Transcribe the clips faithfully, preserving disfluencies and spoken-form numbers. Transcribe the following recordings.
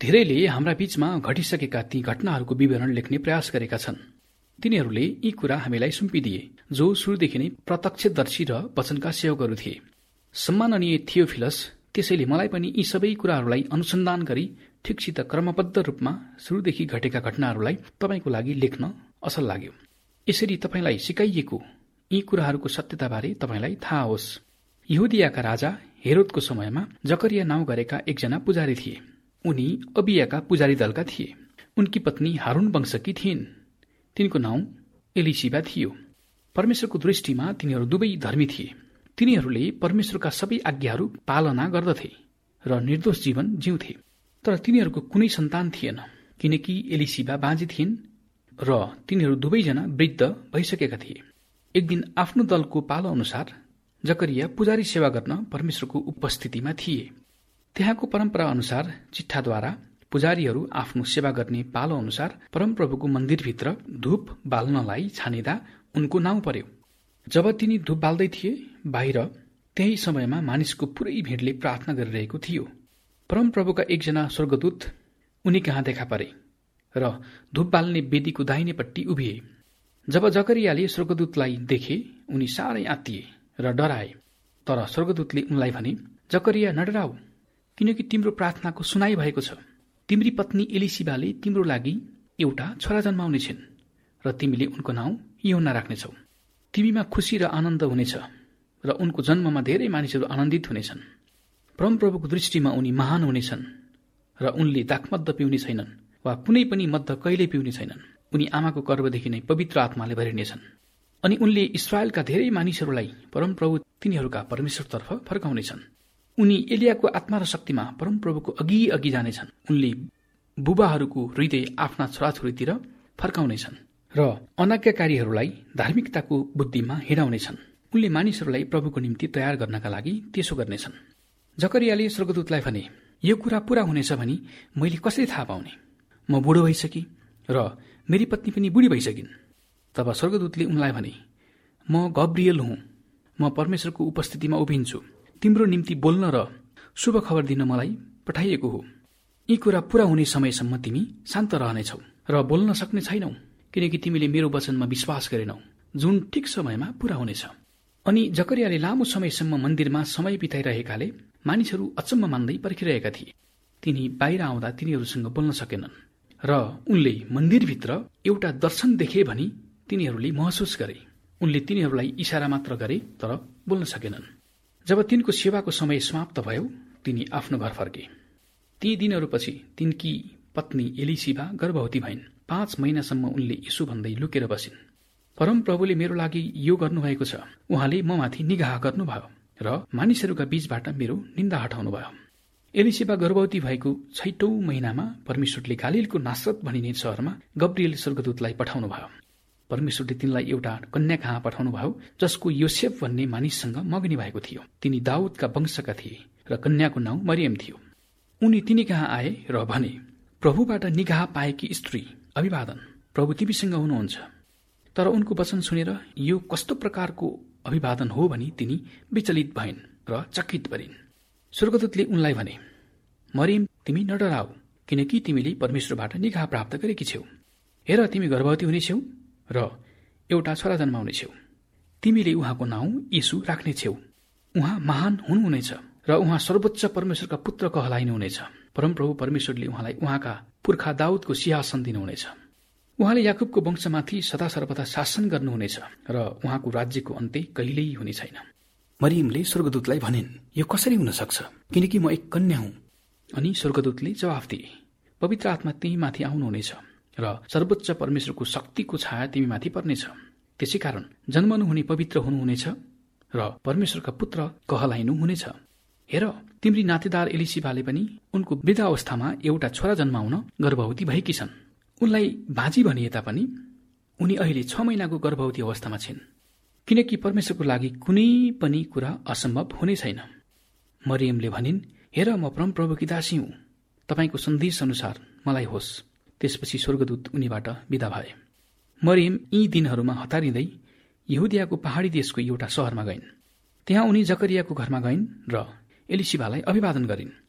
धेरैले हाम्रा बीचमा घटिसकेका ती घटनाहरूको विवरण लेख्ने प्रयास गरेका छन्। तिनीहरूले यी कुरा हामीलाई सुम्पिदिए, जो सुरुदेखि नै प्रत्यक्षदर्शी र वचनका सेवकहरू थिए। सम्माननीय थियोफिलस, त्यसैले मलाई पनि यी सबै कुराहरूलाई अनुसन्धान गरी ठिकसित क्रमबद्ध रूपमा सुरुदेखि घटेका घटनाहरूलाई तपाईँको लागि लेख्न असल लाग्यो। यसरी तपाईँलाई सिकाइएको यी कुराहरूको सत्यताबारे तपाईँलाई थाहा होस्। यहुदियाका राजा हेरोदको समयमा जकरिया नाउँ गरेका एकजना पुजारी थिए। उनी अबियाका पुजारी दलका थिए। उनकी पत्नी हारुन वंशकी थिइन्। तिनको नाउँ एलिशिबा थियो। परमेश्वरको दृष्टिमा तिनीहरू दुवै धर्मी थिए। तिनीहरूले परमेश्वरका सबै आज्ञाहरू पालना गर्दथे र निर्दोष जीवन जिउँथे। तर तिनीहरूको कुनै सन्तान थिएन, किनकि एलिशिबा बाँझी थिइन् र तिनीहरू दुवैजना वृद्ध भइसकेका थिए। एक दिन आफ्नो दलको पालो अनुसार जकरिया पुजारी सेवा गर्न परमेश्वरको उपस्थितिमा थिए। त्यहाँको परम्परा अनुसार चिट्ठाद्वारा पुजारीहरू आफ्नो सेवा गर्ने पालो अनुसार परमप्रभुको मन्दिरभित्र धूप बाल्नलाई छानिँदा उनको नाउँ पर्यो। जब तिनी धूप बाल्दै थिए, बाहिर त्यही समयमा मानिसको पुरै भिडले प्रार्थना गरिरहेको थियो। परमप्रभुका एकजना स्वर्गदूत उनी कहाँ देखा परे र धूप बाल्ने वेदीको दाहिनेपट्टि उभिए। जब जकरियाले स्वर्गदूतलाई देखे, उनी साह्रै आत्तिए र डराए। तर स्वर्गदूतले उनलाई भने, जकरिया नडराऊ, किनकि तिम्रो प्रार्थनाको सुनाइ भएको छ। तिम्री पत्नी एलिशिबाले तिम्रो लागि एउटा छोरा जन्माउनेछिन् र तिमीले उनको नाउँ यूहन्ना राख्नेछौ। तिमीमा खुशी र आनन्द हुनेछ र उनको जन्ममा धेरै मानिसहरू आनन्दित हुनेछन्। परमप्रभुको दृष्टिमा उनी महान हुनेछन् र उनले दाखमद्द पिउने छैनन् वा कुनै पनि मद्द कहिल्यै पिउने छैनन्। उनी आमाको गर्भदेखि नै पवित्र आत्माले भरिनेछन्। अनि उनले इस्राएलका धेरै मानिसहरूलाई परमप्रभु तिनीहरूका परमेश्वरतर्फ फर्काउनेछन्। उनी एलियाको आत्मा र शक्तिमा परमप्रभुको अघि अघि जानेछन्। उनले बुबाहरूको हृदय आफ्ना छोराछोरीतिर फर्काउनेछन् र अनाज्ञाकारीहरूलाई धार्मिकताको बुद्धिमा हिँडाउनेछन्। उनले मानिसहरूलाई प्रभुको निम्ति तयार गर्नका लागि त्यसो गर्नेछन्। जकरियाले स्वर्गदूतलाई भने, यो कुरा पूरा हुनेछ भनी मैले कसरी थाहा पाउने? म बुढो भइसके र मेरी पत्नी पनि बुढी भइसकिन्। तब स्वर्गदूतले उनलाई भने, म गब्रिएल हुँ। म परमेश्वरको उपस्थितिमा उभिन्छु। तिम्रो निम्ति बोल्न र शुभ खबर दिन मलाई पठाइएको हो। यी कुरा पूरा हुने समयसम्म तिमी शान्त रहनेछौ र बोल्न सक्ने छैनौ, किनकि तिमीले मेरो वचनमा विश्वास गरेनौ, जुन ठिक समयमा पूरा हुनेछ। अनि जकरियाले लामो समयसम्म मन्दिरमा समय बिताइरहेकाले मानिसहरू अचम्म मान्दै पर्खिरहेका थिए। तिनी बाहिर आउँदा तिनीहरूसँग बोल्न सकेनन् र उनले मन्दिरभित्र एउटा दर्शन देखे भनी तिनीहरूले महसुस गरे। उनले तिनीहरूलाई इशारा मात्र गरे, तर बोल्न सकेनन्। जब तिनको सेवाको समय समाप्त भयो, तिनी आफ्नो घर फर्के। ती दिनहरूपछि तिनकी पत्नी एलिशिबा गर्भवती भइन्। पाँच महिनासम्म उनले यसो भन्दै लुकेर बसिन्, परमप्रभुले मेरो लागि यो गर्नुभएको छ। उहाँले म माथि निगाह गर्नुभयो र मानिसहरूका बीचबाट मेरो निन्दा हटाउनु भयो। एलिशिबा गर्भवती भएको छैटौं महिनामा परमेश्वरले गालिलको नासरत भनिने शहरमा गब्रिएल स्वर्गदूतलाई पठाउनु भयो। परमेश्वरले तिनलाई एउटा कन्या कहाँ पठाउनु भयो, जसको योसेफ भन्ने मानिससँग मगनी भएको थियो। तिनी दाउदका वंशका थिए र कन्याको नाउँ मरियम थियो। उनी तिनी कहाँ आए र भने, प्रभुबाट निगाह पाएकी स्त्री, अभिवादन, प्रभु तिमीसँग हुनुहुन्छ। तर उनको वचन सुनेर यो कस्तो प्रकारको अभिवादन हो भनी तिनी विचलित भइन् र चकित परिन्। स्वर्गदूतले उनलाई भने, मरियम, तिमी नडराऊ, किनकि तिमीले परमेश्वरबाट निगाह प्राप्त गरेकी छेउ। हेर, तिमी गर्भवती हुनेछौ र एउटा छोरा जन्माउनेछौ। तिमीले उहाँको नाउँ येशू राख्नेछौ। उहाँ महान हुनुहुनेछ र उहाँ सर्वोच्च परमेश्वरका पुत्र कहलाइनुहुनेछ। परमप्रभु परमेश्वरले उहाँलाई उहाँका पुर्खा दाउदको सिंहासन दिनुहुनेछ। उहाँले याकुबको वंशमाथि सदा सर्वदा शासन गर्नुहुनेछ र उहाँको राज्यको अन्त्य कहिल्यै हुने छैन। मरियमले स्वर्गदूतलाई भनिन्, यो कसरी हुन सक्छ, किनकि म एक कन्या हुँ। अनि स्वर्गदूतले जवाफ दिए, पवित्र आत्मा तिमी माथि आउनुहुनेछ र सर्वोच्च परमेश्वरको शक्तिको छाया तिमी माथि पर्नेछ। त्यसै कारण जन्मनुहुने पवित्र हुनुहुनेछ र परमेश्वरका पुत्र कहलाइनु हुनेछ। हेर, तिम्री नातेदार एलिशिबाले पनि उनको वृद्धावस्थामा एउटा छोरा जन्माउन गर्भवती भएकी छन्। उनलाई बाँझी भनिए तापनि उनी अहिले छ महिनाको गर्भवती अवस्थामा छिन्, किनकि परमेश्वरको लागि कुनै पनि कुरा असम्भव हुने छैन। मरियमले भनिन्, हेर, म परमप्रभुकी दासी हुँ, तपाईँको सन्देश अनुसार मलाई होस्। त्यसपछि स्वर्गदूत उनीबाट विदा भए। मरियम यी दिनहरूमा हतारिँदै यहुदियाको पहाडी देशको एउटा शहरमा गइन्। त्यहाँ उनी जकरियाको घरमा गइन् र एलिशिबालाई अभिवादन गरिन्।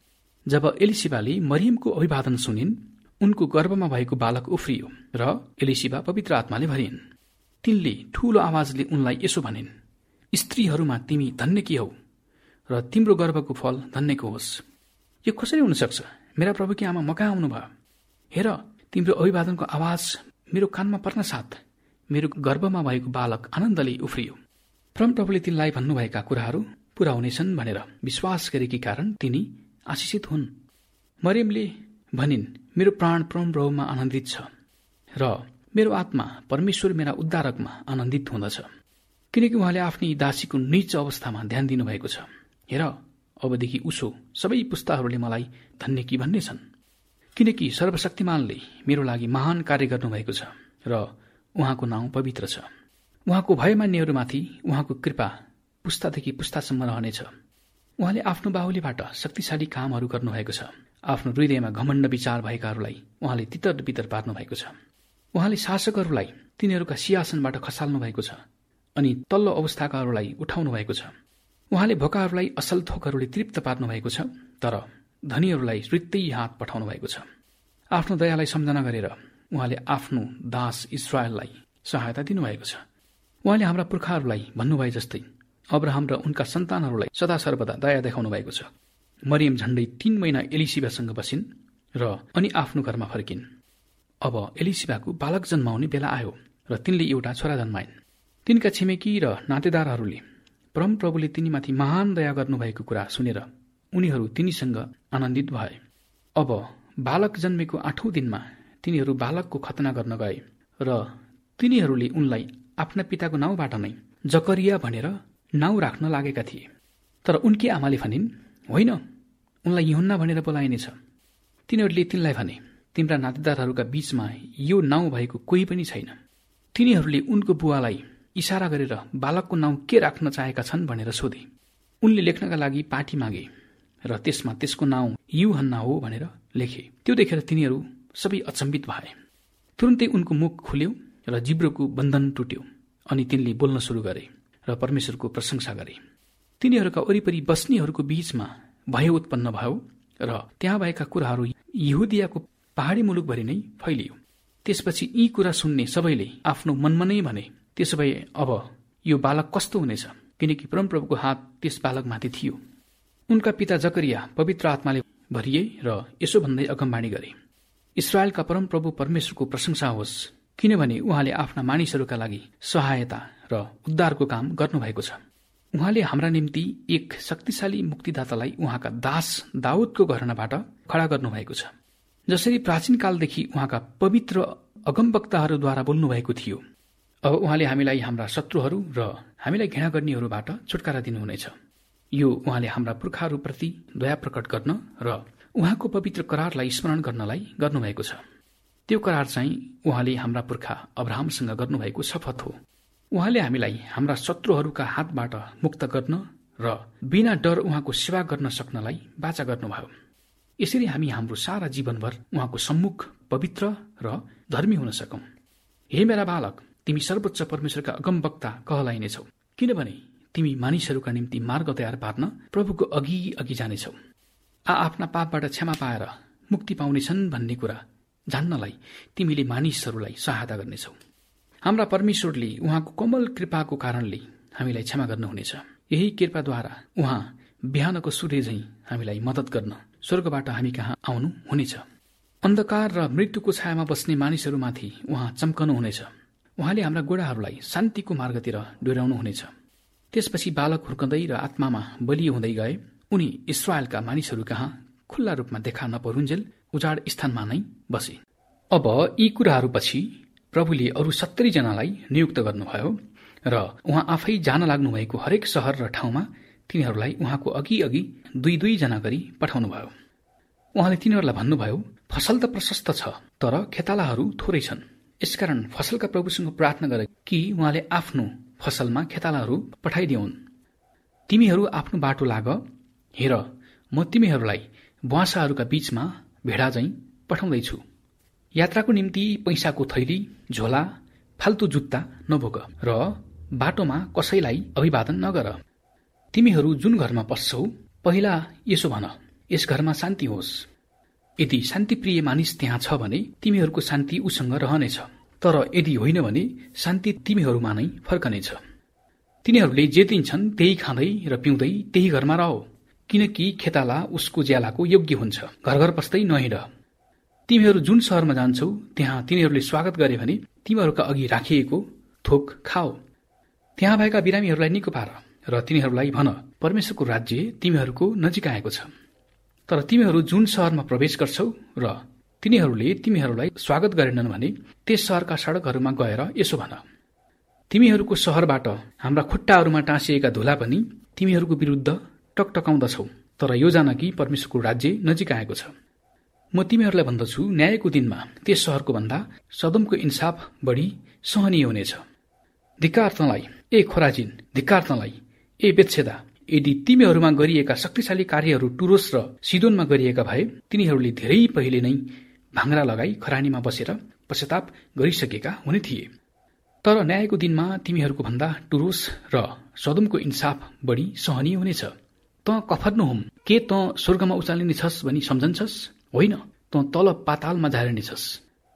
जब एलिसिबाले मरियमको अभिवादन सुनिन्, उनको गर्भमा भएको बालक उफ्रियो र एलिसिबा पवित्र आत्माले भरिन्। तिनले ठूलो आवाजले उनलाई यसो भनिन्, स्त्रीहरूमा तिमी धन्यकी हौ र तिम्रो गर्भको फल धन्यको होस्। यो कसरी हुन सक्छ? मेरा प्रभुकी आमा म कहाँ आउनुभयो? हेर, तिम्रो अभिवादनको आवाज मेरो कानमा पर्न साथ मेरो गर्भमा भएको बालक आनन्दले उफ्रियो। परमप्रभुले तिनलाई भन्नुभएका कुराहरू पूरा हुनेछन् भनेर विश्वास गरेकी कारण तिनी आशिषित हुन्। मरियमले भनिन्, मेरो प्राण परमप्रभुमा आनन्दित छ र मेरो आत्मा परमेश्वर मेरा उद्धारकमा आनन्दित हुँदछ, किनकि उहाँले आफ्नै दासीको नीच अवस्थामा ध्यान दिनुभएको छ। हेर, अबदेखि उसो सबै पुस्ताहरूले मलाई धन्यकी भन्नेछन्, किनकि सर्वशक्तिमानले मेरो लागि महान कार्य गर्नुभएको छ र उहाँको नाउँ पवित्र छ। उहाँको भयमान्नेहरूमाथि उहाँको कृपा पुस्तादेखि पुस्तासम्म रहनेछ। उहाँले आफ्नो बाहुलीबाट शक्तिशाली कामहरू गर्नुभएको छ। आफ्नो हृदयमा घमण्ड विचार भएकाहरूलाई उहाँले तितर बितर पार्नु भएको छ। उहाँले शासकहरूलाई तिनीहरूका सिंहासनबाट खसाल्नु भएको छ अनि तल्लो अवस्थाकाहरूलाई उठाउनु भएको छ। उहाँले भोकाहरूलाई असल थोकहरूले तृप्त पार्नु भएको छ, तर धनीहरूलाई रित्तै हात पठाउनु भएको छ। आफ्नो दयालाई सम्झना गरेर उहाँले आफ्नो दास इस्राएललाई सहायता दिनुभएको छ। उहाँले हाम्रा पुर्खाहरूलाई भन्नुभए जस्तै अब्राहम र उनका सन्तानहरूलाई सदा सर्वदा दया देखाउनु भएको छ। मरियम झण्डै तीन महिना एलिसिबासँग बसिन् र अनि आफ्नो घरमा फर्किन्। अब एलिसिबाको बालक जन्माउने बेला आयो र तिनले एउटा छोरा जन्माइन्। तिनका छिमेकी र नातेदारहरूले परमप्रभुले तिनीमाथि महान दया गर्नुभएको कुरा सुनेर उनीहरू तिनीसँग आनन्दित भए। अब बालक जन्मेको आठौं दिनमा तिनीहरू बालकको खतना गर्न गए र तिनीहरूले उनलाई आफ्ना पिताको नाउँबाट नै जकरिया भनेर नाउँ राख्न लागेका थिए। तर उनकी आमाले भनिन्, होइन, उनलाई यूहन्ना भनेर बोलाइनेछ। तिनीहरूले तिनलाई भने, तिम्रा नातेदारहरूका बीचमा यो नाउँ भएको कोही पनि छैन। तिनीहरूले उनको बुवालाई इसारा गरेर बालकको नाउँ के राख्न चाहेका छन् भनेर सोधे। उनले लेख्नका लागि पाटी मागे र त्यसमा त्यसको नाउँ यूहन्ना हो भनेर लेखे। त्यो देखेर तिनीहरू सबै अचम्बित भए। तुरुन्तै उनको मुख खुल्यो र जिब्रोको बन्धन टुट्यो अनि तिनले बोल्न सुरु गरे र परमेश्वरको प्रशंसा गरे। तिनीहरूका वरिपरि बस्नेहरूको बीचमा भय उत्पन्न भयो र त्यहाँ भएका कुराहरू यहुदियाको पहाडी मुलुकभरि नै फैलियो। त्यसपछि यी कुरा सुन्ने सबैले आफ्नो मनमा नै भने, त्यसो भए अब यो बालक कस्तो हुनेछ? किनकि परमप्रभुको हात त्यस बालकमाथि थियो। उनका पिता जकरिया पवित्र आत्माले भरिए र यसो भन्दै अगमबाणी गरे, इस्राएलका परमप्रभु परमेश्वरको प्रशंसा होस्, किनभने उहाँले आफ्ना मानिसहरूका लागि सहायता र उद्धारको काम गर्नुभएको छ। उहाँले हाम्रा निम्ति एक शक्तिशाली मुक्तिदातालाई उहाँका दास दाउदको घरानाबाट खडा गर्नुभएको छ, जसरी प्राचीन कालदेखि उहाँका पवित्र अगमवक्ताहरूद्वारा बोल्नुभएको थियो। अब उहाँले हामीलाई हाम्रा शत्रुहरू र हामीलाई घृणा गर्नेहरूबाट छुटकारा दिनुहुनेछ। यो उहाँले हाम्रा पुर्खाहरूप्रति दया प्रकट गर्न र उहाँको पवित्र करारलाई स्मरण गर्नलाई गर्नुभएको छ। त्यो करार चाहिँ उहाँले हाम्रा पुर्खा अब्राहमसँग गर्नुभएको शपथ हो। उहाँले हामीलाई हाम्रा शत्रुहरूका हातबाट मुक्त गर्न र बिना डर उहाँको सेवा गर्न सक्नलाई बाचा गर्नुभयो। यसरी हामी हाम्रो सारा जीवनभर उहाँको सम्मुख पवित्र र धर्मी हुन सकौं। हे मेरा बालक, तिमी सर्वोच्च परमेश्वरका अगमवक्ता कहलाइनेछौ, किनभने तिमी मानिसहरूका निम्ति मार्ग तयार पार्न प्रभुको अघि अघि जानेछौ। आ आफ्ना पापबाट क्षमा पाएर मुक्ति पाउनेछन् भन्ने कुरा जान्नलाई तिमीले मानिसहरूलाई सहायता गर्नेछौ। हाम्रा परमेश्वरले उहाँको कोमल कृपाको कारणले हामीलाई क्षमा गर्नुहुनेछ। यही कृपाद्वारा उहाँ बिहानको सूर्य झैं हामीलाई मद्दत गर्न स्वर्गबाट हामी कहाँ आउनु हुनेछ। अन्धकार र मृत्युको छायामा बस्ने मानिसहरूमाथि उहाँ चम्कनुहुनेछ। उहाँले हाम्रा गोडाहरूलाई शान्तिको मार्गतिर डोर्याउनुहुनेछ। त्यसपछि बालक हुर्कँदै र आत्मामा बलियो हुँदै गए उनी इस्राएलका मानिसहरू कहाँ खुल्ला रूपमा देखा नपरुन्जेल उजाड स्थानमा नै बसे। अब यी कुराहरूपछि प्रभुले अरू सत्तरी जनालाई नियुक्त गर्नुभयो र उहाँ आफै जान लाग्नुभएको हरेक शहर र ठाउँमा तिनीहरूलाई उहाँको अघि अघि दुई दुई जना गरी पठाउनुभयो। उहाँले तिनीहरूलाई भन्नुभयो, फसल त प्रशस्त छ, तर खेतालाहरू थोरै छन्। यसकारण फसलका प्रभुसँग प्रार्थना गर कि उहाँले आफ्नो फसलमा खेतालाहरू पठाइदिउन्। तिमीहरू आफ्नो बाटो लाग, हेर म तिमीहरूलाई बुवासाहरूका बीचमा भेडा झैं पठाउँदैछु। यात्राको निम्ति पैसाको थैली, झोला, फाल्तु जुत्ता नबोक र बाटोमा कसैलाई अभिवादन नगर। तिमीहरू जुन घरमा पस्छौ पहिला यसो भन, यस घरमा शान्ति होस्। यदि शान्तिप्रिय मानिस त्यहाँ छ भने तिमीहरूको शान्ति उसँग रहनेछ, तर यदि होइन भने शान्ति तिमीहरूमा नै फर्कनेछ। तिनीहरूले जे दिन्छन् त्यही खाँदै र पिउँदै त्यही घरमा रह, किनकि खेताला उसको ज्यालाको योग्य हुन्छ। घर घर पस्दै नहिँड। तिमीहरू जुन शहरमा जान्छौ त्यहाँ तिनीहरूले स्वागत गरे भने तिमीहरूका अघि राखिएको थोक खाओ। त्यहाँ भएका बिरामीहरूलाई निको पार र तिनीहरूलाई भन, परमेश्वरको राज्य तिमीहरूको नजिक आएको छ। तर तिमीहरू जुन शहरमा प्रवेश गर्छौ र तिनीहरूले तिमीहरूलाई स्वागत गरेनन् भने त्यस शहरका सडकहरूमा गएर यसो भन, तिमीहरूको शहरबाट हाम्रा खुट्टाहरूमा टाँसिएका धुला पनि तिमीहरूको विरुद्ध टकटकाउँदछौ। तर यो जान कि परमेश्वरको राज्य नजिक आएको छ। म तिमीहरूलाई भन्दछु, न्यायको दिनमा त्यस शहरको भन्दा सदोमको इन्साफ बढी सहनीय हुनेछ। धिक्कार तँलाई ए खोराजिन, धिक्कार तँलाई ए बेत्सेदा। यदि तिमीहरूमा गरिएका शक्तिशाली कार्यहरू टुरोस र सिदोनमा गरिएका भए तिनीहरूले धेरै पहिले नै भाङ्रा लगाई खरानीमा बसेर पश्चाताप गरिसकेका हुने थिए। तर न्यायको दिनमा तिमीहरूको भन्दा टुरोस र सदोमको इन्साफ बढी सहनीय हुनेछ। त कफर्नहुम, के त स्वर्गमा उचालिनेछस् भनी सम्झन्छस्? होइन, त तल पातालमा झारिनेछस्।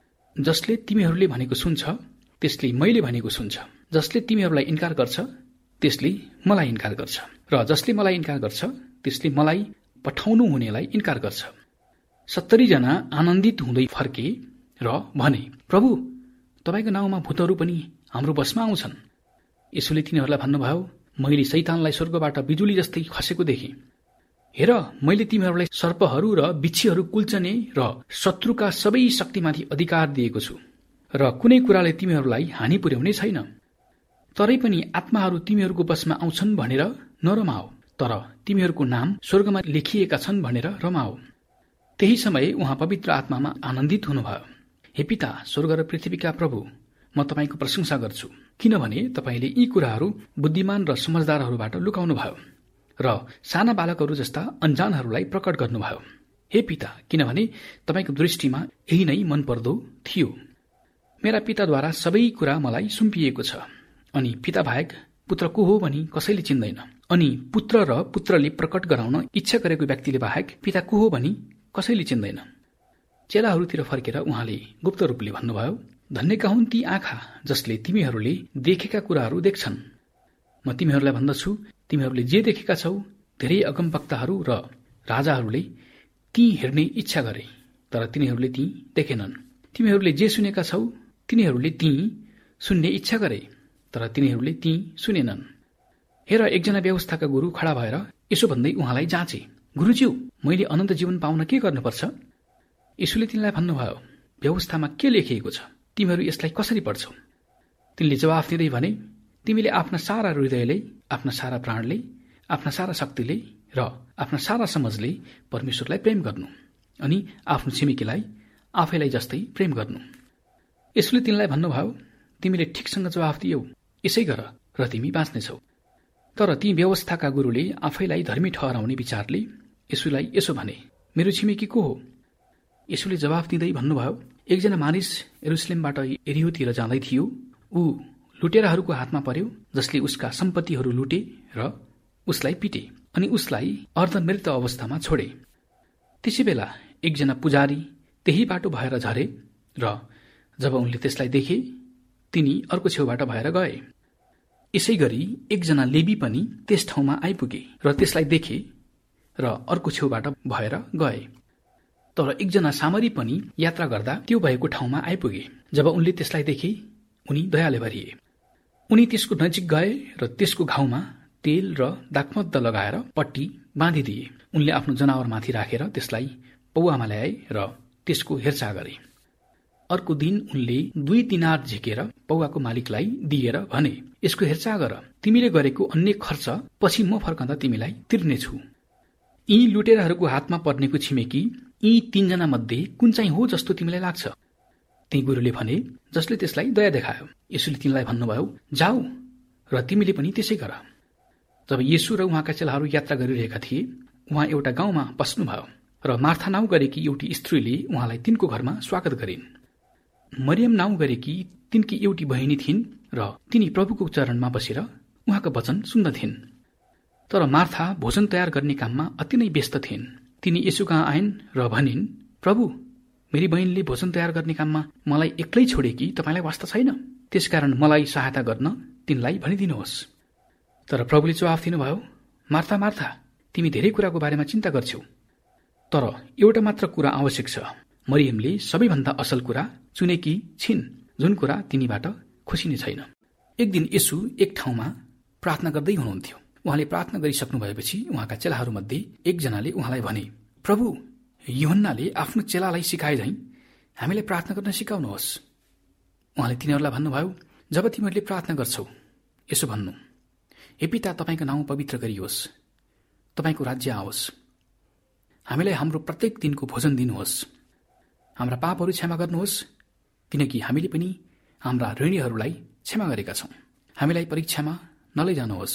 जसले तिमीहरूले भनेको सुन्छ त्यसले मैले भनेको सुन्छ। जसले तिमीहरूलाई इन्कार गर्छ त्यसले मलाई इन्कार गर्छ, र जसले मलाई इन्कार गर्छ त्यसले मलाई पठाउनु हुनेलाई इन्कार गर्छ। सत्तरी जना आनन्दित हुँदै फर्के र भने, प्रभु, तपाईँको नाउँमा भूतहरू पनि हाम्रो बसमा आउँछन्। यसोले तिनीहरूलाई भन्नुभयो, मैले शैतानलाई स्वर्गबाट बिजुली जस्तै खसेको देखेँ। हेर, मैले तिमीहरूलाई सर्पहरू र बिच्छीहरू कुल्चने र शत्रुका सबै शक्तिमाथि अधिकार दिएको छु, र कुनै कुराले तिमीहरूलाई हानि पुर्याउने छैन। तरै पनि आत्माहरू तिमीहरूको बसमा आउँछन् भनेर नरमाओ, तर तिमीहरूको नाम स्वर्गमा लेखिएका छन् भनेर रमाओ। त्यही समय उहाँ पवित्र आत्मामा आनन्दित हुनुभयो। हे पिता, स्वर्ग र पृथ्वीका प्रभु, म तपाईँको प्रशंसा गर्छु, किनभने तपाईँले यी कुराहरू बुद्धिमान र समझदारहरूबाट लुकाउनुभयो र साना बालकहरू जस्ता अन्जानहरूलाई प्रकट गर्नुभयो। हे पिता, किनभने तपाईँको दृष्टिमा यही नै मनपर्दो थियो। मेरा पिताद्वारा सबै कुरा मलाई सुम्पिएको छ, अनि पिता बाहेक पुत्र को हो भनी कसैले चिन्दैन, अनि पुत्र र पुत्रले प्रकट गराउन इच्छा गरेको व्यक्तिले बाहेक पिता को हो भनी कसैले चिन्दैन। चेलाहरूतिर फर्केर उहाँले गुप्त रूपले भन्नुभयो, धन्यका हुन् ती आँखा जसले तिमीहरूले देखेका कुराहरू देख्छन्। म तिमीहरूलाई भन्दछु, तिमीहरूले जे देखेका छौ धेरै अगमवक्ताहरू र राजाहरूले ती हेर्ने इच्छा गरे, तर तिनीहरूले ती देखेनन्। तिमीहरूले जे सुनेका छौ तिनीहरूले ती सुन्ने इच्छा गरे, तर तिनीहरूले ती सुनेनन्। हेर, एकजना व्यवस्थाका गुरु खडा भएर यसो भन्दै उहाँलाई जाँचे, गुरुज्यू, मैले अनन्त जीवन पाउन के गर्नुपर्छ? यसोले तिनलाई भन्नुभयो, व्यवस्थामा के लेखिएको छ, तिमीहरू यसलाई कसरी पढ्छौ? तिनले जवाफ दिँदै भने, तिमीले आफ्ना सारा हृदयले, आफ्ना सारा प्राणले, आफ्ना सारा शक्तिले र आफ्ना सारा समझले परमेश्वरलाई प्रेम गर्नु, अनि आफ्नो छिमेकीलाई आफैलाई जस्तै प्रेम गर्नु। यसोले तिनलाई भन्नुभयो, तिमीले ठिकसँग जवाफ दियौ, यसै गर र तिमी बाँच्नेछौ। तर ती व्यवस्थाका गुरुले आफैलाई धर्मी ठहराउने विचारले यसोलाई यसो भने, मेरो छिमेकी को हो? यसोले जवाफ दिँदै भन्नुभयो, एकजना मानिस यरुसलेमबाट यरीहोतिर जाँदै थियो। ऊ लुटेराहरूको हातमा पर्यो, जसले उसका सम्पत्तिहरू लुटे र उसलाई पिटे अनि उसलाई अर्धमृत अवस्थामा छोडे। त्यसै बेला एकजना पुजारी त्यही बाटो भएर झरे र जब उनले त्यसलाई देखे तिनी अर्को छेउबाट भएर गए। यसै गरी एकजना लेवी पनि त्यस ठाउँमा आइपुगे र त्यसलाई देखे र अर्को छेउबाट भएर गए। तर एकजना सामरी पनि यात्रा गर्दा त्यो भएको ठाउँमा आइपुगे। जब उनले त्यसलाई देखे उनी दयाले भरिए। उनी त्यसको नजिक गए र त्यसको घाउमा तेल र दागमद्द लगाएर पट्टी बाँधिदिए। उनले आफ्नो जनावरमाथि राखेर त्यसलाई पौवामा ल्याए र त्यसको हेरचाह गरे। अर्को दिन उनले दुई दिनार झिकेर पौवाको मालिकलाई दिएर भने, यसको हेरचाह गर, तिमीले गरेको अन्य खर्च पछि म फर्कँदा तिमीलाई तिर्नेछु। यी लुटेराहरूको हातमा पर्नेको छिमेकी यी तीनजना मध्ये कुन चाहिँ हो जस्तो तिमीलाई लाग्छ? ती गुरुले भने, जसले त्यसलाई दया देखायो। यसोले तिनलाई भन्नुभयो, जाऊ र तिमीले पनि त्यसै गर। जब येशू र उहाँका चेलाहरू यात्रा गरिरहेका थिए, उहाँ एउटा गाउँमा पस्नुभयो र मार्था नाउँ गरेकी एउटी स्त्रीले उहाँलाई तिनको घरमा स्वागत गरिन्। मरियम नाउँ गरेकी तिनकी एउटी बहिनी थिइन् र तिनी प्रभुको चरणमा बसेर उहाँको वचन सुन्दथिन्। तर मार्था भोजन तयार गर्ने काममा अति नै व्यस्त थिइन्। तिनी यसु कहाँ आइन् र भनिन्, प्रभु, मेरी बहिनीले भोजन तयार गर्ने काममा मलाई एक्लै छोडे कि तपाईँलाई वास्ता छैन? त्यसकारण मलाई सहायता गर्न तिनलाई भनिदिनुहोस्। तर प्रभुले जवाफ दिनुभयो, मार्था मार्था, तिमी धेरै कुराको बारेमा चिन्ता गर्छौ, तर एउटा मात्र कुरा आवश्यक छ। मरियमले सबैभन्दा असल कुरा चुनेकी छिन्, जुन कुरा तिनीबाट खोसिने छैन। एक दिन यसु एक ठाउँमा प्रार्थना गर्दै हुनुहुन्थ्यो। उहाँले प्रार्थना गरिसक्नु भएपछि उहाँका चेलाहरूमध्ये एकजनाले उहाँलाई भने, प्रभु, यूहन्नाले आफ्नो चेलालाई सिकाए झैं हामीलाई प्रार्थना गर्न सिकाउनुहोस्। उहाँले तिनीहरूलाई भन्नुभयो, जब तिमीहरूले प्रार्थना गर्छौ, यसो भन्नु, हे पिता, तपाईँको नाउँ पवित्र गरियोस्, तपाईँको राज्य आओस्, हामीलाई हाम्रो प्रत्येक दिनको भोजन दिनुहोस्, हाम्रा पापहरू क्षमा गर्नुहोस्, किनकि हामीले पनि हाम्रा ऋणीहरूलाई क्षमा गरेका छौं, हामीलाई परीक्षामा नलैजानुहोस्।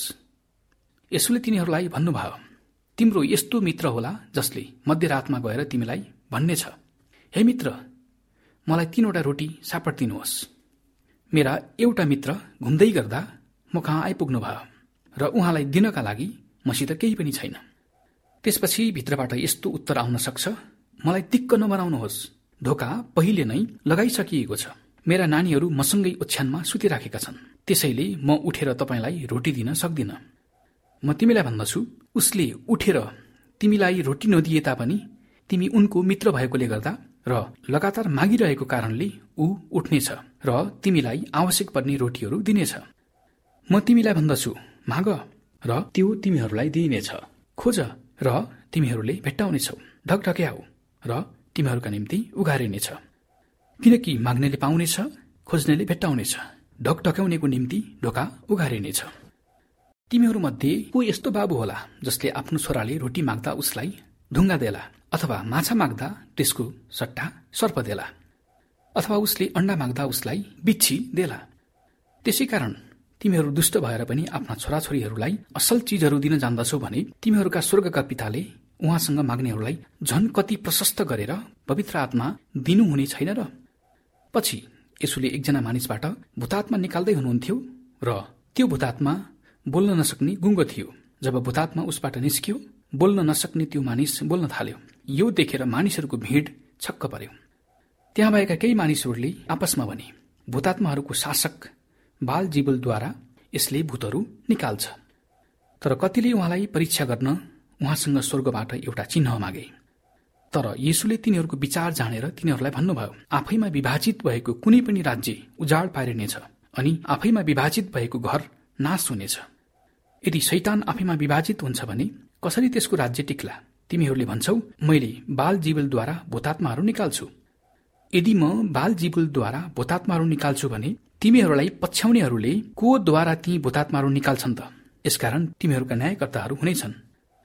यसुले तिनीहरूलाई भन्नुभयो, तिम्रो यस्तो मित्र होला जसले मध्यरातमा गएर तिमीलाई भन्नेछ, हे मित्र, मलाई तीनवटा रोटी सापट दिनुहोस्। मेरा एउटा मित्र घुम्दै गर्दा म कहाँ आइपुग्नु भयो र उहाँलाई दिनका लागि मसित केही पनि छैन। त्यसपछि भित्रबाट यस्तो उत्तर आउन सक्छ, मलाई दिक्क नबनाउनुहोस्, ढोका पहिले नै लगाइसकिएको छ, मेरा नानीहरू मसँगै ओछ्यानमा सुतिराखेका छन्, त्यसैले म उठेर तपाईँलाई रोटी दिन सक्दिन। म तिमीलाई भन्दछु, उसले उठेर तिमीलाई रोटी नदिए तापनि तिमी उनको मित्र भएकोले गर्दा र लगातार मागिरहेको कारणले ऊ उठ्नेछ र तिमीलाई आवश्यक पर्ने रोटीहरू दिनेछ। म तिमीलाई भन्दछु, माग र त्यो तिमीहरूलाई दिइनेछ, खोज र तिमीहरूले भेट्टाउनेछौ, ढकढक्याऊ र तिमीहरूका निम्ति उघारिनेछ। किनकि माग्नेले पाउनेछ, खोज्नेले भेट्टाउनेछ, ढकढक्याउनेको निम्ति ढोका उघारिनेछ। तिमीहरूमध्ये को यस्तो बाबु होला जसले आफ्नो छोराले रोटी माग्दा उसलाई ढुङ्गा देला, अथवा माछा माग्दा त्यसको सट्टा सर्प देला, अथवा उसले अण्डा माग्दा उसलाई बिच्छी देला? त्यसै कारण तिमीहरू दुष्ट भएर पनि आफ्ना छोराछोरीहरूलाई असल चिजहरू दिन जान्दछौ भने तिमीहरूका स्वर्गका पिताले उहाँसँग माग्नेहरूलाई झन कति प्रशस्त गरेर पवित्र आत्मा दिनुहुने छैन र? पछि यसुले एकजना मानिसबाट भूतात्मा निकाल्दै हुनुहुन्थ्यो र त्यो भूतात्मा बोल्न नसक्ने गुङ्गो थियो। जब भूतात्मा उसबाट निस्क्यो, बोल्न नसक्ने त्यो मानिस बोल्न थाल्यो। यो देखेर मानिसहरूको भिड छक्क पर्यो। त्यहाँ भएका केही मानिसहरूले आपसमा भने, भूतात्माहरूको शासक बाल जिबुलद्वारा यसले भूतहरू निकाल्छ। तर कतिले उहाँलाई परीक्षा गर्न उहाँसँग स्वर्गबाट एउटा चिन्ह मागे। तर येशूले तिनीहरूको विचार जानेर तिनीहरूलाई भन्नुभयो, आफैमा विभाजित भएको कुनै पनि राज्य उजाड पारिनेछ अनि आफैमा विभाजित भएको घर नाश हुनेछ। यदि शैतान आफैमा विभाजित हुन्छ भने कसरी त्यसको राज्य टिक्ला? तिमीहरूले भन्छौ, मैले बाल जिबुलद्वारा भूतात्माहरू निकाल्छु। यदि म बाल जिबुलद्वारा भूतात्माहरू निकाल्छु भने तिमीहरूलाई पछ्याउनेहरूले को द्वारा ती भूतात्माहरू निकाल्छन् त? यसकारण तिमीहरूका न्यायकर्ताहरू हुनेछन्।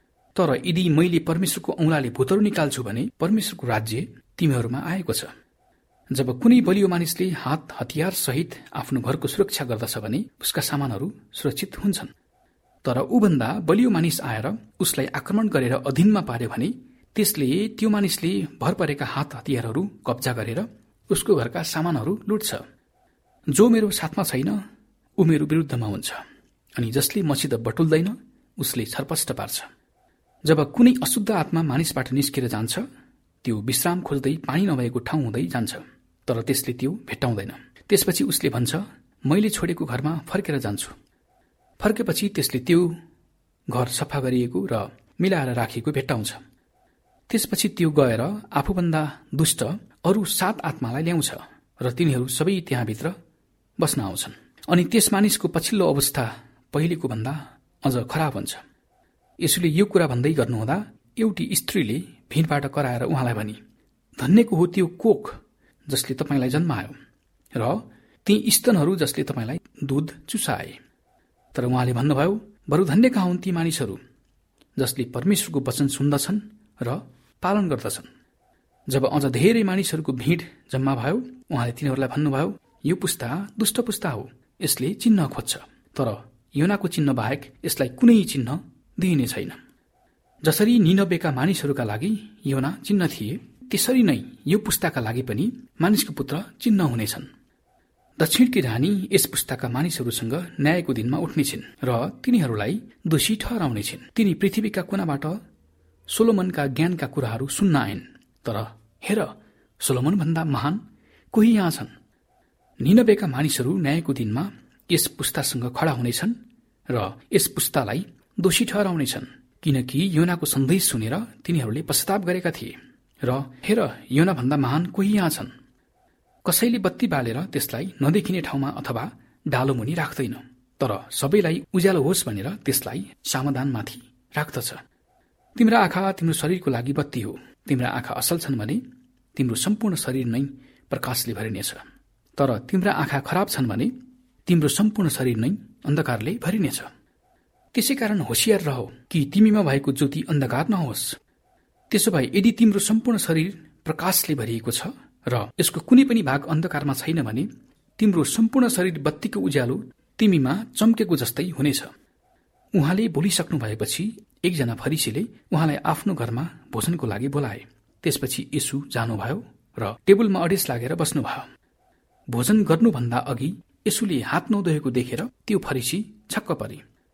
तर यदि मैले परमेश्वरको औंलाले भूतहरू निकाल्छु भने परमेश्वरको राज्य तिमीहरूमा आएको छ। जब कुनै बलियो मानिसले हात हतियार सहित आफ्नो घरको सुरक्षा गर्दछ भने उसका सामानहरू सुरक्षित हुन्छन्। तर ऊभन्दा बलियो मानिस आएर उसलाई आक्रमण गरेर अधीनमा पार्यो भने त्यसले त्यो मानिसले भर परेका हात हतियारहरू कब्जा गरेर उसको घरका सामानहरू लुट्छ। जो मेरो साथमा छैन ऊ मेरो विरुद्धमा हुन्छ, अनि जसले मसित बटुल्दैन उसले छरपष्ट पार्छ। जब कुनै अशुद्ध आत्मा मानिसबाट निस्केर जान्छ, त्यो विश्राम खोज्दै पानी नभएको ठाउँ हुँदै जान्छ, तर त्यसले त्यो भेट्टाउँदैन। त्यसपछि उसले भन्छ, मैले छोडेको घरमा फर्केर जान्छु। फर्केपछि त्यसले त्यो घर सफा गरिएको र मिलाएर राखिएको भेट्टाउँछ। त्यसपछि त्यो गएर आफूभन्दा दुष्ट अरू सात आत्मालाई ल्याउँछ र तिनीहरू सबै त्यहाँभित्र बस्न आउँछन्। अनि त्यस मानिसको पछिल्लो अवस्था पहिलेको भन्दा अझ खराब हुन्छ। यसुले यो कुरा भन्दै गर्नुहुँदा एउटी स्त्रीले भिडबाट कराएर उहाँलाई भनी, धन्यको हो त्यो कोख जसले तपाईँलाई जन्मायो र ती स्तनहरू जसले तपाईँलाई दूध चुसाए। तर उहाँले भन्नुभयो, बरु धन्यका हुन् ती मानिसहरू जसले परमेश्वरको वचन सुन्दछन् र पालन गर्दछन्। जब अझ धेरै मानिसहरूको भिड जम्मा भयो, उहाँले तिनीहरूलाई भन्नुभयो, यो पुस्ता दुष्ट पुस्ता हो, यसले चिन्ह खोज्छ, तर योनाको चिन्ह बाहेक यसलाई कुनै चिन्ह दिइने छैन। जसरी निनवेका मानिसहरूका लागि योना चिन्ह थिए, त्यसरी नै यो पुस्ताका लागि पनि मानिसको पुत्र चिन्ह हुनेछन्। दक्षिणकी रानी यस पुस्ताका मानिसहरूसँग न्यायको दिनमा उठ्नेछिन् र तिनीहरूलाई दोषी ठहराउनेछिन्। तिनी पृथ्वीका कुनाबाट सोलोमनका ज्ञानका कुराहरू सुन्न आइन्। तर हेर, सोलोमनभन्दा महान कोही यहाँ छन्। निनवेका मानिसहरू न्यायको दिनमा यस पुस्तासँग खडा हुनेछन् र यस पुस्तालाई दोषी ठहराउनेछन्, किनकि योनाको सन्देश सुनेर तिनीहरूले पश्चाताप गरेका थिए। र हेर, योनाभन्दा महान कोही यहाँ छन्। कसैले बत्ती बालेर त्यसलाई नदेखिने ठाउँमा अथवा डालो मुनि राख्दैन, तर सबैलाई उज्यालो होस् भनेर त्यसलाई सामदानमाथि राख्दछ। तिम्रा आँखा तिम्रो शरीरको लागि बत्ती हो। तिम्रा आँखा असल छन् भने तिम्रो सम्पूर्ण शरीर नै प्रकाशले भरिनेछ, तर तिम्रा आँखा खराब छन् भने तिम्रो सम्पूर्ण शरीर नै अन्धकारले भरिनेछ। त्यसै कारण होशियार रह कि तिमीमा भएको ज्योति अन्धकार नहोस्। त्यसो भए यदि तिम्रो सम्पूर्ण शरीर प्रकाशले भरिएको छ र यसको कुनै पनि भाग अन्धकारमा छैन भने तिम्रो सम्पूर्ण शरीर बत्तीको उज्यालो तिमीमा चम्केको जस्तै हुनेछ। उहाँले बोलिसक्नु भएपछि एकजना फरिसीले उहाँलाई आफ्नो घरमा भोजनको लागि बोलाए। त्यसपछि यीशु जानुभयो र टेबलमा अडेस लागेर बस्नुभयो। भोजन गर्नुभन्दा अघि यीशुले हात नधोएको देखेर त्यो फरिसी छक्क परे।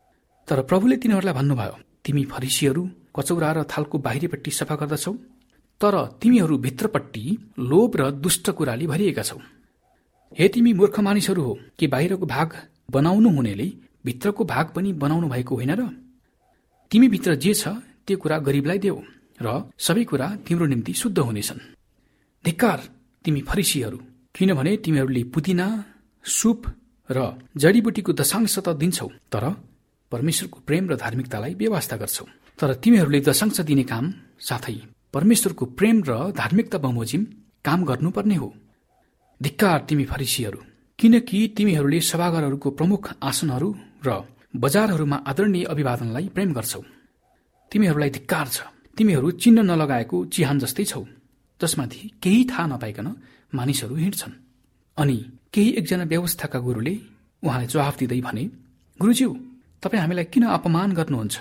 तर प्रभुले तिनीहरूलाई भन्नुभयो, तिमी फरिसीहरू कचौरा र थालको बाहिरपट्टि सफा गर्दछौ, तर तिमीहरू भित्रपट्टि लोभ र दुष्ट कुराले भरिएका छौ। हे तिमी मूर्ख मानिसहरू हो, कि बाहिरको भाग बनाउनु हुनेले भित्रको भाग पनि बनाउनु भएको होइन र? तिमी भित्र जे छ त्यो कुरा गरिबलाई देऊ र सबै कुरा तिम्रो निम्ति शुद्ध हुनेछन्। धिक्कार तिमी फरिसीहरू, किनभने तिमीहरूले पुदिना, सुप र जडीबुटीको दशांश त दिन्छौ, तर परमेश्वरको प्रेम र धार्मिकतालाई व्यवस्था गर्छौ। तर तिमीहरूले दशांश दिने काम साथै परमेश्वरको प्रेम र धार्मिकता बमोजिम काम गर्नुपर्ने हो। धिक्कार तिमी फरिसीहरू, किनकि तिमीहरूले सभाघरहरूको प्रमुख आसनहरू र बजारहरूमा आदरणीय अभिवादनलाई प्रेम गर्छौ। तिमीहरूलाई धिक्कार छ, तिमीहरू चिन्ह नलगाएको चिहान जस्तै छौ, जसमाथि केही थाहा नपाइकन मानिसहरू हिँड्छन्। अनि केही एकजना व्यवस्थाका गुरुले उहाँलाई जवाफ दिँदै भने, गुरुज्यू, तपाईँ हामीलाई किन अपमान गर्नुहुन्छ?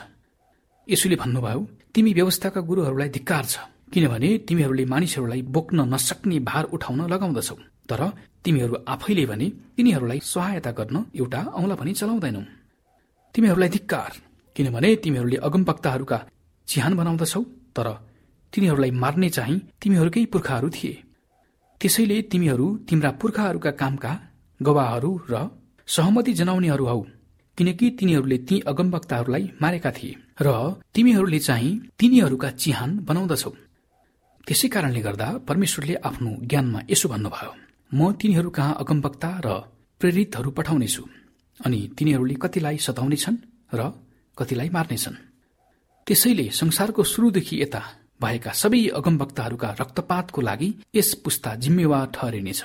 यसुले भन्नुभयो, तिमी व्यवस्थाका गुरुहरूलाई धिक्कार छ, किनभने तिमीहरूले मानिसहरूलाई बोक्न नसक्ने भार उठाउन लगाउँदछौ, तर तिमीहरू आफैले भने तिनीहरूलाई सहायता गर्न एउटा औँला पनि चलाउँदैनौ। तिमीहरूलाई धिक्कार, किनभने तिमीहरूले अगमवक्ताहरूका चिहान बनाउँदछौ, तर तिनीहरूलाई मार्ने चाहिँ तिमीहरूकै पुर्खाहरू थिए। त्यसैले तिमीहरू तिम्रा पुर्खाहरूका कामका गवाहहरू र सहमति जनाउनेहरू हौ, किनकि तिनीहरूले ती अगमवक्ताहरूलाई मारेका थिए र तिमीहरूले चाहिँ तिनीहरूका चिहान बनाउँदछौ। त्यसै कारणले गर्दा परमेश्वरले आफ्नो ज्ञानमा यसो भन्नुभयो, म तिनीहरू कहाँ अगमवक्ता र प्रेरितहरू पठाउनेछु, अनि तिनीहरूले कतिलाई सताउनेछन् र कतिलाई मार्नेछन्। त्यसैले संसारको सुरुदेखि यता भएका सबै अगमवक्ताहरूका रक्तपातको लागि यस पुस्ता जिम्मेवार ठहरिनेछ।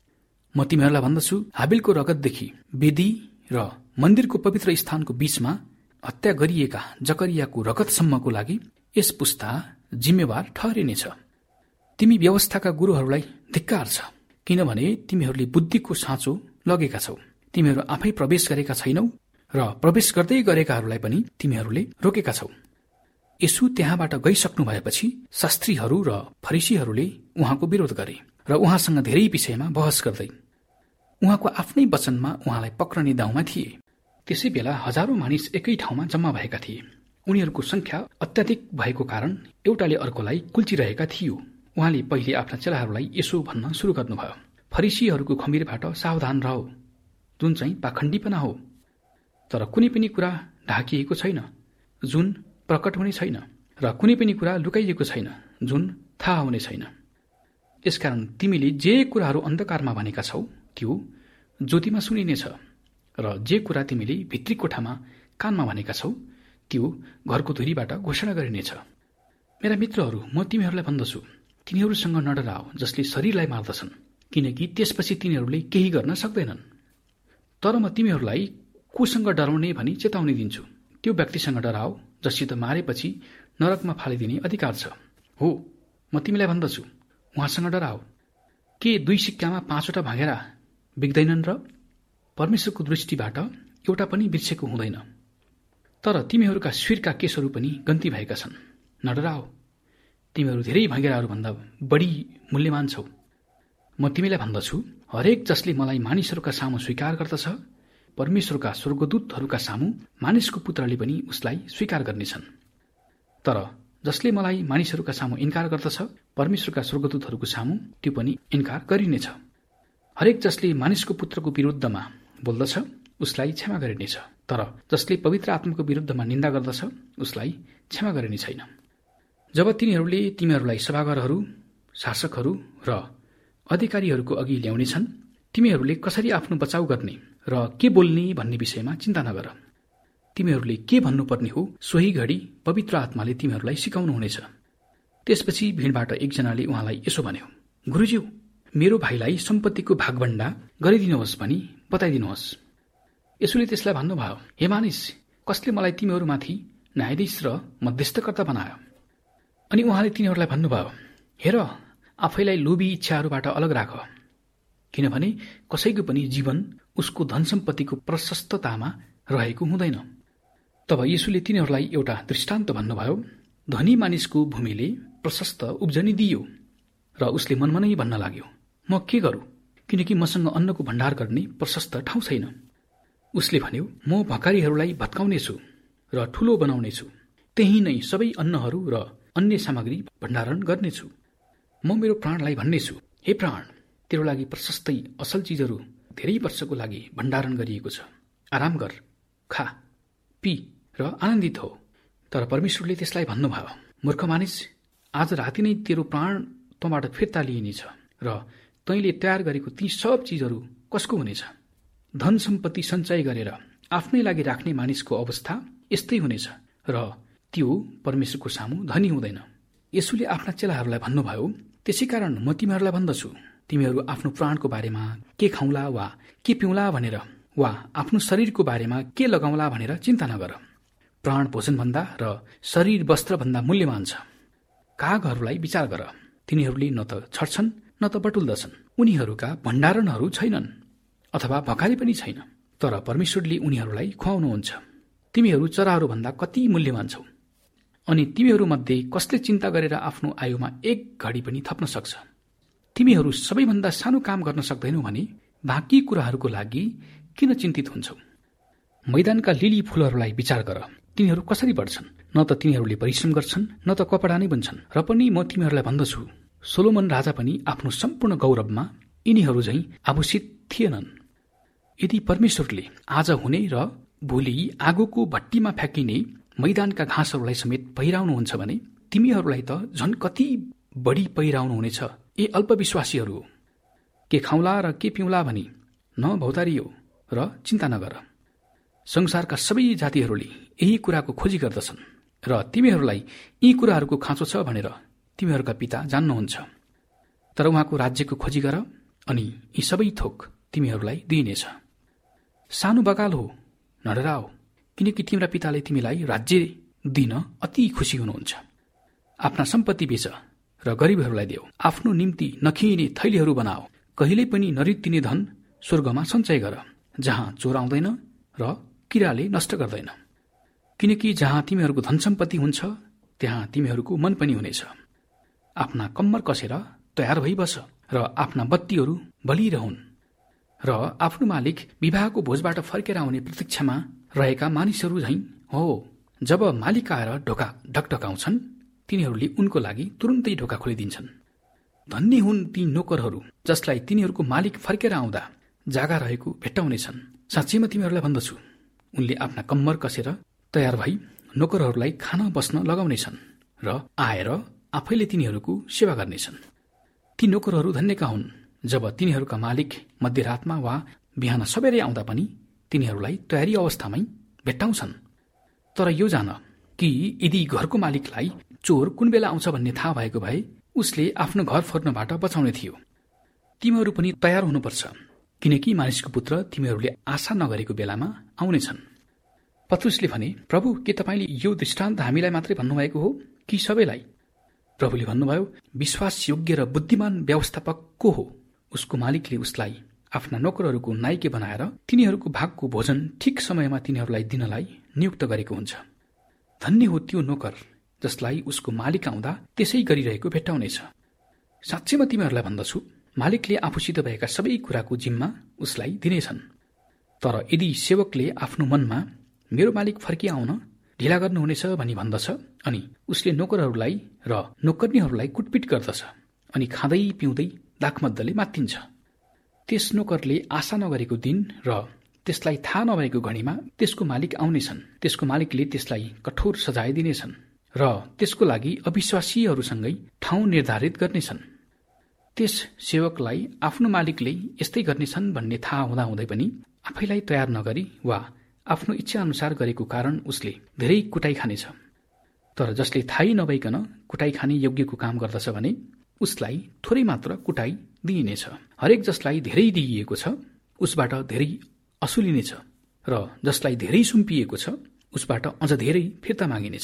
म तिमीहरूलाई भन्दछु, हाबिलको रगतदेखि वेदी र मन्दिरको पवित्र स्थानको बीचमा हत्या गरिएका जकरियाको रगतसम्मको लागि यस पुस्ता जिम्मेवार ठहरिनेछ। तिमी व्यवस्थाका गुरुहरूलाई धिक्कार छ, किनभने तिमीहरूले बुद्धिको साँचो लगेका छौ। तिमीहरू आफै प्रवेश गरेका छैनौ र प्रवेश गर्दै गरेकाहरूलाई पनि तिमीहरूले रोकेका छौ। यसु त्यहाँबाट गइसक्नु भएपछि शास्त्रीहरू र फरिसीहरूले उहाँको विरोध गरे र उहाँसँग धेरै विषयमा बहस गर्दै उहाँको आफ्नै वचनमा उहाँलाई पक्रने दाउमा थिए। त्यसै बेला हजारौं मानिस एकै ठाउँमा जम्मा भएका थिए। उनीहरूको संख्या अत्याधिक भएको कारण एउटाले अर्कोलाई कुल्चिरहेका थियो। उहाँले पहिले आफ्ना चेलाहरूलाई यसो भन्न सुरु गर्नुभयो, फरिसीहरूको खमीरबाट सावधान रह, जुन चाहिँ पाखण्डीपना हो, तर कुनै पनि कुरा ढाकिएको छैन, जुन प्रकट हुने छैन, र कुनै पनि कुरा लुकाइएको छैन, जुन थाहा हुने छैन। यसकारण तिमीले जे कुराहरू अन्धकारमा भनेका छौ त्यो ज्योतिमा सुनिनेछ, र जे कुरा तिमीले भित्री कोठामा कानमा भनेका छौ त्यो घरको धुरीबाट घोषणा गरिनेछ। मेरा मित्रहरू, म तिमीहरूलाई भन्दछु, तिनीहरूसँग नडराओ जसले शरीरलाई मार्दछन्, किनकि त्यसपछि तिनीहरूले केही गर्न सक्दैनन्। तर म तिमीहरूलाई कोसँग डराउने भनी चेतावनी दिन्छु, त्यो व्यक्तिसँग डराओ जससित मारेपछि नरकमा फालिदिने अधिकार छ। हो, म तिमीलाई भन्दछु, उहाँसँग डराओ। के दुई सिक्कामा पाँचवटा भागेरा बिग्दैनन् र? परमेश्वरको दृष्टिबाट एउटा पनि बिर्सेको हुँदैन। तर तिमीहरूका शिरका केसहरू पनि गन्ती भएका छन्। नडराओ, तिमीहरू धेरै भागेराहरूभन्दा बढी मूल्यमान छौ। म तिमीलाई भन्दछु, हरेक जसले मलाई मानिसहरूका सामु स्वीकार गर्दछ, परमेश्वरका स्वर्गदूतहरूका सामु मानिसको पुत्रले पनि उसलाई स्वीकार गर्नेछन्। तर जसले मलाई मानिसहरूका सामु इन्कार गर्दछ, परमेश्वरका स्वर्गदूतहरूको सामु त्यो पनि इन्कार गरिनेछ। हरेक जसले मानिसको पुत्रको विरुद्धमा बोल्दछ उसलाई क्षमा गरिनेछ, तर जसले पवित्र आत्माको विरुद्धमा निन्दा गर्दछ उसलाई क्षमा गरिने छैन। जब तिनीहरूले तिमीहरूलाई सभाघरहरू, शासकहरू र अधिकारीहरूको अघि ल्याउनेछन्, तिमीहरूले कसरी आफ्नो बचाउ गर्ने र के बोल्ने भन्ने विषयमा चिन्ता नगर। तिमीहरूले के भन्नुपर्ने हो सोही घडी पवित्र आत्माले तिमीहरूलाई सिकाउनुहुनेछ। त्यसपछि भिडबाट एकजनाले उहाँलाई यसो भन्यो, गुरुज्यू, मेरो भाइलाई सम्पत्तिको भागभण्डा गरिदिनुहोस् भनी बताइदिनुहोस्। यसोले त्यसलाई भन्नुभयो, हे मानिस, कसले मलाई तिमीहरूमाथि न्यायाधीश र मध्यस्थकर्ता बनायो? अनि उहाँले तिनीहरूलाई भन्नुभयो, हेर, आफैलाई लोभी इच्छाहरूबाट अलग राख, किनभने कसैको पनि जीवन उसको धन सम्पत्तिको प्रशस्ततामा रहेको हुँदैन। तब येशूले तिनीहरूलाई एउटा दृष्टान्त भन्नुभयो। धनी मानिसको भूमिले प्रशस्त उब्जनी दियो र उसले मनमा नै भन्न लाग्यो, म के गरौँ, किनकि मसँग अन्नको भण्डार गर्ने प्रशस्त ठाउँ छैन। उसले भन्यो, म भकारीहरूलाई भत्काउनेछु र ठूलो बनाउनेछु, त्यही नै सबै अन्नहरू र अन्य सामग्री भण्डारण गर्नेछु। म मेरो प्राणलाई भन्नेछु, हे प्राण, तेरो लागि प्रशस्तै असल चिजहरू धेरै वर्षको लागि भण्डारण गरिएको छ, आराम गर, खा, पी र आनन्दित हो। तर परमेश्वरले त्यसलाई भन्नुभयो, मूर्ख मानिस, आज राति नै तेरो प्राण तँबाट फिर्ता लिइनेछ र तैँले तयार गरेको ती सब चिजहरू कसको हुनेछ? धन सम्पत्ति सञ्चय गरेर आफ्नै लागि राख्ने मानिसको अवस्था यस्तै हुनेछ र त्यो परमेश्वरको सामु धनी हुँदैन। येशूले आफ्ना चेलाहरूलाई भन्नुभयो, त्यसै कारण म तिमीहरूलाई भन्दछु, तिमीहरू आफ्नो प्राणको बारेमा के खाउँला वा के पिउँला भनेर वा आफ्नो शरीरको बारेमा के लगाउँला भनेर चिन्ता नगर। प्राण भोजनभन्दा र शरीर वस्त्रभन्दा मूल्यमान छ। कागहरूलाई विचार गर, तिनीहरूले न त छर्छन् न त बटुल्दछन्, उनीहरूका भण्डारणहरू छैनन् अथवा भकारी पनि छैन, तर परमेश्वरले उनीहरूलाई खुवाउनुहुन्छ। तिमीहरू चराहरूभन्दा कति मूल्यमान छौ, अनि तिमीहरूमध्ये कसले चिन्ता गरेर आफ्नो आयुमा एक घडी पनि थप्न सक्छ? तिमीहरू सबैभन्दा सानो काम गर्न सक्दैनौ भने बाँकी कुराहरूको लागि किन चिन्तित हुन्छौ? मैदानका लिली फूलहरूलाई विचार गर, तिनीहरू कसरी बढ्छन्, न त तिनीहरूले परिश्रम गर्छन् न त कपडा नै बुन्छन्, र पनि म तिमीहरूलाई भन्दछु, सोलोमन राजा पनि आफ्नो सम्पूर्ण गौरवमा यिनीहरू झैं आभूषित थिएनन्। यदि परमेश्वरले आज हुने र भोलि आगोको भट्टीमा फ्याँकिने मैदानका घाँसहरूलाई समेत पहिराउनुहुन्छ भने तिमीहरूलाई त झन् कति बढी पहिराउनुहुनेछ, ए अल्पविश्वासीहरू। के खाउँला र के पिउँला भनी न भौतारियो र चिन्ता नगर। संसारका सबै जातिहरूले यही कुराको खोजी गर्दछन् र तिमीहरूलाई यी कुराहरूको खाँचो छ भनेर तिमीहरूका पिता जान्नुहुन्छ। तर उहाँको राज्यको खोजी गर, अनि यी सबै थोक तिमीहरूलाई दिइनेछ। सानो बगाल हो, नडराओ, किनकि तिम्रा पिताले तिमीलाई राज्य दिन अति खुसी हुनुहुन्छ। आफ्ना सम्पत्ति बेच र गरिबहरूलाई देऊ, आफ्नो निम्ति नखिइने थैलीहरू बनाऊ, कहिल्यै पनि नरित्तिने धन स्वर्गमा सञ्चय गर, जहाँ चोर आउँदैन र किराले नष्ट गर्दैन। किनकि जहाँ तिमीहरूको धन सम्पत्ति हुन्छ त्यहाँ तिमीहरूको मन पनि हुनेछ। आफ्ना कम्मर कसेर तयार भई बस र आफ्ना बत्तीहरू बलिरहन्, र आफ्नो मालिक विवाहको भोजबाट फर्केर आउने प्रतीक्षामा रहेका मानिसहरू झैं हो। जब मालिक आएर ढोका ढकढकाउँछन् तिनीहरूले उनको लागि तुरुन्तै ढोका खोलिदिन्छन्। धन्य हुन् ती नोकरहरू जसलाई तिनीहरूको मालिक फर्केर आउँदा जागा रहेको भेट्टाउनेछन्। साँच्चैमा तिमीहरूलाई भन्दछु, उनले आफ्ना कम्मर कसेर तयार भई नोकरहरूलाई खान बस्न लगाउनेछन् र आएर आफैले तिनीहरूको सेवा गर्नेछन्। ती नोकरहरू धन्यका हुन् जब तिनीहरूका मालिक मध्यरातमा वा बिहान सबेरै आउँदा पनि तिनीहरूलाई तयारी अवस्थामै भेट्टाउँछन्। तर यो जान कि यदि घरको मालिकलाई चोर कुन बेला आउँछ भन्ने थाहा भएको भए उसले आफ्नो घर फोर्नबाट बचाउने थियो। तिमीहरू पनि तयार हुनुपर्छ, किनकि मानिसको पुत्र तिमीहरूले आशा नगरेको बेलामा आउनेछन्। पत्रुसले भने, प्रभु, के तपाईँले यो दृष्टान्त हामीलाई मात्रै भन्नुभएको हो कि सबैलाई? प्रभुले भन्नुभयो, विश्वास योग्य र बुद्धिमान व्यवस्थापक को हो? उसको मालिकले उसलाई आफ्ना नोकरहरूको नाइके बनाएर तिनीहरूको भागको भोजन ठिक समयमा तिनीहरूलाई दिनलाई नियुक्त गरेको हुन्छ। धन्य हो त्यो नोकर जसलाई उसको मालिक आउँदा त्यसै गरिरहेको भेट्टाउनेछ। साँच्चैमा तिमीहरूलाई भन्दछु, मालिकले आफूसित भएका सबै कुराको जिम्मा उसलाई दिनेछन्। तर यदि सेवकले आफ्नो मनमा मेरो मालिक फर्किआउन ढिला गर्नुहुनेछ भनी भन्दछ अनि उसले नोकरहरूलाई र नोकर्नीहरूलाई कुटपिट गर्दछ अनि खाँदै पिउँदै दाखमद्दले मात्तिन्छ। त्यस नोकरले आशा नगरेको दिन र त्यसलाई थाहा नभएको घडीमा त्यसको मालिक आउनेछन्। त्यसको मालिकले त्यसलाई कठोर सजाय दिनेछन् र त्यसको लागि अविश्वासीहरूसँगै ठाउँ निर्धारित गर्नेछन्। त्यस सेवकलाई आफ्नो मालिकले यस्तै गर्नेछन् भन्ने थाहा हुँदाहुँदै पनि आफैलाई तयार नगरी वा आफ्नो इच्छा अनुसार गरेको कारण उसले धेरै कुटाइ खानेछ। तर जसले थाहै नभइकन कुटाइ खाने योग्यको काम गर्दछ भने उसलाई थोरै मात्र कुटाइ दिइनेछ। हरेक जसलाई धेरै दिइएको छ उसबाट धेरै असुलिनेछ र जसलाई धेरै सुम्पिएको छ उसबाट अझ धेरै फिर्ता मागिनेछ।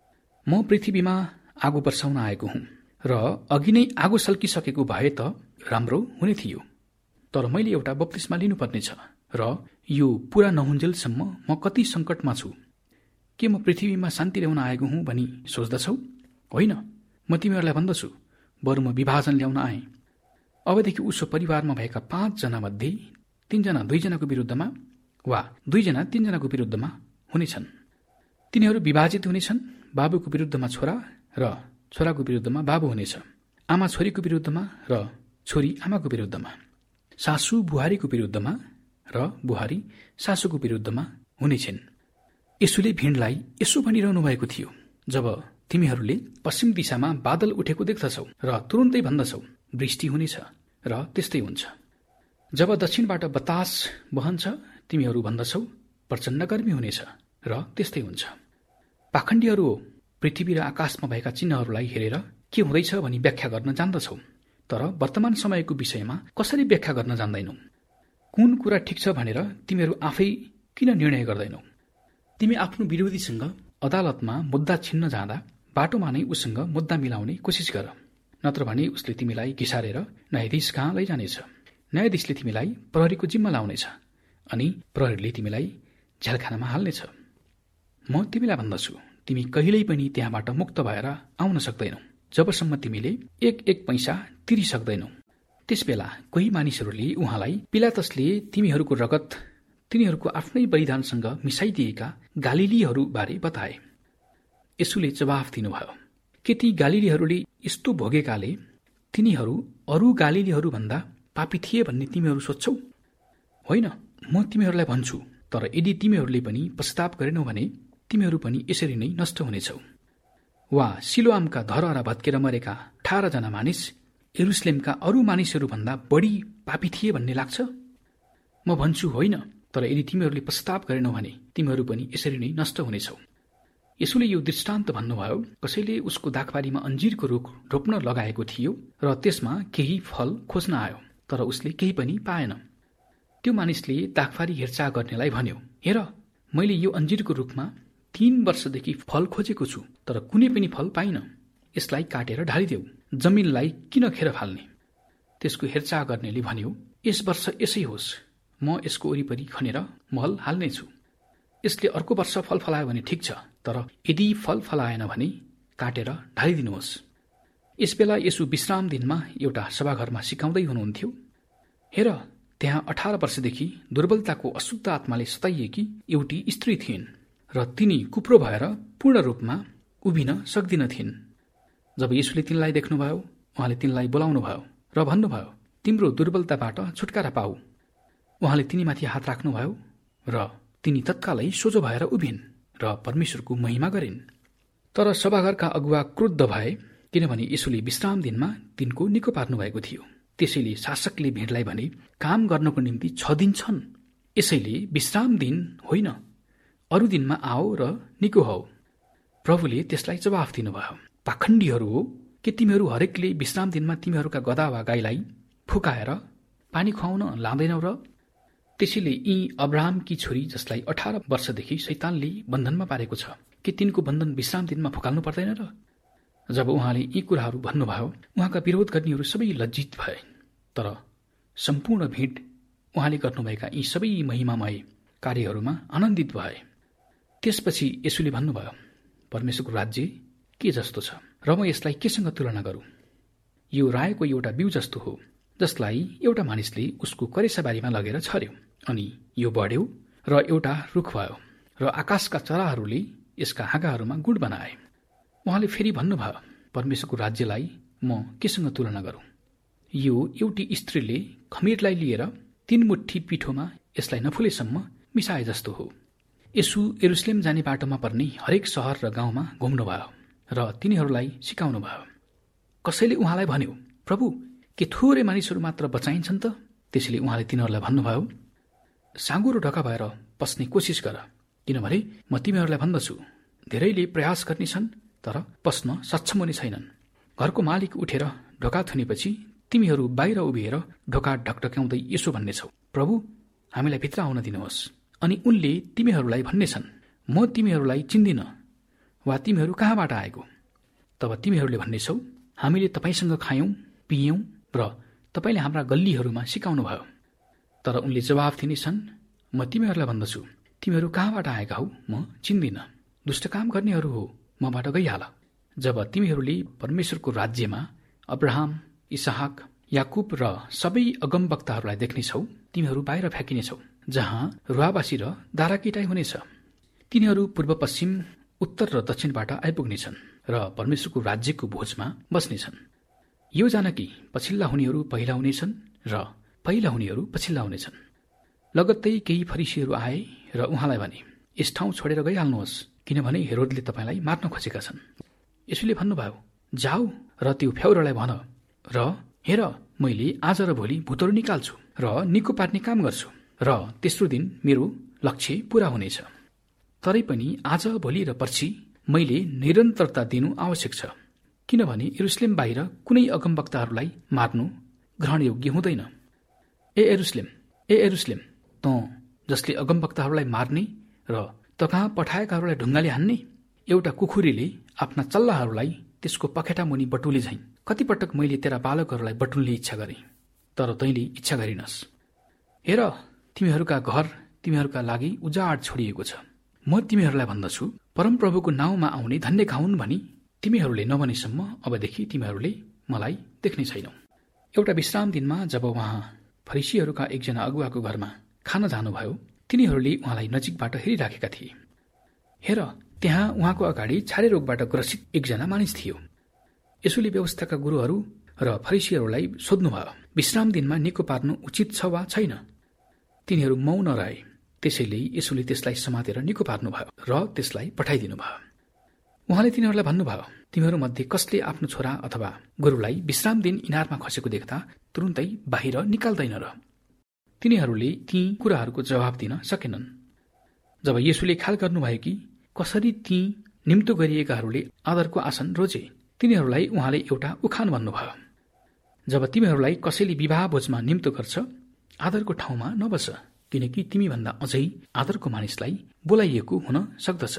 म पृथ्वीमा आगो वर्षाउन आएको हुँ र अघि नै आगो सल्किसकेको भए त राम्रो हुने थियो, तर मैले एउटा बप्तिस्मा लिनुपर्नेछ र यो पूरा नहुन्जेलसम्म म कति सङ्कटमा छु। के म पृथ्वीमा शान्ति ल्याउन आएको हुँ भनी सोच्दछौ? होइन, म तिमीहरूलाई भन्दछु, बरु म विभाजन ल्याउन आएँ। अबदेखि उसो परिवारमा भएका पाँचजना मध्ये तीनजना दुईजनाको विरुद्धमा वा दुईजना तीनजनाको विरुद्धमा हुनेछन्। तिनीहरू विभाजित हुनेछन्। बाबुको विरुद्धमा छोरा र छोराको विरुद्धमा बाबु हुनेछ, आमा छोरीको विरुद्धमा र छोरी आमाको विरुद्धमा, सासू बुहारीको विरुद्धमा र बुहारी सासूको विरुद्धमा हुनेछन्। यसुले भिडलाई यसो भनिरहनु भएको थियो, जब तिमीहरूले पश्चिम दिशामा बादल उठेको देख्दछौ र तुरुन्तै भन्दछौ वृष्टि हुनेछ र त्यस्तै हुन्छ। जब दक्षिणबाट बतास बहन्छ तिमीहरू भन्दछौ प्रचण्ड गर्मी हुनेछ र त्यस्तै हुन्छ। पाखण्डीहरू हो, पृथ्वी र आकाशमा भएका चिन्हहरूलाई हेरेर के हुँदैछ भनी व्याख्या गर्न जान्दछौ, तर वर्तमान समयको विषयमा कसरी व्याख्या गर्न जान्दैनौ। कुन कुरा ठिक छ भनेर तिमीहरू आफै किन निर्णय गर्दैनौ? तिमी आफ्नो विरोधीसँग अदालतमा मुद्दा छिन्न जाँदा बाटोमा नै उसँग मुद्दा मिलाउने कोसिस गर, नत्र भने उसले तिमीलाई घिसारेर न्यायाधीश कहाँ लैजानेछ। न्यायाधीशले तिमीलाई प्रहरीको जिम्मा लाउनेछ अनि प्रहरीले तिमीलाई झ्यालखानामा हाल्नेछ। म तिमीलाई भन्दछु, तिमी कहिल्यै पनि त्यहाँबाट मुक्त भएर आउन सक्दैनौ जबसम्म तिमीले एक एक पैसा तिरिसक्दैनौ। त्यसबेला कोही मानिसहरूले उहाँलाई पिलातसले तिमीहरूको रगत तिनीहरूको आफ्नै बलिदानसँग मिसाइदिएका गालिलीहरू बारे बताए। यसुले जवाफ दिनुभयो, के ती गालिलीहरूले यस्तो भोगेकाले तिनीहरू अरू गालिलीहरू भन्दा पापी थिए भन्ने तिमीहरू सोच्छौ? होइन, म तिमीहरूलाई भन्छु, तर यदि तिमीहरूले पनि पश्चाताप गरेनौ भने तिमीहरू पनि यसरी नै नष्ट हुनेछौ। वा सिलोआमका धरहरा भत्केर मरेका अठार जना मानिस यरुसलेमका अरू मानिसहरूभन्दा बढी पापी थिए भन्ने लाग्छ? म भन्छु होइन, तर यदि तिमीहरूले पश्चाताप गरेनौ भने तिमीहरू पनि यसरी नै नष्ट हुनेछौ। यसुले यो दृष्टान्त भन्नुभयो, कसैले उसको दाखबारीमा अन्जिरको रुख रोप्न लगाएको थियो र त्यसमा केही फल खोज्न आयो, तर उसले केही पनि पाएन। त्यो मानिसले दाखबारी हेरचाह गर्नेलाई भन्यो, हेर, मैले यो अन्जिरको रुखमा तीन वर्षदेखि फल खोजेको छु, तर कुनै पनि फल पाइन। यसलाई काटेर ढालिदेऊ, जमिनलाई किन खेर फाल्ने? त्यसको हेरचाह गर्नेले भन्यो, यस वर्ष यसै होस्, म यसको वरिपरि खनेर मल हाल्नेछु। यसले अर्को वर्ष फल फलायो भने ठिक छ, तर यदि फल फलाएन भने काटेर ढालिदिनुहोस्। यसबेला यसु विश्राम दिनमा एउटा सभाघरमा सिकाउँदै हुनुहुन्थ्यो। हेर, त्यहाँ अठार वर्षदेखि दुर्बलताको अशुद्ध आत्माले सताइएकी एउटी स्त्री थिइन् र तिनी कुप्रो भएर पूर्ण रूपमा उभिन सक्दिन थिइन्। जब यसुले तिनलाई देख्नुभयो, उहाँले तिनलाई बोलाउनुभयो र भन्नुभयो, तिम्रो दुर्बलताबाट छुटकारा पाऊ। उहाँले तिनीमाथि हात राख्नुभयो र तिनी तत्कालै सोझो भएर उभिन् र परमेश्वरको महिमा गरिन्। तर सभाघरका अगुवा क्रुद्ध भए, किनभने यसुले विश्राम दिनमा तिनको निको पार्नु भएको थियो। त्यसैले शासकले भिडलाई भने, काम गर्नको निम्ति छ दिन छन्, यसैले विश्राम दिन होइन, अरू दिनमा आओ र निको हौ। प्रभुले त्यसलाई जवाफ दिनुभयो, पाखण्डीहरू हो, के तिमीहरू हरेकले विश्राम दिनमा तिमीहरूका गधा वा गाईलाई फुकाएर पानी खुवाउन लाँदैनौ र? त्यसैले यी अब्राहमकी छोरी जसलाई अठार वर्षदेखि शैतानले बन्धनमा पारेको छ, के तिनको बन्धन विश्राम दिनमा फुकाल्नु पर्दैन र? जब उहाँले यी कुराहरू भन्नुभयो, उहाँका विरोध गर्नेहरू सबै लज्जित भए, तर सम्पूर्ण भिड उहाँले गर्नुभएका यी सबै महिमामय कार्यहरूमा आनन्दित भए। त्यसपछि यसुले भन्नुभयो, परमेश्वरको राज्य के जस्तो छ र म यसलाई केसँग तुलना गरौँ? यो रायोको एउटा बिउ जस्तो हो, जसलाई एउटा मानिसले उसको करेसाबारीमा लगेर छर्यो, अनि यो बढ्यो र एउटा रुख भयो र आकाशका चराहरूले यसका हाँगाहरूमा गुड बनाए। उहाँले फेरि भन्नुभयो, परमेश्वरको राज्यलाई म केसँग तुलना गरौँ? यो एउटी स्त्रीले खमीरलाई लिएर तीन मुठी पिठोमा यसलाई नफुलेसम्म मिसाए जस्तो हो। यसु यरुशलेम जाने बाटोमा पर्ने हरेक सहर र गाउँमा घुम्नुभयो र तिनीहरूलाई सिकाउनु भयो। कसैले उहाँलाई भन्यो, प्रभु, के थोरै मानिसहरू मात्र बचाइन्छन् त? त्यसैले उहाँले तिनीहरूलाई भन्नुभयो, साँगुरो ढका भएर पस्ने कोसिस गर, किनभने म तिमीहरूलाई भन्दछु, धेरैले प्रयास गर्नेछन् तर पस्न सक्षम हुने छैनन्। घरको मालिक उठेर ढोका थुनेपछि तिमीहरू बाहिर उभिएर ढोका ढकढक्याउँदै यसो भन्नेछौ, प्रभु, हामीलाई भित्र आउन दिनुहोस्। अनि उनले तिमीहरूलाई भन्नेछन्, म तिमीहरूलाई चिन्दिन वा तिमीहरू कहाँबाट आएको? तब तिमीहरूले भन्नेछौ, हामीले तपाईँसँग खायौं पियौं र तपाईँले हाम्रा गल्लीहरूमा सिकाउनु भयो। तर उनले जवाफ दिनेछन्, म तिमीहरूलाई भन्दछु, तिमीहरू कहाँबाट आएका हौ म चिन्दिन। दुष्ट काम गर्नेहरू हो, मबाट गइहाल। जब तिमीहरूले परमेश्वरको राज्यमा अब्राहम, इसहाक, याकुब र सबै अगमवक्ताहरूलाई देख्नेछौ, तिमीहरू बाहिर फ्याँकिनेछौ, जहाँ रुवाबासी र दाराकिटाइ हुनेछ। तिनीहरू पूर्व पश्चिम, उत्तर र दक्षिणबाट आइपुग्नेछन् र परमेश्वरको राज्यको भोजमा बस्नेछन्। यो जान कि पछिल्ला हुनेहरू पहिला हुनेछन् र पहिला हुनेहरू पछिल्ला हुनेछन्। लगत्तै केही फरिसीहरू आए र उहाँलाई भने, यस ठाउँ छोडेर गइहाल्नुहोस्, किनभने हेरोदले तपाईँलाई मार्न खोजेका छन्। यसुले भन्नुभयो, जाऊ र त्यो फ्याउरालाई भन र हेर, मैले आज र भोलि भूतहरू निकाल्छु र निको पार्ने काम गर्छु र तेस्रो दिन मेरो लक्ष्य पूरा हुनेछ। तरै पनि आज, भोलि र पर्सि मैले निरन्तरता दिनु आवश्यक छ, किनभने यरुशलेम बाहिर कुनै अगमवक्ताहरूलाई मार्नु ग्रहणयोग्य हुँदैन। ए यरुशलेम, ए यरुशलेम, त जसले अगमवक्ताहरूलाई मार्ने र त कहाँ पठाएकाहरूलाई ढुङ्गाले हान्ने, एउटा कुखुरीले आफ्ना चल्लाहरूलाई त्यसको पखेटा मुनि बटुले झैं कतिपटक मैले तेरा बालकहरूलाई बटुल्ने इच्छा गरेँ, तर तैँले इच्छा गरिनस्। हेर, तिमीहरूका घर तिमीहरूका लागि उजाड छोडिएको छ। म तिमीहरूलाई भन्दछु, परमप्रभुको नाउँमा आउने धन्य खाउन् भनी तिमीहरूले नभनेसम्म अबदेखि तिमीहरूले मलाई देख्ने छैनौ। एउटा विश्राम दिनमा जब उहाँ फरिसीहरूका एकजना अगुवाको घरमा खान जानुभयो, तिनीहरूले उहाँलाई नजिकबाट हेरिराखेका थिए। हेर, त्यहाँ उहाँको अगाडि छारे रोगबाट ग्रसित एकजना मानिस थियो। यसुले व्यवस्थाका गुरुहरू र फरिसीहरूलाई सोध्नुभयो, विश्राम दिनमा निको पार्नु उचित छ वा छैन? तिनीहरू मौन रहे। त्यसैले यसुले त्यसलाई समातेर निको पार्नुभयो र त्यसलाई पठाइदिनु भयो। उहाँले तिनीहरूलाई भन्नुभयो, तिमीहरूमध्ये कसले आफ्नो छोरा अथवा गोरुलाई विश्राम दिन इनारमा खसेको देख्दा तुरुन्तै बाहिर निकाल्दैन र? तिनीहरूले ती कुराहरूको जवाब दिन सकेनन्। जब यसुले ख्याल गर्नुभयो कि कसरी ती निम्तो गरिएकाहरूले आदरको आसन रोजे, तिनीहरूलाई उहाँले एउटा उखान भन्नुभयो, जब तिमीहरूलाई कसैले विवाह भोजमा निम्तो गर्छ, आदरको ठाउँमा नबस, किनकि तिमीभन्दा अझै आदरको मानिसलाई बोलाइएको हुन सक्दछ।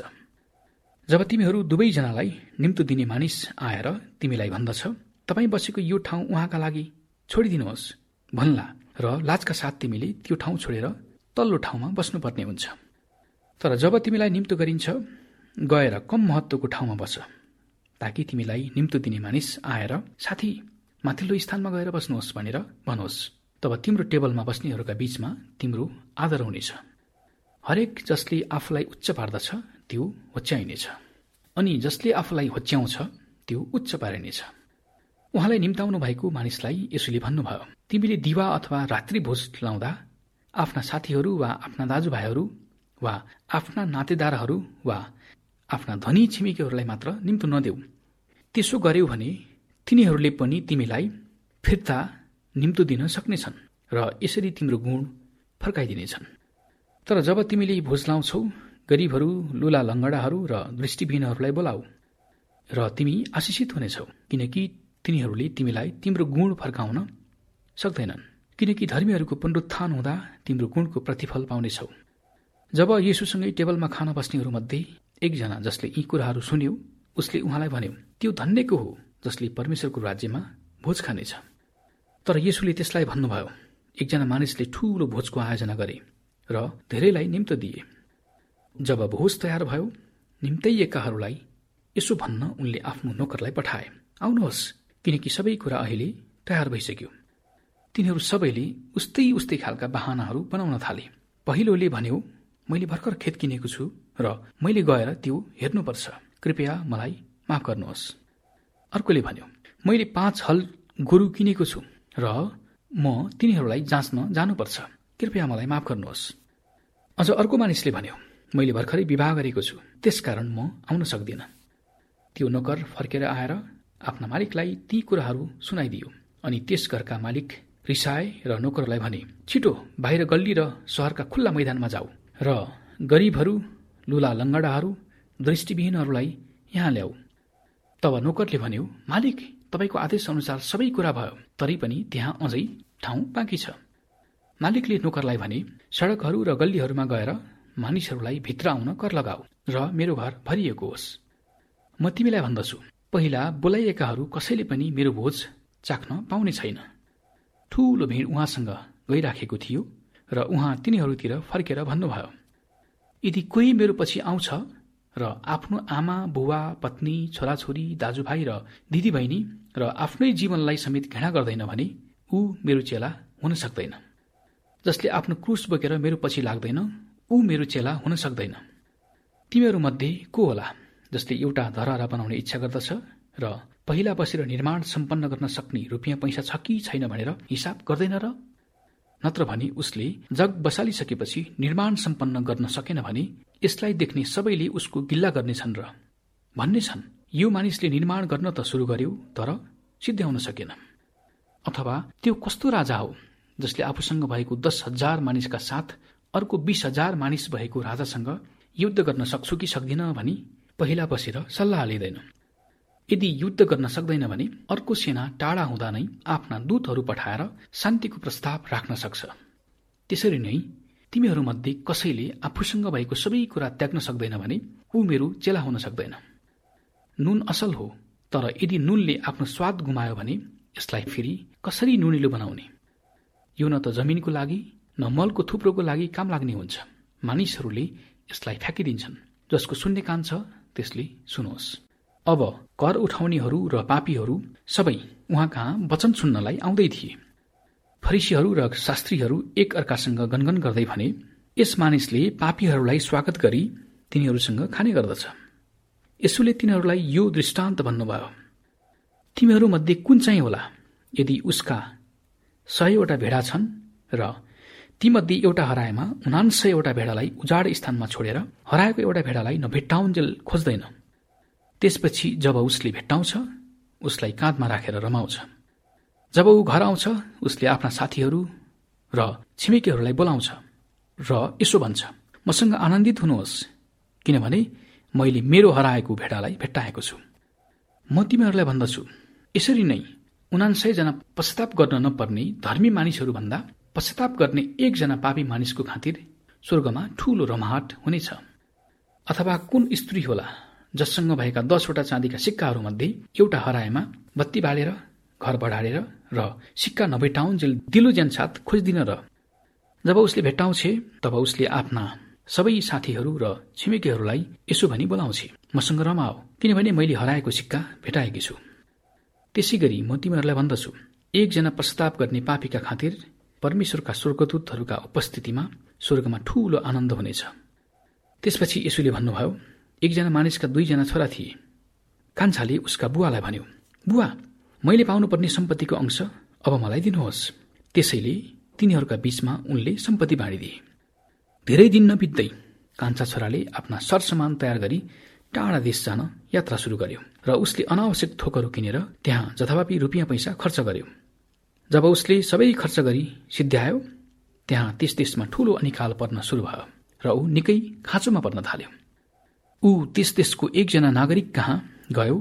जब तिमीहरू दुवैजनालाई निम्तो दिने मानिस आएर तिमीलाई भन्दछ, तपाईँ बसेको यो ठाउँ उहाँका लागि छोडिदिनुहोस् भन्ला र लाजका साथ तिमीले त्यो ठाउँ छोडेर तल्लो ठाउँमा बस्नुपर्ने हुन्छ। तर जब तिमीलाई निम्तो गरिन्छ, गएर कम महत्त्वको ठाउँमा बस, ताकि तिमीलाई निम्तो दिने मानिस आएर साथी माथिल्लो स्थानमा गएर बस्नुहोस् भनेर भनोस्। तब तिम्रो टेबलमा बस्नेहरूका बीचमा तिम्रो आदर हुनेछ। हरेक जसले आफूलाई उच्च पार्दछ त्यो होच्याइनेछ, अनि जसले आफूलाई होच्याउँछ त्यो उच्च पारिनेछ। उहाँलाई निम्ताउनु भएको मानिसलाई यसुले भन्नुभयो, तिमीले दिवा अथवा रात्रि भोज लाउँदा आफ्ना साथीहरू वा आफ्ना दाजुभाइहरू वा आफ्ना नातेदारहरू वा आफ्ना धनी छिमेकीहरूलाई मात्र निम्तो नदेऊ। त्यसो गर्यौ भने तिनीहरूले पनि तिमीलाई फिर्ता निम्तो दिन सक्नेछन् र यसरी तिम्रो गुण फर्काइदिनेछन्। तर जब तिमीले भोज लाउँछौ, गरिबहरू, लुला लङ्गडाहरू र दृष्टिविहीनहरूलाई बोलाऊ र तिमी आशिषित हुनेछौ, किनकि तिनीहरूले तिमीलाई तिम्रो गुण फर्काउन सक्दैनन्, किनकि धर्मीहरूको पुनरुत्थान हुँदा तिम्रो गुणको प्रतिफल पाउनेछौ। जब येशूसँगै टेबलमा खान बस्नेहरूमध्ये एकजना जसले यी कुराहरू सुन्यो, उसले उहाँलाई भन्यो, त्यो धन्यको हो जसले परमेश्वरको राज्यमा भोज खानेछ। तर येशूले त्यसलाई भन्नुभयो, एकजना मानिसले ठूलो भोजको आयोजना गरे र धेरैलाई निम्तो दिए। जब भोज तयार भयो, निम्ताइएकाहरूलाई यसो भन्न उनले आफ्नो नोकरलाई पठाए, आउनुहोस्, किनकि सबै कुरा अहिले तयार भइसक्यो। तिनीहरू सबैले उस्तै उस्तै खालका बहानाहरू बनाउन थाले। पहिलोले भन्यो, मैले भर्खर खेत किनेको छु र मैले गएर त्यो हेर्नुपर्छ, कृपया मलाई माफ गर्नुहोस्। अर्कोले भन्यो, मैले पाँच हल गोरु किनेको छु र म तिनीहरूलाई जाँच्न जानुपर्छ, कृपया मलाई माफ गर्नुहोस्। अझ अर्को मानिसले भन्यो, मैले भर्खरै विवाह गरेको छु, त्यसकारण म आउन सक्दिनँ। त्यो नोकर फर्केर आएर आफ्ना मालिकलाई ती कुराहरू सुनाइदियो। अनि त्यस घरका मालिक रिसाए र नोकरलाई भने, छिटो बाहिर गल्ली र सहरका खुल्ला मैदानमा जाऊ र गरिबहरू, लुला लङ्गडाहरू, दृष्टिविहीनहरूलाई यहाँ ल्याऊ। तब नोकरले भन्यो, मालिक, तपाईँको आदेश अनुसार सबै कुरा भयो, तरै पनि त्यहाँ अझै ठाउँ बाँकी छ। मालिकले नोकरलाई भने, सडकहरू र गल्लीहरूमा गएर मानिसहरूलाई भित्र आउन कर लगाऊ र मेरो घर भरिएको होस्। म तिमीलाई भन्दछु, पहिला बोलाइएकाहरू कसैले पनि मेरो भोज चाख्न पाउने छैन। ठूलो भिड उहाँसँग गइराखेको थियो र उहाँ तिनीहरूतिर फर्केर भन्नुभयो, यदि कोही मेरो पछि आउँछ र आफ्नो आमा, बुवा, पत्नी, छोराछोरी, दाजुभाइ र दिदीबहिनी र आफ्नै जीवनलाई समेत घृणा गर्दैन भने ऊ मेरो चेला हुन सक्दैन। जसले आफ्नो क्रुस बोकेर मेरो पछि लाग्दैन ऊ मेरो चेला हुन सक्दैन। तिमीहरूमध्ये को होला जसले एउटा धरहरा बनाउने इच्छा गर्दछ र पहिला बसेर निर्माण सम्पन्न गर्न सक्ने रुपियाँ पैसा छ कि छैन भनेर हिसाब गर्दैन र? नत्र भने उसले जग बसालिसकेपछि निर्माण सम्पन्न गर्न सकेन भने यसलाई देख्ने सबैले उसको गिल्ला गर्नेछन् र भन्नेछन्, यो मानिसले निर्माण गर्न त सुरु गर्यो तर सिद्ध्याउन सकेन। अथवा त्यो कस्तो राजा हो जसले आफूसँग भएको दस हजार मानिसका साथ अर्को बीस हजार मानिस भएको राजासँग युद्ध गर्न सक्छु कि सक्दिन भनी पहिला बसेर सल्लाह लिँदैन। यदि युद्ध गर्न सक्दैन भने अर्को सेना टाढा हुँदा नै आफ्ना दूतहरू पठाएर शान्तिको प्रस्ताव राख्न सक्छ। त्यसरी नै तिमीहरूमध्ये कसैले आफूसँग भएको सबै कुरा त्याग्न सक्दैन भने ऊ मेरो चेला हुन सक्दैन। नुन असल हो, तर यदि नुनले आफ्नो स्वाद गुमायो भने यसलाई फेरि कसरी नुनिलो बनाउने? यो न त जमिनको लागि न मलको थुप्रोको लागि काम लाग्ने हुन्छ। मानिसहरूले यसलाई फ्याँकिदिन्छन्। जसको सुन्ने कान छ त्यसले सुनोस्। अब कर उठाउनेहरू र पापीहरू सबै उहाँ कहाँ वचन सुन्नलाई आउँदै थिए। फरिसीहरू र शास्त्रीहरू एक अर्कासँग गनगन गर्दै भने, यस मानिसले पापीहरूलाई स्वागत गरी तिनीहरूसँग खाने गर्दछ। यसुले तिनीहरूलाई यो दृष्टान्त भन्नुभयो, तिमीहरूमध्ये कुन चाहिँ होला यदि उसका सयवटा भेडा छन् र तीमध्ये एउटा हराएमा उनान्सयवटा भेडालाई उजाड स्थानमा छोडेर हराएको एउटा भेडालाई नभेट्टाउन्जेल खोज्दैन? त्यसपछि जब उसले भेट्टाउँछ उसलाई काँधमा राखेर रमाउँछ। जब ऊ घर आउँछ उसले आफ्ना साथीहरू र छिमेकीहरूलाई बोलाउँछ र यसो भन्छ, मसँग आनन्दित हुनुहोस् किनभने मैले मेरो हराएको भेडालाई भेट्टाएको छु। म तिमीहरूलाई भन्दछु, यसरी नै उनान्सय जना पश्चाताप गर्न नपर्ने धर्मी मानिसहरू भन्दा पश्चाताप गर्ने एकजना पापी मानिसको खातिर स्वर्गमा ठूलो रमाहट हुनेछ। अथवा कुन स्त्री होला जससँग भएका दसवटा चाँदीका सिक्काहरूमध्ये एउटा हराएमा बत्ती बालेर घर बढाडेर र सिक्का नभेट्टाउन्जेल दिलो ज्यानसाथ खोज्दिन र? जब उसले भेट्टाउँछे तब उसले आफ्ना सबै साथीहरू र छिमेकीहरूलाई यसो भनी बोलाउँछे, मसँग रमाओ किनभने मैले हराएको सिक्का भेटाएकी छु। त्यसै गरी म तिमीहरूलाई भन्दछु, एकजना पश्चाताप गर्ने पापीका खातिर परमेश्वरका स्वर्गदूतहरूका उपस्थितिमा स्वर्गमा ठूलो आनन्द हुनेछ। त्यसपछि यसुले भन्नुभयो, एकजना मानिसका दुईजना छोरा थिए। कान्छाले उसका बुवालाई भन्यो, बुवा, मैले पाउनुपर्ने सम्पत्तिको अंश अब मलाई दिनुहोस्। त्यसैले तिनीहरूका बीचमा उनले सम्पत्ति बाँडिदिए। धेरै दिन नबित्दै कान्छा छोराले आफ्ना सरसामान तयार गरी टाढा देश जान यात्रा सुरु गर्यो र उसले अनावश्यक थोकहरू किनेर त्यहाँ जथाभावी रुपियाँ पैसा खर्च गर्यो। जब उसले सबै खर्च गरी सिद्ध्यायो त्यहाँ त्यस देशमा ठूलो अनिकाल पर्न सुरु भयो र ऊ निकै खाँचोमा पर्न थाल्यो। ऊ त्यस देशको एकजना नागरिक कहाँ गयो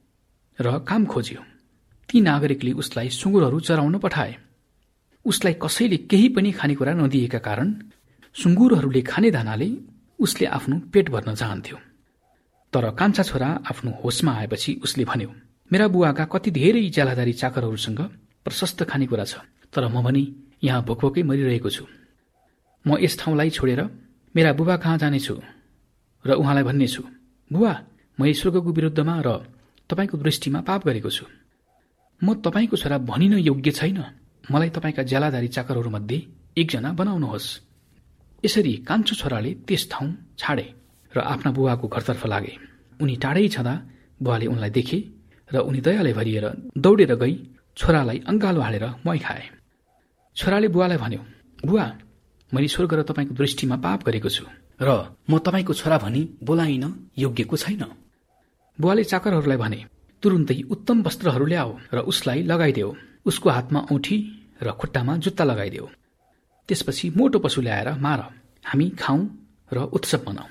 र काम खोज्यो। ती नागरिकले उसलाई सुँगुरहरू चराउन पठाए। उसलाई कसैले केही पनि खानेकुरा नदिएका कारण सुँगुरहरूले खाने दानाले उसले आफ्नो पेट भर्न चाहन्थ्यो। तर कान्छा छोरा आफ्नो होसमा आएपछि उसले भन्यो, मेरा बुवाका कति धेरै ज्यालादारी चाकरहरूसँग प्रशस्त खानेकुरा छ, तर म भने यहाँ भोकभोकै मरिरहेको छु। म यस ठाउँलाई छोडेर मेरा बुबा कहाँ जानेछु र उहाँलाई भन्नेछु, बुवा, मैले स्वर्गको विरुद्धमा र तपाईँको दृष्टिमा पाप गरेको छु। म तपाईँको छोरा भनिन योग्य छैन, मलाई तपाईँका ज्यालादारी चाकरहरूमध्ये एकजना बनाउनुहोस्। यसरी कान्छो छोराले त्यस ठाउँ छाडे र आफ्ना बुवाको घरतर्फ लागे। उनी टाढै छँदा बुवाले उनलाई देखे र उनी दयाले भरिएर दौडेर गई छोरालाई अङ्गालो हालेर मै खाए। छोराले बुवालाई भन्यो, बुवा, मैले स्वर्ग र तपाईँको दृष्टिमा पाप गरेको छु र म तपाईँको छोरा भनी बोलाइन योग्यको छैन। बुवाले चाकरहरूलाई भने, तुरुन्तै उत्तम वस्त्रहरू ल्याऊ र उसलाई लगाइदेऊ। उसको हातमा औँठी र खुट्टामा जुत्ता लगाइदेऊ। त्यसपछि मोटो पशु ल्याएर मार, हामी खाउँ र उत्सव मनाऊ।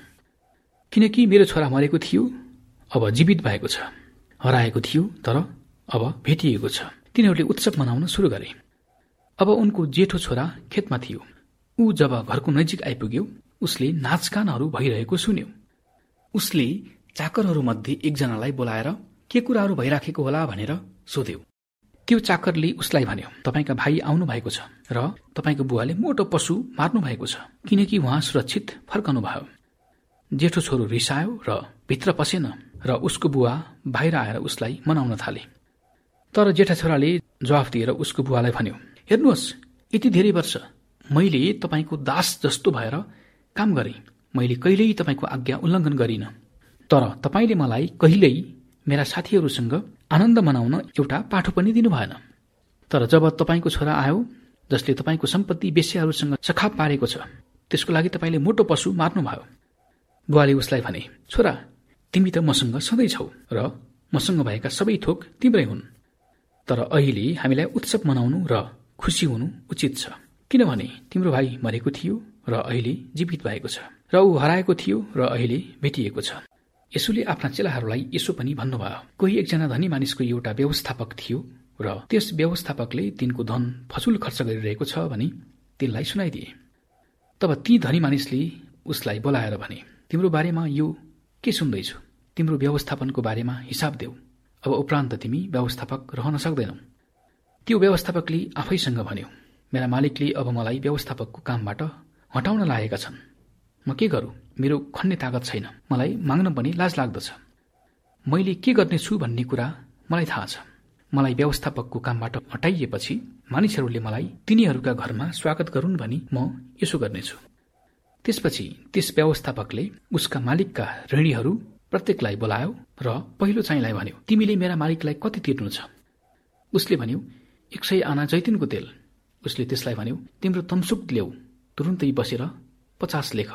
किनकि मेरो छोरा मरेको थियो, अब जीवित भएको छ, हराएको थियो तर अब भेटिएको छ। तिनीहरूले उत्सव मनाउन सुरु गरे। अब उनको जेठो छोरा खेतमा थियो। ऊ जब घरको नजिक आइपुग्यो, उसले नाचगानहरू भइरहेको सुन्यो। उसले चाकरहरूमध्ये एकजनालाई बोलाएर के कुराहरू भइराखेको होला भनेर सोध्यो। त्यो चाकरले उसलाई भन्यो, तपाईँका भाइ आउनु भएको छ र तपाईँको बुवाले मोटो पशु मार्नु भएको छ, किनकि उहाँ सुरक्षित फर्कनु भयो। जेठो छोरो रिसायो र भित्र पसेन र उसको बुवा बाहिर आएर उसलाई मनाउन थाले। तर जेठा छोराले जवाफ दिएर उसको बुवालाई भन्यो, हेर्नुहोस्, यति धेरै वर्ष मैले तपाईँको दास जस्तो भएर काम गरेँ। मैले कहिल्यै तपाईँको आज्ञा उल्लङ्घन गरिन। तर तपाईँले मलाई कहिल्यै मेरा साथीहरूसँग आनन्द मनाउन एउटा पाठो पनि दिनु भएन। तर जब तपाईँको छोरा आयो जसले तपाईँको सम्पत्ति बेस्याहरूसँग सखाप पारेको छ, त्यसको लागि तपाईँले मोटो पशु मार्नुभयो। बुवाले उसलाई भने, छोरा, तिमी त मसँग सधैँ छौ र मसँग भएका सबै थोक तिम्रै हुन्। तर अहिले हामीलाई उत्सव मनाउनु र खुसी हुनु उचित छ, किनभने तिम्रो भाइ मरेको थियो र अहिले जीवित भएको छ, र ऊ हराएको थियो र अहिले भेटिएको छ। यसोले आफ्ना चेलाहरूलाई यसो पनि भन्नुभयो, कोही एकजना धनी मानिसको एउटा व्यवस्थापक थियो र त्यस व्यवस्थापकले तिनको धन फजुल खर्च गरिरहेको छ भनी तिनलाई सुनाइदिए। तब ती धनी मानिसले उसलाई बोलाएर भने, तिम्रो बारेमा यो के सुन्दैछु? तिम्रो व्यवस्थापनको बारेमा हिसाब देऊ। अब उपरान्त तिमी व्यवस्थापक रहन सक्दैनौ। त्यो व्यवस्थापकले आफैसँग भन्यो, मेरा मालिकले अब मलाई व्यवस्थापकको कामबाट हटाउन लागेका छन्। म के गरू? मेरो खन्ने तागत छैन। मलाई माग्न पनि लाज लाग्दछ। मैले के गर्नेछु भन्ने कुरा मलाई थाहा छ। मलाई व्यवस्थापकको कामबाट हटाइएपछि मानिसहरूले मलाई तिनीहरूका घरमा स्वागत गरून् भनी म यसो गर्नेछु। त्यसपछि त्यस व्यवस्थापकले उसका मालिकका ऋणीहरू प्रत्येकलाई बोलायो र पहिलो चाहिँलाई भन्यो, तिमीले मेरा मालिकलाई कति तिर्नु छ? उसले भन्यो, एक सय आना जैतुनको तेल। उसले त्यसलाई भन्यो, तिम्रो तमसुक ल्याऊ, तुरुन्तै बसेर पचास लेख।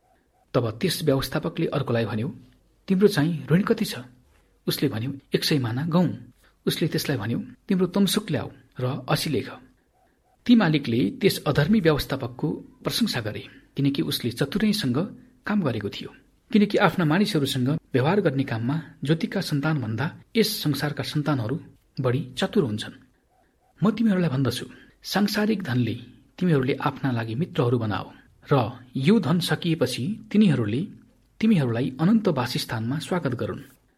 तब त्यस व्यवस्थापकले अर्कोलाई भन्यो, तिम्रो चाहिँ ऋण कति छ? उसले भन्यो, एक सय माना गहुँ। उसले त्यसलाई भन्यो, तिम्रो तमसुक ल्याऊ र अस्सी लेख। ती मालिकले त्यस अधर्मी व्यवस्थापकको प्रशंसा गरे, किनकि उसले चतुरैसँग काम गरेको थियो। किनकि आफ्ना मानिसहरूसँग व्यवहार गर्ने काममा ज्योतिका सन्तानभन्दा यस संसारका सन्तानहरू बढी चतुर हुन्छन्। म तिमीहरूलाई भन्दछु, सांसारिक धनले तिमीहरूले आफ्ना लागि मित्रहरू बनाओ र यो धन सकिएपछि तिनीहरूले तिमीहरूलाई अनन्त वासस्थानमा स्वागत गरून्।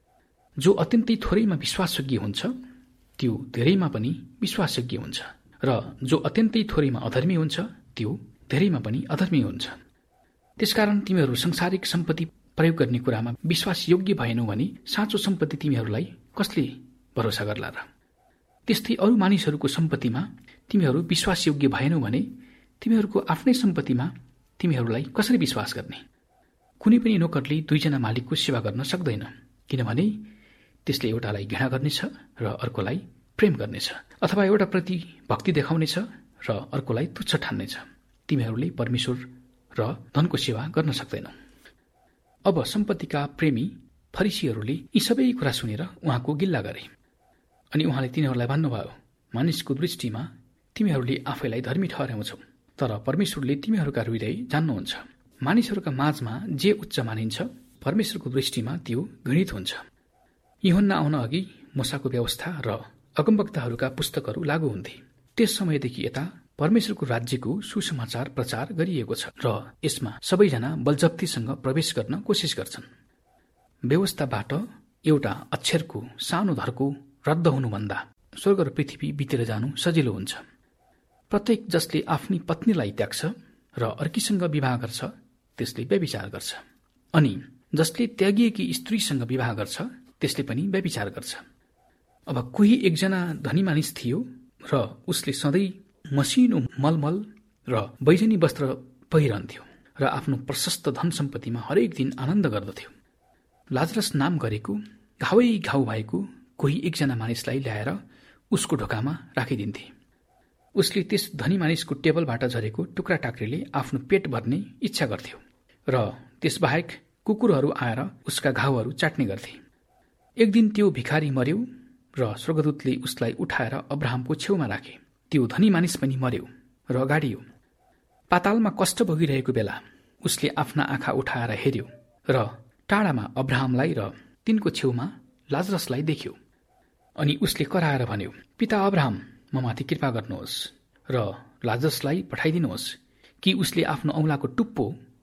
जो अत्यन्तै थोरैमा विश्वासयोग्य हुन्छ त्यो धेरैमा पनि विश्वासयोग्य हुन्छ, र जो अत्यन्तै थोरैमा अधर्मी हुन्छ त्यो धेरैमा पनि अधर्मी हुन्छ। त्यसकारण तिमीहरू सांसारिक सम्पत्ति प्रयोग गर्ने कुरामा विश्वासयोग्य भएनौ भने साँचो सम्पत्ति तिमीहरूलाई कसले भरोसा गर्ला र? त्यस्तै अरू मानिसहरूको सम्पत्तिमा तिमीहरू विश्वासयोग्य भएनौ भने तिमीहरूको आफ्नै सम्पत्तिमा तिमीहरूलाई कसरी विश्वास गर्ने? कुनै पनि नोकरले दुईजना मालिकको सेवा गर्न सक्दैन, किनभने त्यसले एउटालाई घृणा गर्नेछ र अर्कोलाई प्रेम गर्नेछ, अथवा एउटाप्रति भक्ति देखाउनेछ र अर्कोलाई तुच्छ ठान्नेछ। तिमीहरूले परमेश्वर र धनको सेवा गर्न सक्दैनौ। अब सम्पत्तिका प्रेमी फरिसीहरूले यी सबै कुरा सुनेर उहाँको गिल्ला गरे। अनि उहाँले तिनीहरूलाई भन्नुभयो, मानिसको दृष्टिमा तिमीहरूले आफैलाई धर्मी ठहर्याउँछौ, तर परमेश्वरले तिमीहरूका हृदय जान्नुहुन्छ। मानिसहरूका माझमा जे उच्च मानिन्छ परमेश्वरको दृष्टिमा त्यो घृणित हुन्छ। यूहन्ना आउन अघि मूसाको व्यवस्था र अगमवक्ताहरूका पुस्तकहरू लागू हुन्थे। त्यस समयदेखि यता परमेश्वरको राज्यको सुसमाचार प्रचार गरिएको छ र यसमा सबैजना बलजफ्तीसँग प्रवेश गर्न कोसिस गर्छन्। व्यवस्थाबाट एउटा अक्षरको सानो धर्को रद्द हुनुभन्दा स्वर्ग र पृथ्वी बितेर जानु सजिलो हुन्छ। प्रत्येक जसले आफ्नी पत्नीलाई त्याग्छ र अर्कीसँग विवाह गर्छ त्यसले व्यभिचार गर्छ, अनि जसले त्यागिएकी स्त्रीसँग विवाह गर्छ त्यसले पनि व्यभिचार गर्छ। अब कोही एकजना धनी मानिस थियो र उसले सधैँ मसिनो मलमल र बैजनी वस्त्र पहिरन्थ्यो र आफ्नो प्रशस्त धन सम्पत्तिमा हरेक दिन आनन्द गर्दथ्यो। लाजरस नाम गरेको घावै घाउ भएको कोही एकजना मानिसलाई ल्याएर उसको ढोकामा राखिदिन्थे। उसले त्यस धनी मानिसको टेबलबाट झरेको टुक्रा टाक्रीले आफ्नो पेट भर्ने इच्छा गर्थ्यो र त्यसबाहेक कुकुरहरू आएर उसका घाउहरू चाट्ने गर्थे। एक दिन त्यो भिखारी मर्यो र स्वर्गदूतले उसलाई उठाएर अब्राहमको छेउमा राखे। त्यो धनी मानिस पनि मर्यो र गाडियो। पातालमा कष्ट भोगिरहेको बेला उसले आफ्ना आँखा उठाएर हेर्यो र टाढामा अब्राहमलाई र तिनको छेउमा लाजरसलाई देख्यो। अनि उसले कराएर भन्यो, पिता अब्राहम, म माथि कृपा गर्नुहोस् र लाजरसलाई पठाइदिनुहोस् कि उसले आफ्नो औँलाको टुप्पो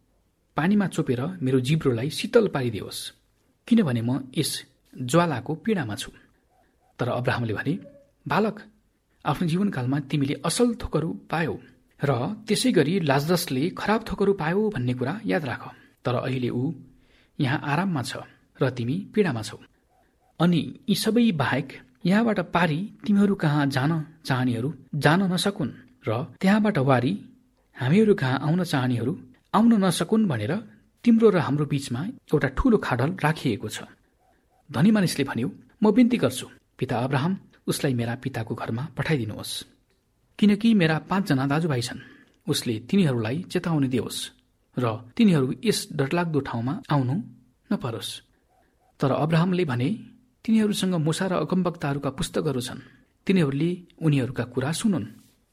पानीमा चोपेर मेरो जिब्रोलाई शीतल पारिदियोस्, किनभने म यस ज्वालाको पीडामा छु। तर अब्राहमले भने, बालक, आफ्नो जीवनकालमा तिमीले असल थोकहरू पायौ र त्यसै गरी लाजरसले खराब थोकहरू पायो भन्ने कुरा याद राख। तर अहिले ऊ यहाँ आराममा छ र तिमी पीडामा छौ। अनि यी सबै बाहेक यहाँबाट पारी तिमीहरू कहाँ जान चाहनेहरू जान नसकुन् र त्यहाँबाट वारी हामीहरू कहाँ आउन चाहनेहरू आउन नसकुन् भनेर तिम्रो र हाम्रो बीचमा एउटा ठूलो खाडल राखिएको छ। धनी मानिसले भन्यो, म बिन्ती गर्छु पिता अब्राहम, उसलाई मेरा पिताको घरमा पठाइदिनुहोस्, किनकि मेरा पाँचजना दाजुभाइ छन्। उसले तिनीहरूलाई चेतावनी दियोस् र तिनीहरू यस डरलाग्दो ठाउँमा आउनु नपरोस्। तर अब्राहमले भने, तिनीहरूसँग मूसा र अगमवक्ताहरूका पुस्तकहरू छन्, तिनीहरूले उनीहरूका कुरा सुनुन्।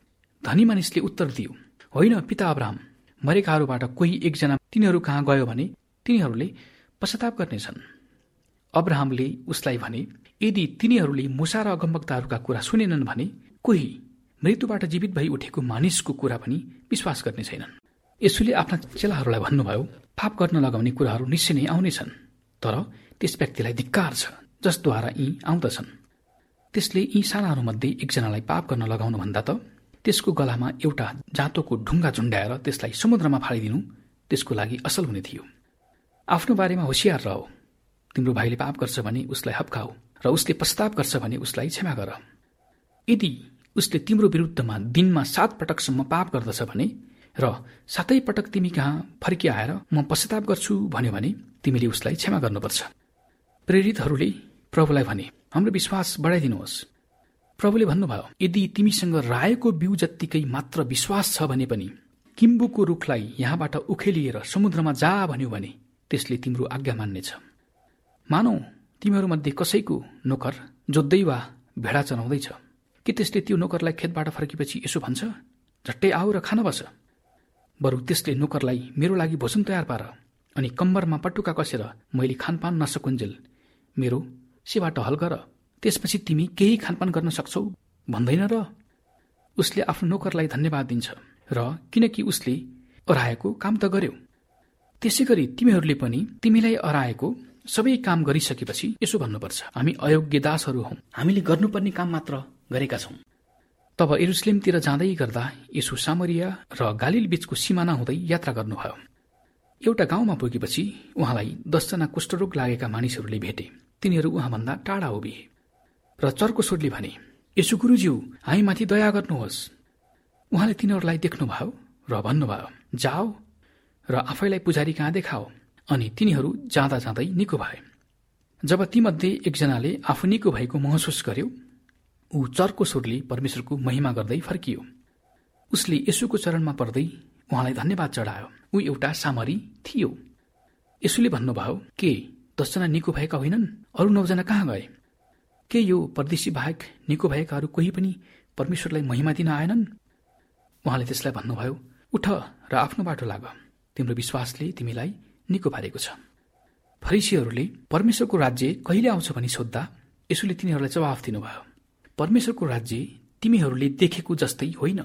धनी मानिसले उत्तर दियो, होइन पिता अब्राहम, मरेकाहरूबाट कोही एकजना तिनीहरू कहाँ गयो भने तिनीहरूले पश्चाताप गर्नेछन्। अब्राहमले उसलाई भने, यदि तिनीहरूले मूसा र अगमवक्ताहरूका कुरा सुनेनन् भने कोही मृत्युबाट जीवित भई उठेको मानिसको कुरा पनि विश्वास गर्ने छैनन्। यसुले आफ्ना चेलाहरूलाई भन्नुभयो, पाप गर्न लगाउने कुराहरू निश्चय नै आउनेछन्, तर त्यस व्यक्तिलाई धिक्कार छ जसद्वारा यी आउँदछन्। त्यसले यी सानाहरूमध्ये एकजनालाई पाप गर्न लगाउनुभन्दा त त्यसको गलामा एउटा जाँतोको ढुङ्गा झुन्डाएर त्यसलाई समुद्रमा फालिदिनु त्यसको लागि असल हुने थियो। आफ्नो बारेमा होशियार रह। तिम्रो भाइले पाप गर्छ भने उसलाई हप्काऊ र उसले पश्चाताप गर्छ भने उसलाई क्षमा गर। यदि उसले तिम्रो विरुद्धमा दिनमा सात पटकसम्म पाप गर्दछ भने र सातै पटक तिमी कहाँ फर्किआएर म पश्चाताप गर्छु भन्यो भने तिमीले उसलाई क्षमा गर्नुपर्छ। प्रेरितहरूले प्रभुलाई भने, हाम्रो विश्वास बढाइदिनुहोस्। प्रभुले भन्नुभयो, यदि तिमीसँग रायोको बिउ जत्तिकै मात्र विश्वास छ भने पनि किम्बुको रुखलाई यहाँबाट उखेलिएर समुद्रमा जा भन्यो भने त्यसले तिम्रो आज्ञा मान्नेछ। मानौ तिमीहरूमध्ये कसैको नोकर जोत्दै वा भेडा चराउँदैछ, कि त्यसले त्यो नोकरलाई खेतबाट फर्केपछि यसो भन्छ, झट्टै आऊ र खान बस। बरु त्यसले नोकरलाई मेरो लागि भोजन तयार पार अनि कम्बरमा पटुका कसेर मैले खानपान नसकुन्जेल मेरो सेवा टहल गर, त्यसपछि तिमी केही खानपान गर्न सक्छौ भन्दैन र? उसले आफ्नो नोकरलाई धन्यवाद दिन्छ र किनकि उसले अराएको काम त गर्यो। त्यसै गरी तिमीहरूले पनि तिमीलाई अराएको सबै काम गरिसकेपछि यसो भन्नुपर्छ, हामी अयोग्य दासहरू हौं, हामीले गर्नुपर्ने काम मात्र गरेका छौं। तब यरुशलेमतिर जाँदै गर्दा यसो सामरिया र गालिल बीचको सिमाना हुँदै यात्रा गर्नुभयो। एउटा गाउँमा पुगेपछि उहाँलाई दसजना कुष्ठरोग लागेका मानिसहरूले भेटे। तिनीहरू उहाँभन्दा टाढा उभिए र चर्को स्वरले भने, यसो गुरुज्यू, हामीमाथि दया गर्नुहोस्। उहाँले तिनीहरूलाई देख्नुभयो र भन्नुभयो, जाओ र आफैलाई पुजारी कहाँ देखाओ। अनि तिनीहरू जाँदा जाँदै निको भए। जब तीमध्ये एकजनाले आफू निको भएको महसुस गर्यो, ऊ चर्को स्वरले परमेश्वरको महिमा गर्दै फर्कियो। उसले यसुको चरणमा पर्दै उहाँलाई धन्यवाद चढायो। ऊ एउटा सामरी थियो। यसुले भन्नुभयो, के दसजना निको भएका होइनन्? अरू नौजना कहाँ गए? के यो परदेशी बाहेक निको भएकाहरू कोही पनि परमेश्वरलाई महिमा दिन आएनन्? उहाँले त्यसलाई भन्नुभयो, उठ र आफ्नो बाटो लाग, तिम्रो विश्वासले तिमीलाई निको पारेको छ। फरिसीहरूले परमेश्वरको राज्य कहिले आउँछ भनी सोद्धा यसुले तिनीहरूलाई जवाफ दिनुभयो, परमेश्वरको राज्य तिमीहरूले देखेको जस्तै होइन।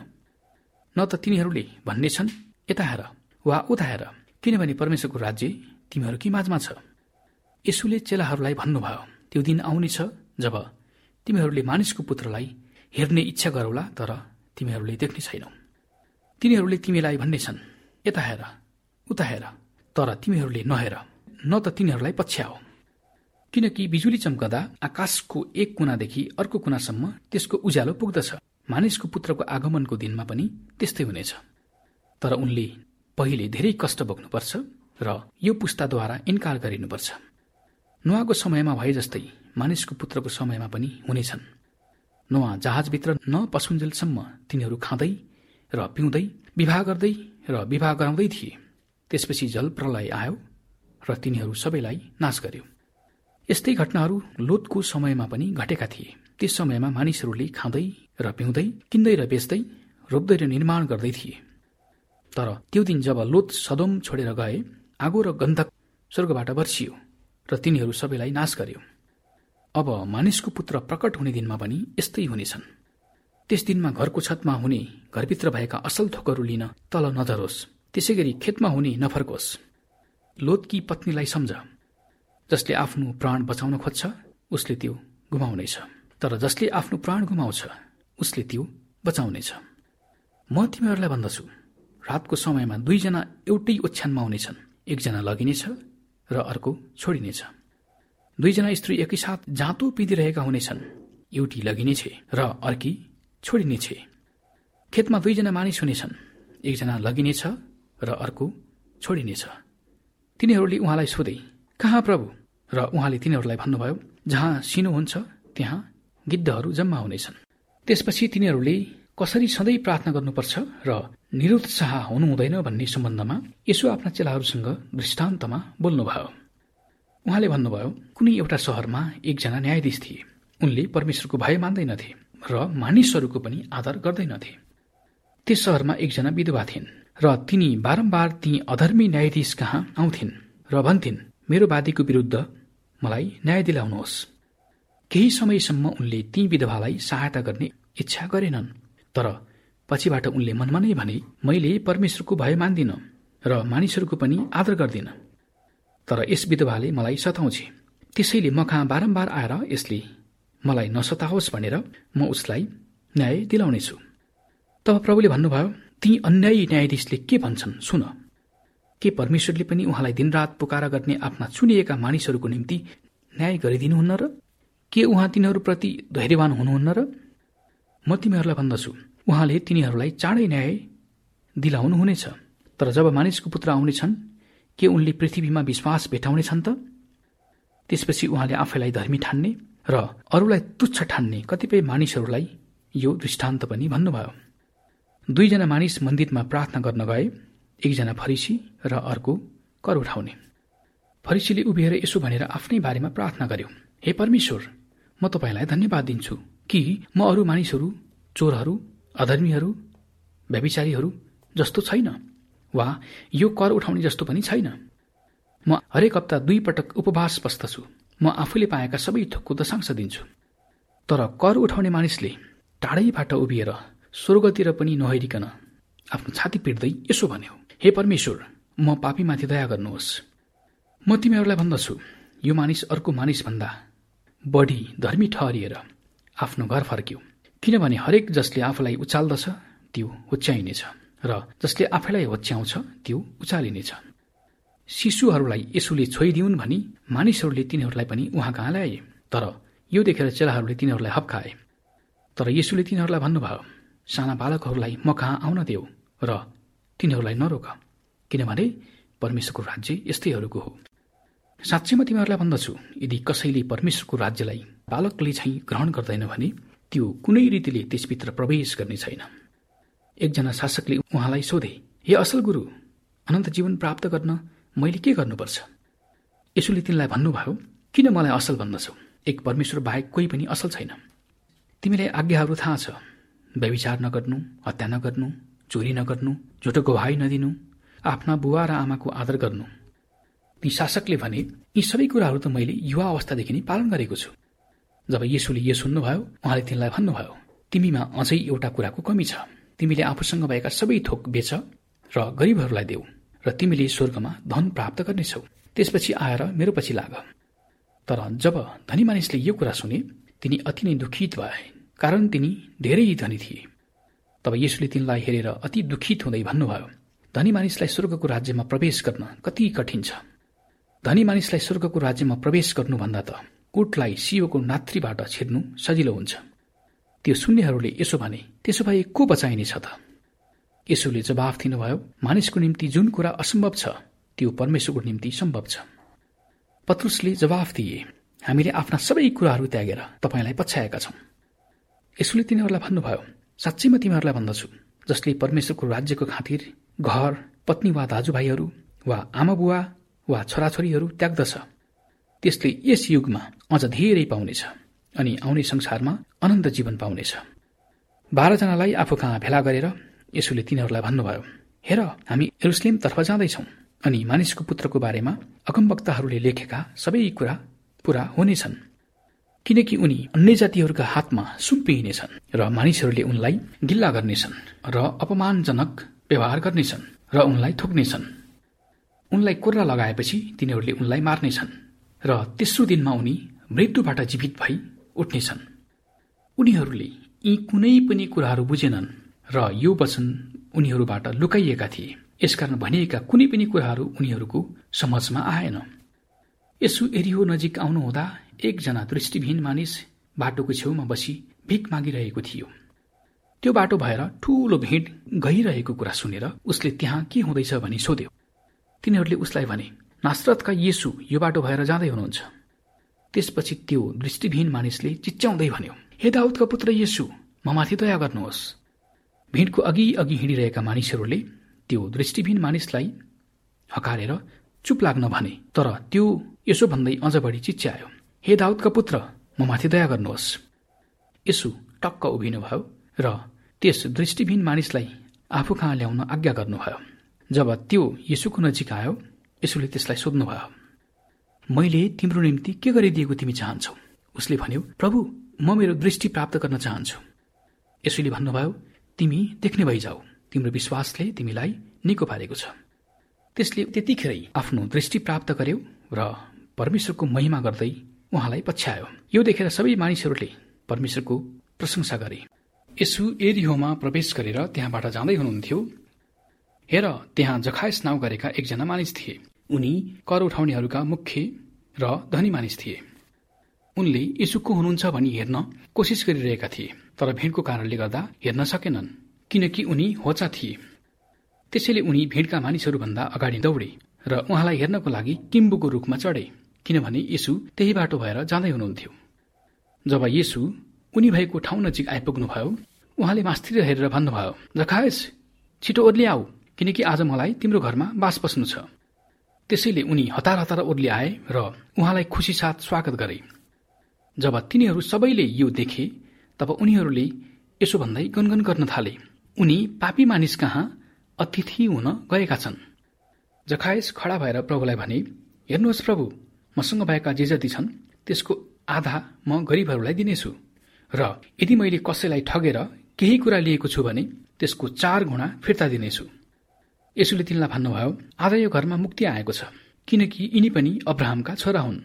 न त तिनीहरूले भन्ने छन्, यता हेर वा उता हेर, किनभने परमेश्वरको राज्य तिमीहरूकै माझमा छ। यसुले चेलाहरूलाई भन्नुभयो, त्यो दिन आउनेछ जब तिमीहरूले मानिसको पुत्रलाई हेर्ने इच्छा गरौला, तर तिमीहरूले देख्ने छैनौ। तिनीहरूले तिमीलाई भन्ने छन्, यता हेर उता हेर, तर तिमीहरूले नहेर, न त तिनीहरूलाई पछ्याओ। किनकि बिजुली चम्कदा आकाशको एक कुनादेखि अर्को कुनासम्म त्यसको उज्यालो पुग्दछ। मानिसको पुत्रको आगमनको दिनमा पनि त्यस्तै हुनेछ। तर उनले पहिले धेरै कष्ट भोग्नुपर्छ र यो पुस्ताद्वारा इन्कार गरिनुपर्छ। नोआको समयमा भए जस्तै मानिसको पुत्रको समयमा पनि हुनेछन्। नोआ जहाजभित्र नपसुन्जेलसम्म तिनीहरू खाँदै र पिउँदै, विवाह गर्दै र विवाह गराउँदै थिए। त्यसपछि जल प्रलय आयो र तिनीहरू सबैलाई नाश गर्यो। यस्तै घटनाहरू लोतको समयमा पनि घटेका थिए। त्यस समयमा मानिसहरूले खाँदै र पिउँदै, किन्दै र बेच्दै, रोप्दै र निर्माण गर्दै थिए। तर त्यो दिन जब लोत सदोम छोडेर गए, आगो र गन्धक स्वर्गबाट बर्सियो र तिनीहरू सबैलाई नाश गर्यो। अब मानिसको पुत्र प्रकट हुने दिनमा पनि यस्तै हुनेछन्। त्यस दिनमा घरको छतमा हुने, घरभित्र भएका असल थोकहरू लिन तल नझरोस्, त्यसै गरी खेतमा हुने नफर्कोस्। लोतकी पत्नीलाई सम्झ, जसले आफ्नो प्राण बचाउन खोज्छ उसले त्यो गुमाउनेछ, तर जसले आफ्नो प्राण गुमाउँछ उसले त्यो बचाउनेछ। म तिमीहरूलाई भन्दछु, रातको समयमा दुईजना एउटै ओछ्यानमा हुनेछन्, एकजना लगिनेछ र अर्को छोडिनेछ। दुईजना स्त्री एकैसाथ जाँतो पिँधिरहेका हुनेछन्, एउटी लगिनेछ र अर्की छोडिनेछ। खेतमा दुईजना मानिस हुनेछन्, एकजना लगिनेछ र अर्को छोडिनेछ। तिनीहरूले उहाँलाई सोधे, कहाँ प्रभु? र उहाँले तिनीहरूलाई भन्नुभयो, जहाँ सिनो हुन्छ त्यहाँ गिद्धहरू जम्मा हुनेछन्। त्यसपछि तिनीहरूले कसरी सधैँ प्रार्थना गर्नुपर्छ र निरुत्साह हुनु हुँदैन भन्ने सम्बन्धमा यसो आफ्ना चेलाहरूसँग दृष्टान्तमा बोल्नुभयो। उहाँले भन्नुभयो, कुनै एउटा शहरमा एकजना न्यायाधीश थिए। उनले परमेश्वरको भय मान्दैनथे र मानिसहरूको पनि आदर गर्दैनथे। त्यस शहरमा एकजना विधवा थिइन् र तिनी बारम्बार ती अधर्मी न्यायाधीश कहाँ आउँथिन् र भन्थिन्, मेरो वादीको विरुद्ध मलाई न्याय दिलाउनुहोस्। केही समयसम्म उनले ती विधवालाई सहायता गर्ने इच्छा गरेनन्, तर पछिबाट उनले मनमा नै भने, मैले परमेश्वरको भय मान्दिन र मानिसहरूको पनि आदर गर्दिन, तर यस विधवाले मलाई सताउँछ। त्यसैले म कहाँ बारम्बार आएर यसले मलाई नसताओस् भनेर म उसलाई न्याय दिलाउनेछु। तब प्रभुले भन्नुभयो, ती अन्यायी न्यायाधीशले के भन्छन् सुन। के परमेश्वरले पनि उहाँलाई दिनरात पुकारा गर्ने आफ्ना चुनिएका मानिसहरूको निम्ति न्याय गरिदिनुहुन्न र? के उहाँ तिनीहरूप्रति धैर्यवान हुनुहुन्न र? म तिमीहरूलाई भन्दछु, उहाँले तिनीहरूलाई चाँडै न्याय दिलाउनुहुनेछ। तर जब मानिसको पुत्र आउनेछन्, के उनले पृथ्वीमा विश्वास भेटाउनेछन् त? त्यसपछि उहाँले आफैलाई धर्मी ठान्ने र अरूलाई तुच्छ ठान्ने कतिपय मानिसहरूलाई यो दृष्टान्त पनि भन्नुभयो। दुईजना मानिस मन्दिरमा प्रार्थना गर्न गए, एकजना फरिसी र अर्को कर उठाउने। फरिसीले उभिएर यसो भनेर आफ्नै बारेमा प्रार्थना गर्यो, हे परमेश्वर, म तपाईँलाई धन्यवाद दिन्छु कि म अरू मानिसहरू, चोरहरू, अधर्मीहरू, व्यभिचारीहरू जस्तो छैन, वा यो कर उठाउने जस्तो पनि छैन। म हरेक हप्ता दुई पटक उपवास बस्दछु। म आफूले पाएका सबै थोकको दशांश दिन्छु। तर कर उठाउने मानिसले टाढैबाट उभिएर स्वर्गतिर पनि नहेरिकन आफ्नो छाती पिट्दै यसो भन्यो, हे परमेश्वर, म पापीमाथि दया गर्नुहोस्। म तिमीहरूलाई भन्दछु, यो मानिस अर्को मानिसभन्दा बढी धर्मी ठहरिएर आफ्नो घर फर्क्यो, किनभने हरेक जसले आफूलाई उचाल्दछ त्यो होच्याइनेछ र जसले आफैलाई होच्याउँछ त्यो उचालिनेछ। शिशुहरूलाई यसुले छोइदिउन् भनी मानिसहरूले तिनीहरूलाई पनि उहाँ कहाँ ल्याए, तर यो देखेर चेलाहरूले तिनीहरूलाई हप्काए। तर यसुले तिनीहरूलाई भन्नुभयो, साना बालकहरूलाई म कहाँ आउन देऊ र तिनीहरूलाई नरोक, किनभने परमेश्वरको राज्य यस्तैहरूको हो। साँच्चै म तिमीहरूलाई भन्दछु, यदि कसैले परमेश्वरको राज्यलाई बालकले चाहिँ ग्रहण गर्दैन भने त्यो कुनै रीतिले त्यसभित्र प्रवेश गर्ने छैन। एकजना शासकले उहाँलाई सोधे, हे असल गुरु, अनन्त जीवन प्राप्त गर्न मैले के गर्नुपर्छ? यसुले तिनलाई भन्नुभयो, किन मलाई असल भन्दछौ? एक परमेश्वर बाहेक कोही पनि असल छैन। तिमीलाई आज्ञाहरू थाहा छ, व्यभिचार नगर्नु, हत्या नगर्नु, चोरी नगर्नु, झुटो गवाही नदिनु, आफ्ना बुवा र आमाको आदर गर्नु। ती शासकले भने, यी सबै कुराहरू त मैले युवा अवस्थादेखि नै पालन गरेको छु। जब येशूले यो सुन्नुभयो, उहाँले तिनलाई भन्नुभयो, तिमीमा अझै एउटा कुराको कमी छ। तिमीले आफूसँग भएका सबै थोक बेच र गरीबहरूलाई देऊ र तिमीले स्वर्गमा धन प्राप्त गर्नेछौ। त्यसपछि आएर मेरो पछि लाग। तर जब धनी मानिसले यो कुरा सुने, तिनी अति नै दुखित भए, कारण तिनी धेरै धनी थिए। तब येशूले तिनलाई हेरेर अति दुखित हुँदै भन्नुभयो, धनी मानिसलाई स्वर्गको राज्यमा प्रवेश गर्न कति कठिन छ। धनी मानिसलाई स्वर्गको राज्यमा प्रवेश गर्नुभन्दा त कोटलाई शिवको नात्रीबाट छिर्नु सजिलो हुन्छ। त्यो सुन्नेहरूले यसो भने, त्यसो भए को बचाइनेछ त? यसोले जवाफ दिनुभयो, मानिसको निम्ति जुन कुरा असम्भव छ त्यो परमेश्वरको निम्ति सम्भव छ। पत्रुसले जवाफ दिए, हामीले आफ्ना सबै कुराहरू त्यागेर तपाईँलाई पछ्याएका छौं। यसुले तिनीहरूलाई भन्नुभयो, साँच्चै म तिमीहरूलाई भन्दछु, जसले परमेश्वरको राज्यको खातिर घर, पत्नी वा दाजुभाइहरू वा आमा बुवा वा छोराछोरीहरू त्याग्दछ, त्यसले यस युगमा अझ धेरै पाउनेछ अनि आउने संसारमा अनन्त जीवन पाउनेछ। बाह्रजनालाई आफू कहाँ भेला गरेर यसुले तिनीहरूलाई भन्नुभयो, हेर, हामी यरुसलेमतर्फ जाँदैछौं अनि मानिसको पुत्रको बारेमा अगमवक्ताहरूले लेखेका सबै कुरा पूरा हुनेछन्, किनकि उनी अन्य जातिहरूका हातमा सुम्पिनेछन् र मानिसहरूले उनलाई गिल्ला गर्नेछन् र अपमानजनक व्यवहार गर्नेछन् र उनलाई थोक्नेछन्। उनलाई कोर्रा लगाएपछि तिनीहरूले उनलाई मार्नेछन् र तेस्रो दिनमा उनी मृत्युबाट जीवित भई उठ्नेछन्। उनीहरूले यी कुनै पनि कुराहरू बुझेनन् र यो वचन उनीहरूबाट लुकाइएका थिए, यसकारण भनिएका कुनै पनि कुराहरू उनीहरूको समझमा आएन। यसु एरिहो नजिक आउनुहुँदा एकजना दृष्टिविहीन मानिस बाटोको छेउमा बसी भिख मागिरहेको थियो। त्यो बाटो भएर ठूलो भिड गइरहेको कुरा सुनेर उसले त्यहाँ के हुँदैछ भनी सोध्यो। तिनीहरूले उसलाई भने, नासरतका येशू यो बाटो भएर जाँदै हुनुहुन्छ। त्यसपछि त्यो दृष्टिविहीन मानिसले चिच्याउँदै भन्यो, हे दाउदका पुत्र येशू, ममाथि दया गर्नुहोस्। भिडको अघि अघि हिँडिरहेका मानिसहरूले त्यो दृष्टिविहीन मानिसलाई हकारेर चुप लाग्न भने, तर त्यो यसो भन्दै अझ बढी चिच्यायो, हे दाउदका पुत्र, ममाथि दया गर्नुहोस्। यसु टक्क उभिनुभयो र त्यस दृष्टिविहीन मानिसलाई आफू कहाँ ल्याउन आज्ञा गर्नुभयो। जब त्यो येशूको नजिक आयो, यसुले त्यसलाई सोध्नुभयो, मैले तिम्रो निम्ति के गरिदिएको तिमी चाहन्छौ? उसले भन्यो, प्रभु, म मेरो दृष्टि प्राप्त गर्न चाहन्छु। यसुले भन्नुभयो, तिमी देख्ने भइजाऊ, तिम्रो विश्वासले तिमीलाई निको पारेको छ। त्यसले त्यतिखेरै आफ्नो दृष्टि प्राप्त गर्यो र परमेश्वरको महिमा गर्दै उहाँलाई पछ्यायो। यो देखेर सबै मानिसहरूले परमेश्वरको प्रशंसा गरे। यसु एरिहोमा प्रवेश गरेर त्यहाँबाट जाँदै हुनुहुन्थ्यो। हेर, त्यहाँ जखायस नाउँ गरेका एकजना मानिस थिए। उनी कर उठाउनेहरूका मुख्य र धनी मानिस थिए। उनले यसु को हुनुहुन्छ भनी हेर्न कोसिस गरिरहेका थिए, तर भिडको कारणले गर्दा हेर्न सकेनन्, किनकि उनी होचा थिए। त्यसैले उनी भिडका मानिसहरूभन्दा अगाडि दौडे र उहाँलाई हेर्नको लागि किम्बुको रुखमा चढे, किनभने यसु त्यही बाटो भएर जाँदै हुनुहुन्थ्यो। जब यसु उनी भएको ठाउँ नजिक आइपुग्नुभयो, उहाँले मास्तिर हेरेर भन्नुभयो, जखायस, छिटो ओर्ली आऊ, किनकि आज मलाई तिम्रो घरमा बास बस्नु छ। त्यसैले उनी हतार हतार ओर्ली आए र उहाँलाई खुसी साथ स्वागत गरे। जब तिनीहरू सबैले यो देखे, तब उनीहरूले यसो भन्दै गुनगुन गर्न थाले, उनी पापी मानिस कहाँ अतिथि हुन गएका छन्। जखायस खडा भएर प्रभुलाई भने, हेर्नुहोस् प्रभु, मसँग भएका जे जति छन् त्यसको आधा म गरिबहरूलाई दिनेछु, र यदि मैले कसैलाई ठगेर केही कुरा लिएको छु भने त्यसको चार गुणा फिर्ता दिनेछु। यसुले तिनलाई भन्नुभयो, आज यो घरमा मुक्ति आएको छ, किनकि यिनी पनि अब्राहमका छोरा हुन्।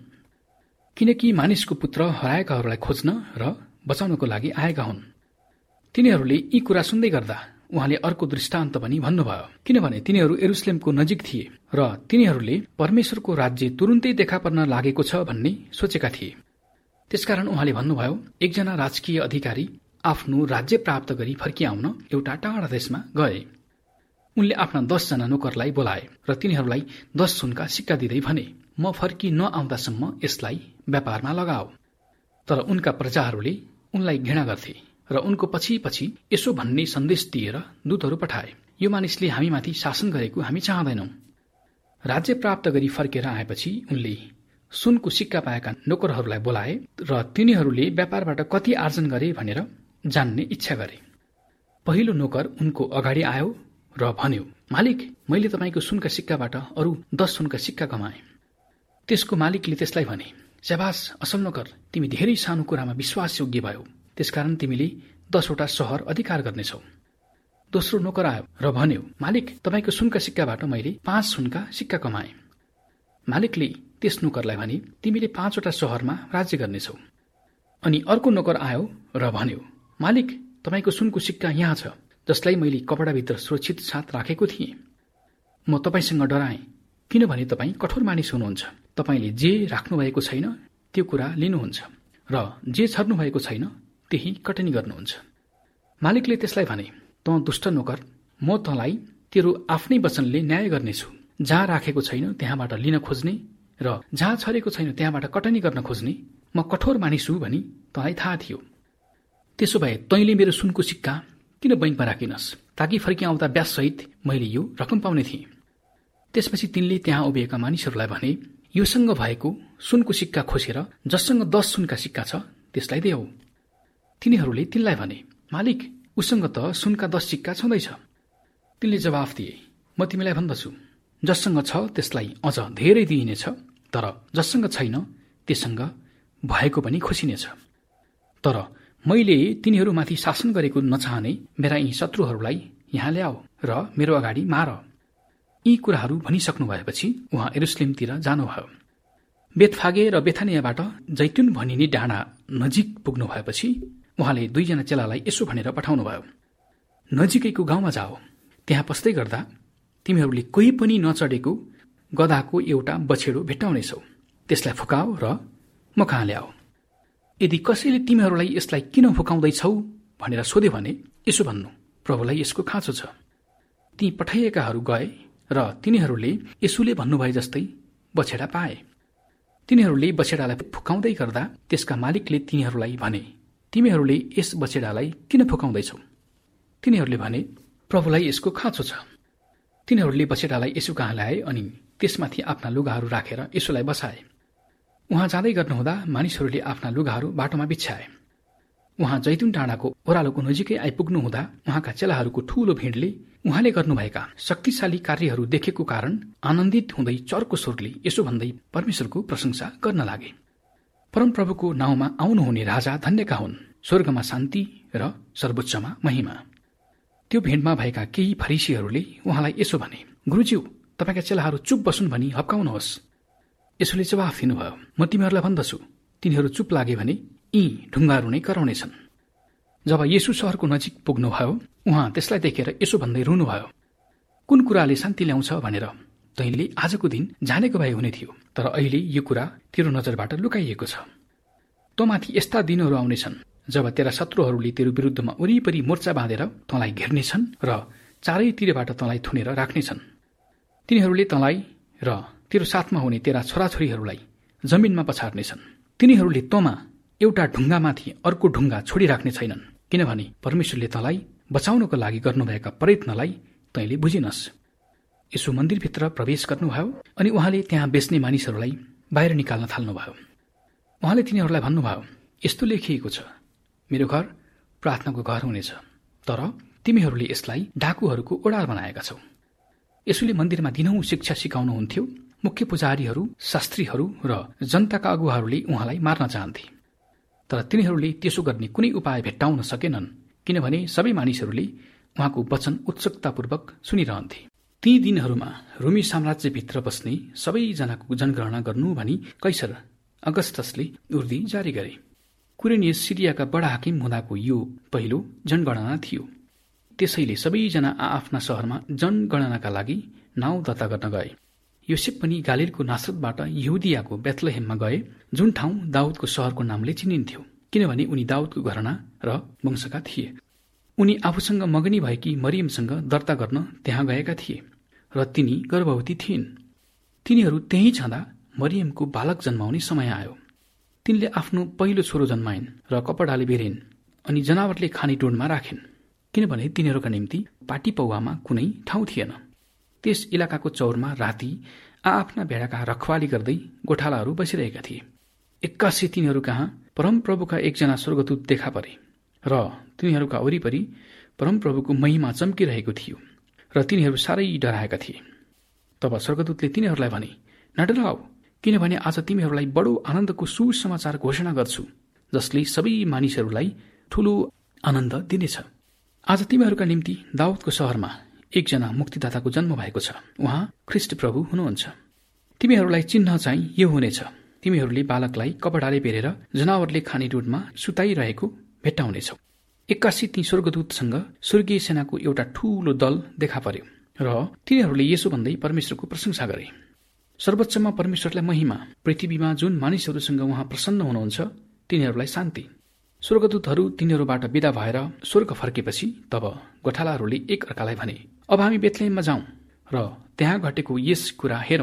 किनकि मानिसको पुत्र हराएकाहरूलाई खोज्न र बचाउनको लागि आएका हुन्। तिनीहरूले यी कुरा सुन्दै गर्दा उहाँले अर्को दृष्टान्त पनि भन्नुभयो, किनभने तिनीहरू यरुसलेमको नजिक थिए र तिनीहरूले परमेश्वरको राज्य तुरुन्तै देखा पर्न लागेको छ भन्ने सोचेका थिए। त्यसकारण उहाँले भन्नुभयो, एकजना राजकीय अधिकारी आफ्नो राज्य प्राप्त गरी फर्किआउन एउटा टाढा देशमा गए। उनले आफ्ना दसजना नोकरलाई बोलाए र तिनीहरूलाई दस सुनका सिक्का दिँदै भने, म फर्की नआउँदासम्म यसलाई व्यापारमा लगाओ। तर उनका प्रजाहरूले उनलाई घृणा गर्थे र उनको पछि पछि यसो भन्ने सन्देश दिएर दूतहरू पठाए, यो मानिसले हामीमाथि शासन गरेको हामी चाहँदैनौं। राज्य प्राप्त गरी फर्केर आएपछि उनले सुनको सिक्का पाएका नोकरहरूलाई बोलाए र तिनीहरूले व्यापारबाट कति आर्जन गरे भनेर जान्ने इच्छा गरे। पहिलो नोकर उनको अगाडि आयो र भन्यो, मालिक, मैले तपाईँको सुनका सिक्काबाट अरू दस सुनका सिक्का कमाए। त्यसको मालिकले त्यसलाई भने, स्याबास असल नोकर, तिमी धेरै सानो कुरामा विश्वासयोग्य भयो, त्यसकारण तिमीले दसवटा सहर अधिकार गर्नेछौ। दोस्रो नोकर आयो र भन्यो, मालिक, तपाईँको सुनका सिक्काबाट मैले पाँच सुनका सिक्का कमाए। मालिकले त्यस नोकरलाई भने, तिमीले पाँचवटा सहरमा राज्य गर्नेछौ। अनि अर्को नोकर आयो र भन्यो, मालिक, तपाईँको सुनको सिक्का यहाँ छ, जसलाई मैले कपडाभित्र सुरक्षित साथ राखेको थिएँ। म तपाईँसँग डराएँ, किनभने तपाईँ कठोर मानिस हुनुहुन्छ। तपाईँले जे राख्नुभएको छैन त्यो कुरा लिनुहुन्छ र जे छर्नु भएको छैन त्यही कटनी गर्नुहुन्छ। मालिकले त्यसलाई भने, तँ दुष्ट नोकर, म तँलाई तेरो आफ्नै वचनले न्याय गर्नेछु। जहाँ राखेको छैन त्यहाँबाट लिन खोज्ने र जहाँ छरेको छैन त्यहाँबाट कटनी गर्न खोज्ने म कठोर मानिस हुँ भनी तँलाई थाहा थियो। त्यसो भए तैँले मेरो सुनको सिक्का किन बैंकमा राखिनस्, ताकि फर्की आउँदा ब्याजसहित मैले यो रकम पाउने थिएँ। त्यसपछि तिनले त्यहाँ उभिएका मानिसहरूलाई भने, योसँग भएको सुनको सिक्का खोसेर जससँग दस सुनका सिक्का छ त्यसलाई देऊ। तिनीहरूले तिनलाई भने, मालिक, उसँग त सुनका दस सिक्का छँदैछ। तिनले जवाफ दिए, म तिमीलाई भन्दछु, जससँग छ त्यसलाई अझ धेरै दिइनेछ, तर जससँग छैन त्यससँग भएको पनि खोसिनेछ। तर मैले तिनीहरूमाथि शासन गरेको नचाहने मेरा यी शत्रुहरूलाई यहाँ ल्याऊ र मेरो अगाडि मार। यी कुराहरू भनिसक्नु भएपछि उहाँ यरुशलेमतिर जानुभयो। बेथफागे र बेथानियाबाट जैतुन भनिने डाँडा नजिक पुग्नु भएपछि उहाँले दुईजना चेलालाई यसो भनेर पठाउनुभयो, नजिकैको गाउँमा जाओ, त्यहाँ पस्दै गर्दा तिमीहरूले कोही पनि नचढेको गधाको एउटा बछेडो भेट्टाउनेछौ, त्यसलाई फुकाओ र म कहाँ ल्याऊ। यदि कसैले तिमीहरूलाई यसलाई किन फुकाउँदैछौ भनेर सोध्यो भने यसो भन्नु, प्रभुलाई यसको खाँचो छ। ती पठाइएकाहरू गए र तिनीहरूले यसुले भन्नुभए जस्तै बछेडा पाए। तिनीहरूले बछेडालाई फुकाउँदै गर्दा त्यसका मालिकले तिनीहरूलाई भने, तिमीहरूले यस बछेडालाई किन फुकाउँदैछौ? तिनीहरूले भने, प्रभुलाई यसको खाँचो छ। तिनीहरूले बछेडालाई यसु कहाँ ल्याए अनि त्यसमाथि आफ्ना लुगाहरू राखेर यसुलाई बसाए। उहाँ जाँदै गर्नुहुँदा मानिसहरूले आफ्ना लुगाहरू बाटोमा बिछ्याए। उहाँ जैतुन डाँडाको ओह्रालोको नजिकै आइपुग्नु हुँदा उहाँका चेलाहरूको ठूलो भिडले उहाँले गर्नुभएका शक्तिशाली कार्यहरू देखेको कारण आनन्दित हुँदै चर्को स्वरले यसो भन्दै परमेश्वरको प्रशंसा गर्न लागे, परमप्रभुको नाउँमा आउनुहुने राजा धन्यका हुन्, स्वर्गमा शान्ति र सर्वोच्चमा महिमा। त्यो भिडमा भएका केही फरिसीहरूले उहाँलाई यसो भने, गुरुज्यू, तपाईँका चेलाहरू चुप बसुन् भनी हप्काउनुहोस्। यसोले जवाफ दिनुभयो, म तिमीहरूलाई भन्दछु, तिनीहरू चुप लागे भने यी ढुङ्गाहरू नै कराउनेछन्। जब येशू शहरको नजिक पुग्नुभयो उहाँ त्यसलाई देखेर यसो भन्दै रुनुभयो, कुन कुराले शान्ति ल्याउँछ भनेर तैँले आजको दिन जानेको भए हुने थियो, तर अहिले यो कुरा तेरो नजरबाट लुकाइएको छ। तँमाथि यस्ता दिनहरू आउनेछन् जब तेरा शत्रुहरूले तेरो विरुद्धमा वरिपरि मोर्चा बाँधेर तँलाई घेर्नेछन् र चारैतिरबाट तँलाई थुनेर राख्नेछन्। तिनीहरूले तँलाई र तेरो साथमा हुने तेरा छोराछोरीहरूलाई जमिनमा पछार्नेछन्। तिनीहरूले तँमा एउटा ढुङ्गामाथि अर्को ढुङ्गा छोडिराख्ने छैनन्, किनभने परमेश्वरले तँलाई बचाउनको लागि गर्नुभएका प्रयत्नलाई तैँले बुझिनस्। यसो मन्दिरभित्र प्रवेश गर्नुभयो अनि उहाँले त्यहाँ बेच्ने मानिसहरूलाई बाहिर निकाल्न थाल्नुभयो। उहाँले तिनीहरूलाई भन्नुभयो, यस्तो लेखिएको छ, मेरो घर प्रार्थनाको घर हुनेछ, तर तिमीहरूले यसलाई डाकुहरूको ओडार बनाएका छौ। यसोले मन्दिरमा दिनहुँ शिक्षा सिकाउनुहुन्थ्यो। मुख्य पुजारीहरू, शास्त्रीहरू र जनताका अगुवाहरूले उहाँलाई मार्न चाहन्थे, तर तिनीहरूले त्यसो गर्ने कुनै उपाय भेट्टाउन सकेनन्, किनभने सबै मानिसहरूले उहाँको वचन उत्सुकतापूर्वक सुनिरहन्थे। ती दिनहरूमा रोमी साम्राज्यभित्र बस्ने सबैजनाको जनगणना गर्नु भनी कैसर अगस्तसले उर्दी जारी गरे। कुरेनियस सिरियाका बडा हाकिम हुँदाको यो पहिलो जनगणना थियो। त्यसैले सबैजना आआफ्ना शहरमा जनगणनाका लागि नाउँ दर्ता गर्न गए। योसेफ पनि गालिलको नासरतबाट यहुदियाको बेथलेहेममा गए, जुन ठाउँ दाउदको शहरको नामले चिनिन्थ्यो, किनभने उनी दाउदको घराना र वंशका थिए। उनी आफूसँग मगनी भएकी मरियमसँग दर्ता गर्न त्यहाँ गएका थिए र तिनी गर्भवती थिइन्। तिनीहरू त्यहीँ छँदा मरियमको बालक जन्माउने समय आयो। तिनले आफ्नो पहिलो छोरो जन्माइन् र कपडाले बेरिन् अनि जनावरले खाने टोडमा राखिन्, किनभने तिनीहरूका निम्ति पाटी पौवामा कुनै ठाउँ थिएन। त्यस इलाकाको चौरमा राति आआफ्ना भेडाका रखवाली गर्दै गोठालाहरू बसिरहेका थिए। एक्कासी तिनीहरू कहाँ परमप्रभुका एकजना स्वर्गदूत देखा परे र तिनीहरूका वरिपरि परमप्रभुको महिमा चम्किरहेको थियो र तिनीहरू साह्रै डराएका थिए। तब स्वर्गदूतले तिनीहरूलाई भने, नडराऊ, किनभने आज तिमीहरूलाई बडो आनन्दको सुसमाचार घोषणा गर्छु, जसले सबै मानिसहरूलाई ठूलो आनन्द दिनेछ। आज तिमीहरूका निम्ति दाउदको शहरमा एकजना मुक्तिदाताको जन्म भएको छ। उहाँ ख्रिस्ट प्रभु हुनुहुन्छ। तिमीहरूलाई चिन्ह चाहिँ यो हुनेछ, तिमीहरूले बालकलाई कपडाले बेरेर जनावरले खाने डुडमा सुताइरहेको भेट्टाउनेछौ। एक्कासी ती स्वर्गदूतसँग स्वर्गीय सेनाको एउटा ठूलो दल देखा पर्यो र तिनीहरूले यसो भन्दै परमेश्वरको प्रशंसा गरे, सर्वोच्चमा परमेश्वरलाई महिमा, पृथ्वीमा जुन मानिसहरूसँग उहाँ प्रसन्न हुनुहुन्छ तिनीहरूलाई शान्ति। स्वर्गदूतहरू तिनीहरूबाट विदा भएर स्वर्ग फर्केपछि तब गोठालाहरूले एक अर्कालाई भने, अब हामी बेथलेहेममा जाउँ र त्यहाँ घटेको यस कुरा हेरौँ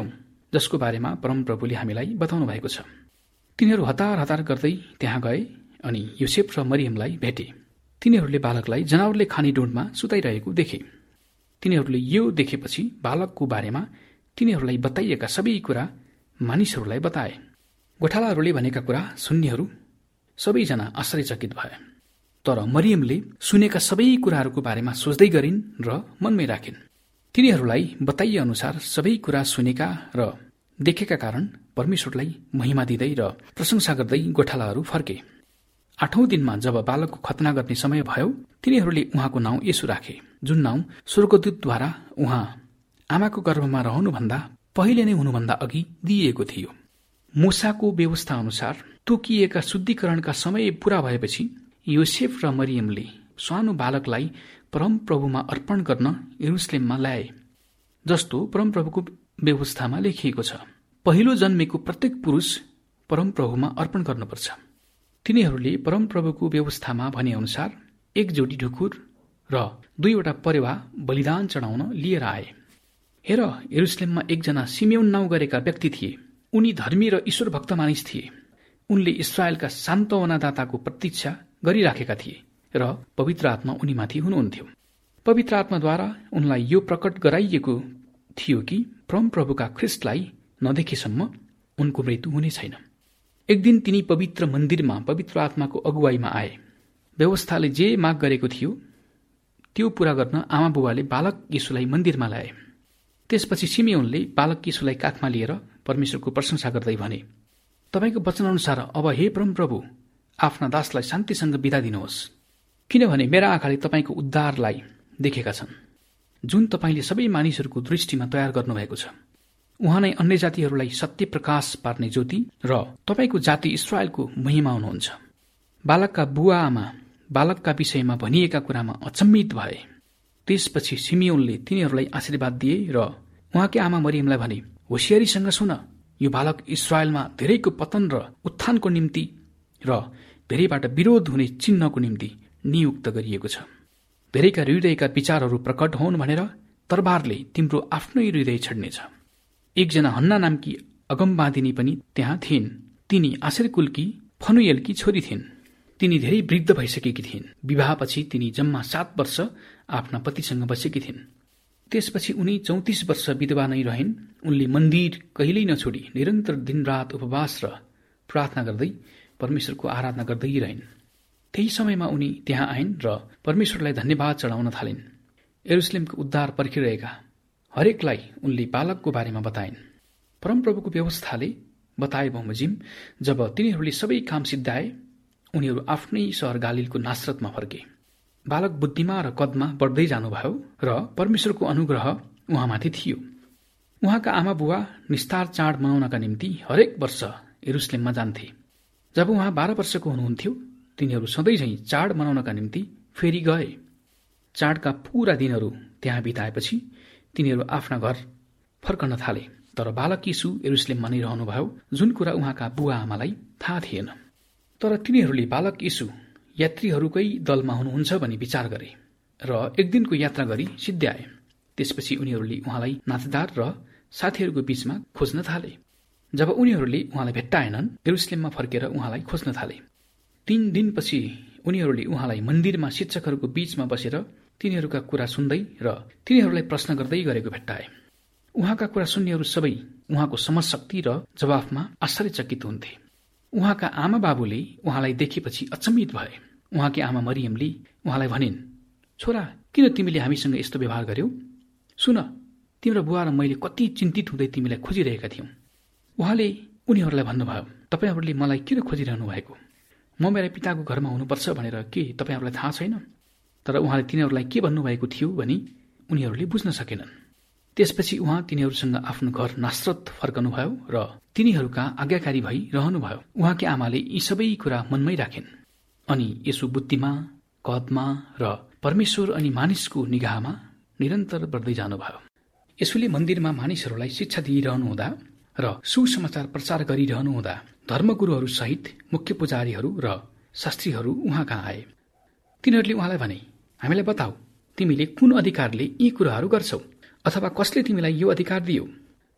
जसको बारेमा परमप्रभुले हामीलाई बताउनु भएको छ। तिनीहरू हतार हतार गर्दै त्यहाँ गए अनि योसेफ र मरियमलाई भेटे। तिनीहरूले बालकलाई जनावरले खाने डोडमा सुताइरहेको देखे। तिनीहरूले यो देखेपछि बालकको बारेमा तिनीहरूलाई बताइएका सबै कुरा मानिसहरूलाई बताए। गोठालाहरूले भनेका कुरा सुन्नेहरू सबैजना आश्चर्यचकित भए। तर मरियमले सुनेका सबै कुराहरूको बारेमा सोच्दै गरिन् र मनमै राखिन्। तिनीहरूलाई बताइए अनुसार सबै कुरा सुनेका र देखेका कारण परमेश्वरलाई महिमा दिँदै र प्रशंसा गर्दै गोठालाहरू फर्के। आठौं दिनमा जब बालकको खतना गर्ने समय भयो, तिनीहरूले उहाँको नाउँ येशू राखे, जुन नाउँ स्वर्गदूतद्वारा उहाँ आमाको गर्भमा रहनुभन्दा पहिले नै हुनुभन्दा अघि दिइएको थियो। मूसाको व्यवस्था अनुसार तोकिएका शुद्धिकरणका समय पूरा भएपछि योसेफ र मरियमले सानो बालकलाई परमप्रभुमा अर्पण गर्न यरुसलेममा ल्याए, जस्तो परमप्रभुको व्यवस्थामा लेखिएको छ। पहिलो जन्मेको प्रत्येक पुरुष परमप्रभुमा अर्पण गर्नुपर्छ। तिनीहरूले परमप्रभुको व्यवस्थामा भने अनुसार एक जोडी ढुकुर र दुईवटा परेवा बलिदान चढाउन लिएर आए। हेर, यरुसलेममा एकजना सिमेउन नाउँ गरेका व्यक्ति थिए। उनी धर्मी र ईश्वर भक्त मानिस थिए। उनले इस्राएलका सान्त्वनादाताको प्रतीक्षा गरिराखेका थिए र पवित्र आत्मा उनीमाथि हुनुहुन्थ्यो। पवित्र आत्माद्वारा उनलाई यो प्रकट गराइएको थियो कि परमप्रभुका ख्रिस्टलाई नदेखेसम्म उनको मृत्यु हुने छैन। एक दिन तिनी पवित्र मन्दिरमा पवित्र आत्माको अगुवाईमा आए। व्यवस्थाले जे माग गरेको थियो त्यो पूरा गर्न आमा बुबाले बालक यीशुलाई मन्दिरमा ल्याए। त्यसपछि सिमेउनले बालक यीशुलाई काखमा लिएर परमेश्वरको प्रशंसा गर्दै भने, तपाईको वचनअनुसार अब हे परमप्रभु, आफ्ना दासलाई शान्तिसँग बिदा दिनुहोस्, किनभने मेरा आँखाले तपाईको उद्धारलाई देखेका छन्, जुन तपाईले सबै मानिसहरूको दृष्टिमा तयार गर्नुभएको छ। उहाँ नै अन्य जातिहरूलाई सत्य प्रकाश पार्ने ज्योति र तपाईको जाति इस्राएलको महिमा हुनुहुन्छ। बालकका बुवा आमा बालकका विषयमा भनिएका कुरामा अचम्मित भए। त्यसपछि सिमेउनले तिनीहरूलाई आशीर्वाद दिए र उहाँकी आमा मरियमलाई भने, होशियारीसँग सुन, यो बालक इस्राएलमा धेरैको पतन र उत्थानको निम्ति र धेरैबाट विरोध हुने चिन्हको निम्ति नियुक्त गरिएको छ। धेरैका हृदयका विचारहरू प्रकट हुन् भनेर तरबारले तिम्रो आफ्नै हृदय छड्नेछ। एकजना हन्ना नामकी अगमबादिनी पनि त्यहाँ थिइन्। तिनी आशेर कुलकी फनुएलकी छोरी थिइन्। तिनी धेरै वृद्ध भइसकेकी थिइन्। विवाहपछि तिनी जम्मा सात वर्ष आफ्ना पतिसँग बसेकी थिइन्। त्यसपछि उनी चौतिस वर्ष विधवा नै रहिन्। उनले मन्दिर कहिल्यै नछोडी निरन्तर दिनरात उपवास र प्रार्थना गर्दै परमेश्वरको आराधना गर्दै रहिन्। त्यही समयमा उनी त्यहाँ आइन् र परमेश्वरलाई धन्यवाद चढाउन थालिन्। यरुसलेमको उद्धार पर्खिरहेका हरेकलाई उनले बालकको बारेमा बताइन्। परमप्रभुको व्यवस्थाले बताए बमोजिम जब तिनीहरूले सबै काम सिद्धाए, उनीहरू आफ्नै सहर गालिलको नासरतमा फर्के। बालक बुद्धिमा र कदमा बढ्दै जानुभयो र परमेश्वरको अनुग्रह उहाँमाथि थियो। उहाँका आमा बुवा निस्तार चाड मनाउनका निम्ति हरेक वर्ष यरुसलेममा जान्थे। जब उहाँ बाह्र वर्षको हुनुहुन्थ्यो, तिनीहरू सधैँझै चाड मनाउनका निम्ति फेरि गए। चाडका पूरा दिनहरू त्यहाँ बिताएपछि तिनीहरू आफ्ना घर फर्कन थाले। तर बालक यीशु यरुसलेममा नै रहनुभयो, जुन कुरा उहाँका बुवा आमालाई थाहा थिएन। तर तिनीहरूले बालक यीशु यात्रीहरूकै दलमा हुनुहुन्छ भनी विचार गरे र एक दिनको यात्रा गरी सिद्ध्याए। त्यसपछि उनीहरूले उहाँलाई नातेदार र साथीहरूको बीचमा खोज्न थाले। जब उनीहरूले उहाँलाई भेट्टाएनन्, यरुसलेममा फर्केर उहाँलाई खोज्न थाले। तीन दिनपछि उनीहरूले उहाँलाई मन्दिरमा शिक्षकहरूको बीचमा बसेर तिनीहरूका कुरा सुन्दै र तिनीहरूलाई प्रश्न गर्दै गरेको भेट्टाए। उहाँका कुरा सुन्नेहरू सबै उहाँको समझशक्ति र जवाफमा आश्चर्यचकित हुन्थे। उहाँका आमा बाबुले उहाँलाई देखेपछि अचम्मित भए। उहाँकी आमा मरियमले उहाँलाई भनिन्, छोरा, किन तिमीले हामीसँग यस्तो व्यवहार गर्यौ? सुन, तिम्रो बुवा र मैले कति चिन्तित हुँदै तिमीलाई खोजिरहेका थियौं। उहाँले उनीहरूलाई भन्नुभयो, तपाईहरूले मलाई किन खोजिरहनु भएको? म मेरा पिताको घरमा हुनुपर्छ भनेर के तपाईहरूलाई थाहा छैन? तर उहाँले तिनीहरूलाई के भन्नुभएको थियो भनी उनीहरूले बुझ्न सकेनन्। त्यसपछि उहाँ तिनीहरूसँग आफ्नो घर नासरत फर्कनुभयो र तिनीहरूका आज्ञाकारी भई रहनुभयो। उहाँकी आमाले यी सबै कुरा मनमै राखिन्। अनि यसो बुद्धिमा, कदमा र परमेश्वर अनि मानिसको निगाहमा निरन्तर बढ्दै जानुभयो। यसोले मन्दिरमा मानिसहरूलाई शिक्षा दिइरहनुहुँदा र सुसमाचार प्रचार गरिरहनुहुँदा धर्मगुरुहरू सहित मुख्य पुजारीहरू र शास्त्रीहरू उहाँ कहाँ आए। तिनीहरूले उहाँलाई भने, हामीलाई बताऊ, तिमीले कुन अधिकारले यी कुराहरू गर्छौ, अथवा कसले तिमीलाई यो अधिकार दियो?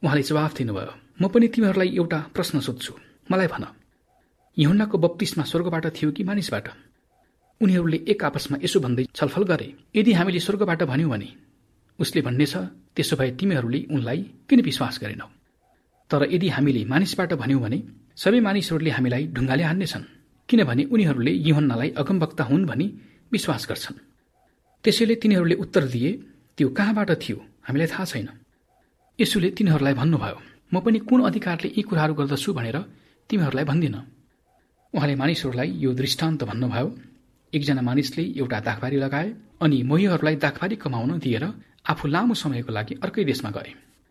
उहाँले जवाफ दिनुभयो, म पनि तिमीहरूलाई एउटा प्रश्न सोध्छु, मलाई भन, यूहन्नाको बप्तिस्मा स्वर्गबाट थियो कि मानिसबाट? उनीहरूले एक आपसमा यसो भन्दै छलफल गरे, यदि हामीले स्वर्गबाट भन्यौं भने उसले भन्नेछ, त्यसो भए तिमीहरूले उनलाई किन विश्वास गरेनौ? तर यदि हामीले मानिसबाट भन्यौं भने सबै मानिसहरूले हामीलाई ढुङ्गाले हान्नेछन्, किनभने उनीहरूले यूहन्नालाई अगमवक्ता हुन् भनी विश्वास गर्छन्। त्यसैले तिनीहरूले उत्तर दिए, त्यो कहाँबाट थियो हामीलाई थाहा छैन। यसुले तिनीहरूलाई भन्नुभयो, म पनि कुन अधिकारले यी कुराहरू गर्दछु भनेर तिमीहरूलाई भन्दिन। उहाँले मानिसहरूलाई यो दृष्टान्त भन्नुभयो, एकजना मानिसले एउटा दाखबारी लगाए अनि मोहीहरूलाई दाखबारी कमाउन दिएर आफू लामो समयको लागि अर्कै देशमा गए।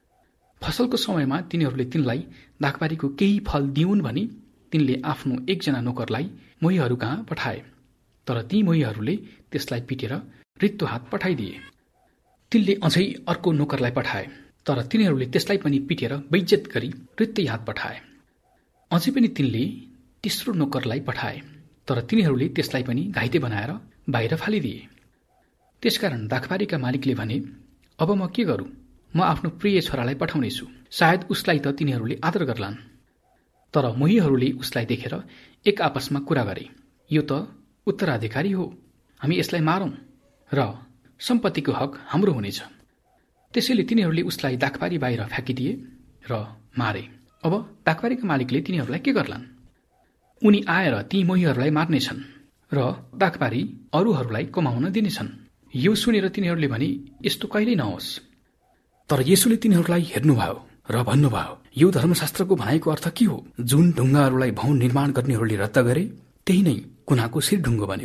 फसलको समयमा तिनीहरूले तिनलाई दाखबारीको केही फल दिउन् भनी तिनले आफ्नो एकजना नोकरलाई मोहीहरू कहाँ पठाए, तर ती मोहीहरूले त्यसलाई पिटेर रित्तो हात पठाइदिए। तिनले अझै अर्को नोकरलाई पठाए, तर तिनीहरूले त्यसलाई पनि पिटेर बेइज्जत गरी रित्तै हात पठाए। अझै पनि तिनले तेस्रो नोकरलाई पठाए, तर तिनीहरूले त्यसलाई पनि घाइते बनाएर बाहिर फालिदिए। त्यसकारण दाखबारीका मालिकले भने, अब म के गरूँ? म आफ्नो प्रिय छोरालाई पठाउनेछु, सायद उसलाई त तिनीहरूले आदर गर्लान्। तर मोहीहरूले उसलाई देखेर एक आपसमा कुरा गरे, यो त उत्तराधिकारी हो, हामी यसलाई मारौं र सम्पत्तिको हक हाम्रो हुनेछ। त्यसैले तिनीहरूले उसलाई दाखबारी बाहिर फ्याँकिदिए र मारे। अब दाखबारीका मालिकले तिनीहरूलाई के गर्लान्? उनी आएर ती मोहीहरूलाई मार्नेछन् र दाखबारी अरूहरूलाई कमाउन दिनेछन्। यो सुनेर तिनीहरूले भने, यस्तो कहिल्यै नहोस्। तर येशूले तिनीहरूलाई हेर्नुभयो र भन्नुभयो, यो धर्मशास्त्रको भनाइको अर्थ के हो? जुन ढुङ्गाहरूलाई भवन निर्माण गर्नेहरूले रद्द गरे, त्यही नै कुनाको शिर ढुङ्गो बन्यो।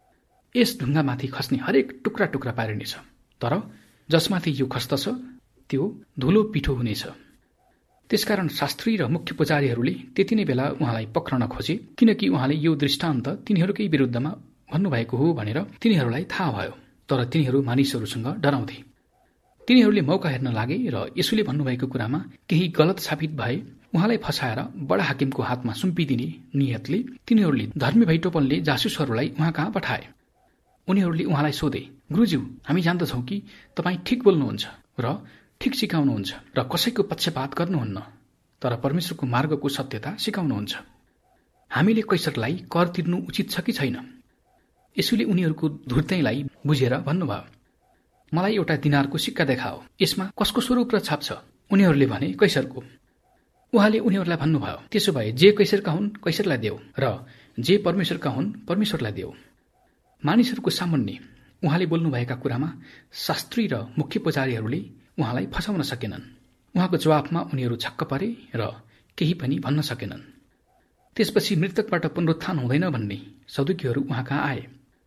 यस ढुङ्गामाथि खस्ने हरेक टुक्रा टुक्रा पारिनेछ, तर जसमाथि यो खस्दछ त्यो धुलो पिठो हुनेछ। त्यसकारण शास्त्री र मुख्य पुजारीहरूले त्यति नै बेला उहाँलाई पक्रन खोजे, किनकि उहाँले यो दृष्टान्त तिनीहरूकै विरुद्धमा भन्नुभएको हो भनेर तिनीहरूलाई थाहा भयो। तर तिनीहरू मानिसहरूसँग डराउँथे। तिनीहरूले मौका हेर्न लागे र येशूले भन्नुभएको कुरामा केही गलत साबित भए उहाँलाई फसाएर बडा हाकिमको हातमा सुम्पिदिने नियतले तिनीहरूले धर्मी भैटोपनले जासुसहरूलाई उहाँ कहाँ पठाए। उनीहरूले उहाँलाई सोधे, गुरुज्यू, हामी जान्दछौँ कि तपाईँ ठिक बोल्नुहुन्छ र ठिक सिकाउनुहुन्छ र कसैको पक्षपात गर्नुहुन्न, तर परमेश्वरको मार्गको सत्यता सिकाउनुहुन्छ। हामीले कैसरलाई कर तिर्नु उचित छ कि छैन? येशूले उनीहरूको धुर्तैलाई बुझेर भन्नुभयो, मलाई एउटा दिनारको सिक्का देखाओ, यसमा कसको स्वरूप र छाप छ? उनीहरूले भने, कैसरको। उहाँले उनीहरूलाई भन्नुभयो, त्यसो भए जे कैसरका हुन् कैसरलाई देऊ र जे परमेश्वरका हुन् परमेश्वरलाई देऊ। मानिसहरूको सामान्य उहाँले बोल्नुभएका कुरामा शास्त्री र मुख्य पुजारीहरूले उहाँलाई फसाउन सकेनन्। उहाँको जवाफमा उनीहरू छक्क परे र केही पनि भन्न सकेनन्। त्यसपछि मृतकबाट पुनरुत्थान हुँदैन भन्ने सदुकीहरू उहाँ कहाँ आए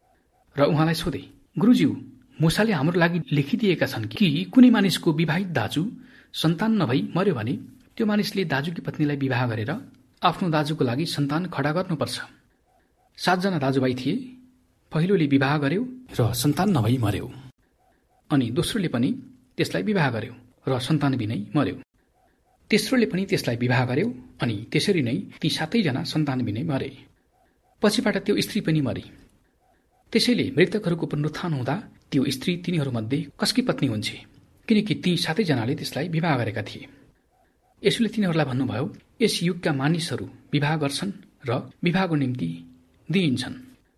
र उहाँलाई सोधे, गुरुज्यू, मूसाले हाम्रो लागि लेखिदिएका छन् कि कुनै मानिसको विवाहित दाजु सन्तान नभई मर्यो भने त्यो मानिसले दाजुकी पत्नीलाई विवाह गरेर आफ्नो दाजुको लागि सन्तान खडा गर्नुपर्छ। सातजना दाजुभाइ थिए, पहिलोले विवाह गर्यो र सन्तान नभई मर्यो, अनि दोस्रोले पनि त्यसलाई विवाह गर्यो र सन्तान बिनै मर्यो। तेस्रोले पनि त्यसलाई विवाह गर्यो अनि त्यसरी नै ती सातैजना सन्तान बिनै मरे। पछिबाट त्यो स्त्री पनि मरी। त्यसैले मृतकहरूको पुनरुत्थान हुँदा त्यो स्त्री तिनीहरूमध्ये कसकी पत्नी हुन्छ, किनकि ती सातैजनाले त्यसलाई विवाह गरेका थिए। यसुले तिनीहरूलाई भन्नुभयो, यस युगका मानिसहरू विवाह गर्छन् र विवाहको निम्ति दिइन्छन्,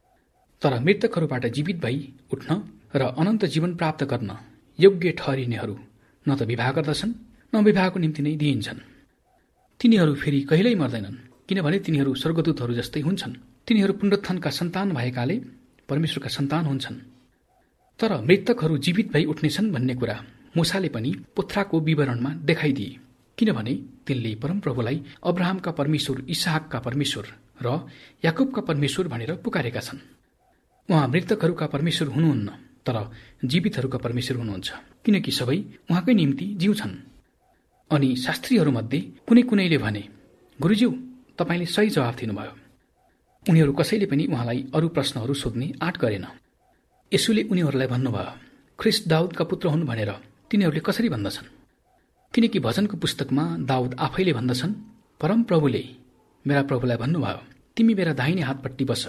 तर मृतकहरूबाट जीवित भई उठ्न र अनन्त जीवन प्राप्त गर्न योग्य ठहरिनेहरू न त विवाह गर्दछन् न विवाहको निम्ति नै दिइन्छन्। तिनीहरू फेरि कहिल्यै मर्दैनन्, किनभने तिनीहरू स्वर्गदूतहरू जस्तै हुन्छन्। तिनीहरू पुनरुत्थानका सन्तान भएकाले परमेश्वरका सन्तान हुन्छन्। तर मृतकहरू जीवित भई उठ्नेछन् भन्ने कुरा मूसाले पनि पुत्राको विवरणमा देखाइदिए, किनभने तिनले परमप्रभुलाई अब्राहमका परमेश्वर, इसहाकका परमेश्वर र याकुबका परमेश्वर भनेर पुकारेका छन्। उहाँ मृतकहरूका परमेश्वर हुनुहुन्न, तर जीवितहरूका परमेश्वर हुनुहुन्छ, किनकि सबै उहाँकै निम्ति जिउँछन्। अनि शास्त्रीहरूमध्ये कुनै कुनैले भने, गुरुज्यू, तपाईँले सही जवाफ दिनुभयो। उनीहरू कसैले पनि उहाँलाई अरू प्रश्नहरू सोध्ने आँट गरेन। यसुले उनीहरूलाई भन्नुभयो, ख्रिस्ट दाउदका पुत्र हुन् भनेर तिनीहरूले कसरी भन्दछन्? किनकि भजनको पुस्तकमा दाउद आफैले भन्दछन्, परमप्रभुले मेरा प्रभुलाई भन्नुभयो, तिमी मेरा दाहिने हातपट्टि बस,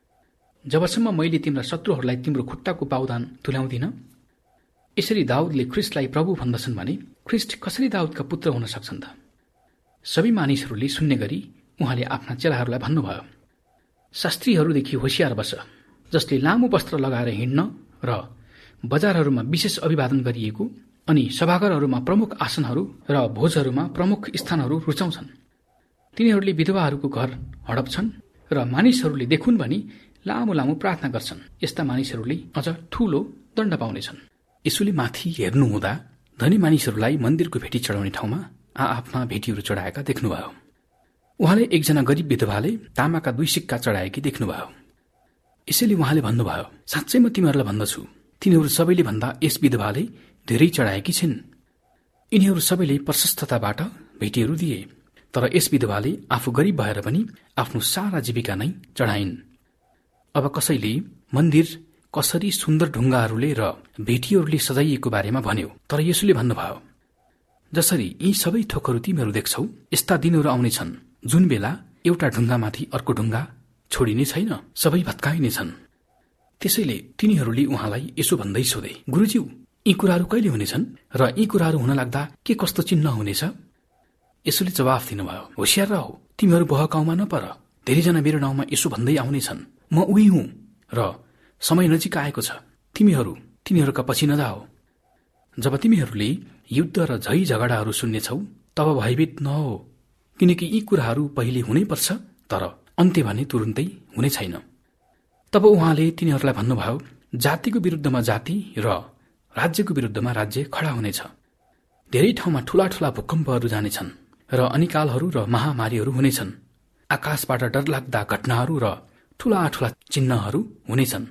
जबसम्म मैले तिम्रा शत्रुहरूलाई तिम्रो खुट्टाको पाउदान तुल्याउँदिन। यसरी दाउदले ख्रिस्टलाई प्रभु भन्दछन् भने ख्रिस्ट कसरी दाउदका पुत्र हुन सक्छन् त? सबै मानिसहरूले सुन्ने गरी उहाँले आफ्ना चेलाहरूलाई भन्नुभयो, शास्त्रीहरूदेखि होशियार बस, जसले लामो वस्त्र लगाएर हिँड्न र बजारहरूमा विशेष अभिवादन गरिएको अनि सभाघरहरूमा प्रमुख आसनहरू र भोजहरूमा प्रमुख स्थानहरू रुचाउँछन्। तिनीहरूले विधवाहरूको घर हडप्छन् र मानिसहरूले देखुन् भनी लामो लामो प्रार्थना गर्छन्। यस्ता मानिसहरूले अझ ठूलो दण्ड पाउनेछन्। यसुले माथि हेर्नुहुँदा धनी मानिसहरूलाई मन्दिरको भेटी चढाउने ठाउँमा आआफ्ना भेटीहरू चढाएका देख्नुभयो। उहाँले एकजना गरिब विधवाले तामाका दुई सिक्का चढाएकी देख्नुभयो। यसैले उहाँले भन्नुभयो, साँच्चै म तिमीहरूलाई भन्दछु, तिनीहरू सबैले भन्दा यस विधवाले धेरै चढाएकी छिन्। यिनीहरू सबैले प्रशस्तताबाट भेटीहरू दिए, तर यस विधवाले आफू गरिब भएर पनि आफ्नो सारा जीविका नै चढाइन्। अब कसैले मन्दिर कसरी सुन्दर ढुङ्गाहरूले र भेटीहरूले सजाइएको बारेमा भन्यो, तर यसुले भन्नुभयो, जसरी यी सबै थोकहरू तिमीहरू देख्छौ, यस्ता दिनहरू आउनेछन् जुन बेला एउटा ढुङ्गामाथि अर्को ढुङ्गा छोडिने छैन, सबै भत्काइनेछन्। त्यसैले तिनीहरूले उहाँलाई यसो भन्दै सोधे, गुरुज्यू, यी कुराहरू कहिले हुनेछन् र यी कुराहरू हुन लाग्दा के कस्तो चिन्ह हुनेछ? यसुले जवाफ दिनुभयो, होशियार रह, तिमीहरू बहकाउमा नपर। धेरैजना मेरो नाउँमा यसो भन्दै आउनेछन्, म उही हुँ र समय नजिक आएको छ, तिमीहरू तिनीहरूका पछि नजाओ। जब तिमीहरूले युद्ध र झै झगडाहरू सुन्नेछौ तब भयभीत नहो, किनकि यी कुराहरू पहिले हुनै पर्छ, तर अन्त्य भने तुरुन्तै हुने छैन। तब उहाँले तिनीहरूलाई भन्नुभयो, जातिको विरुद्धमा जाति र राज्यको विरुद्धमा राज्य खडा हुनेछ। धेरै ठाउँमा ठूला ठूला भूकम्पहरू जानेछन् र अनिकालहरू र महामारीहरू हुनेछन्। आकाशबाट डरलाग्दा घटनाहरू र ठूला ठूला चिन्हहरू हुनेछन्।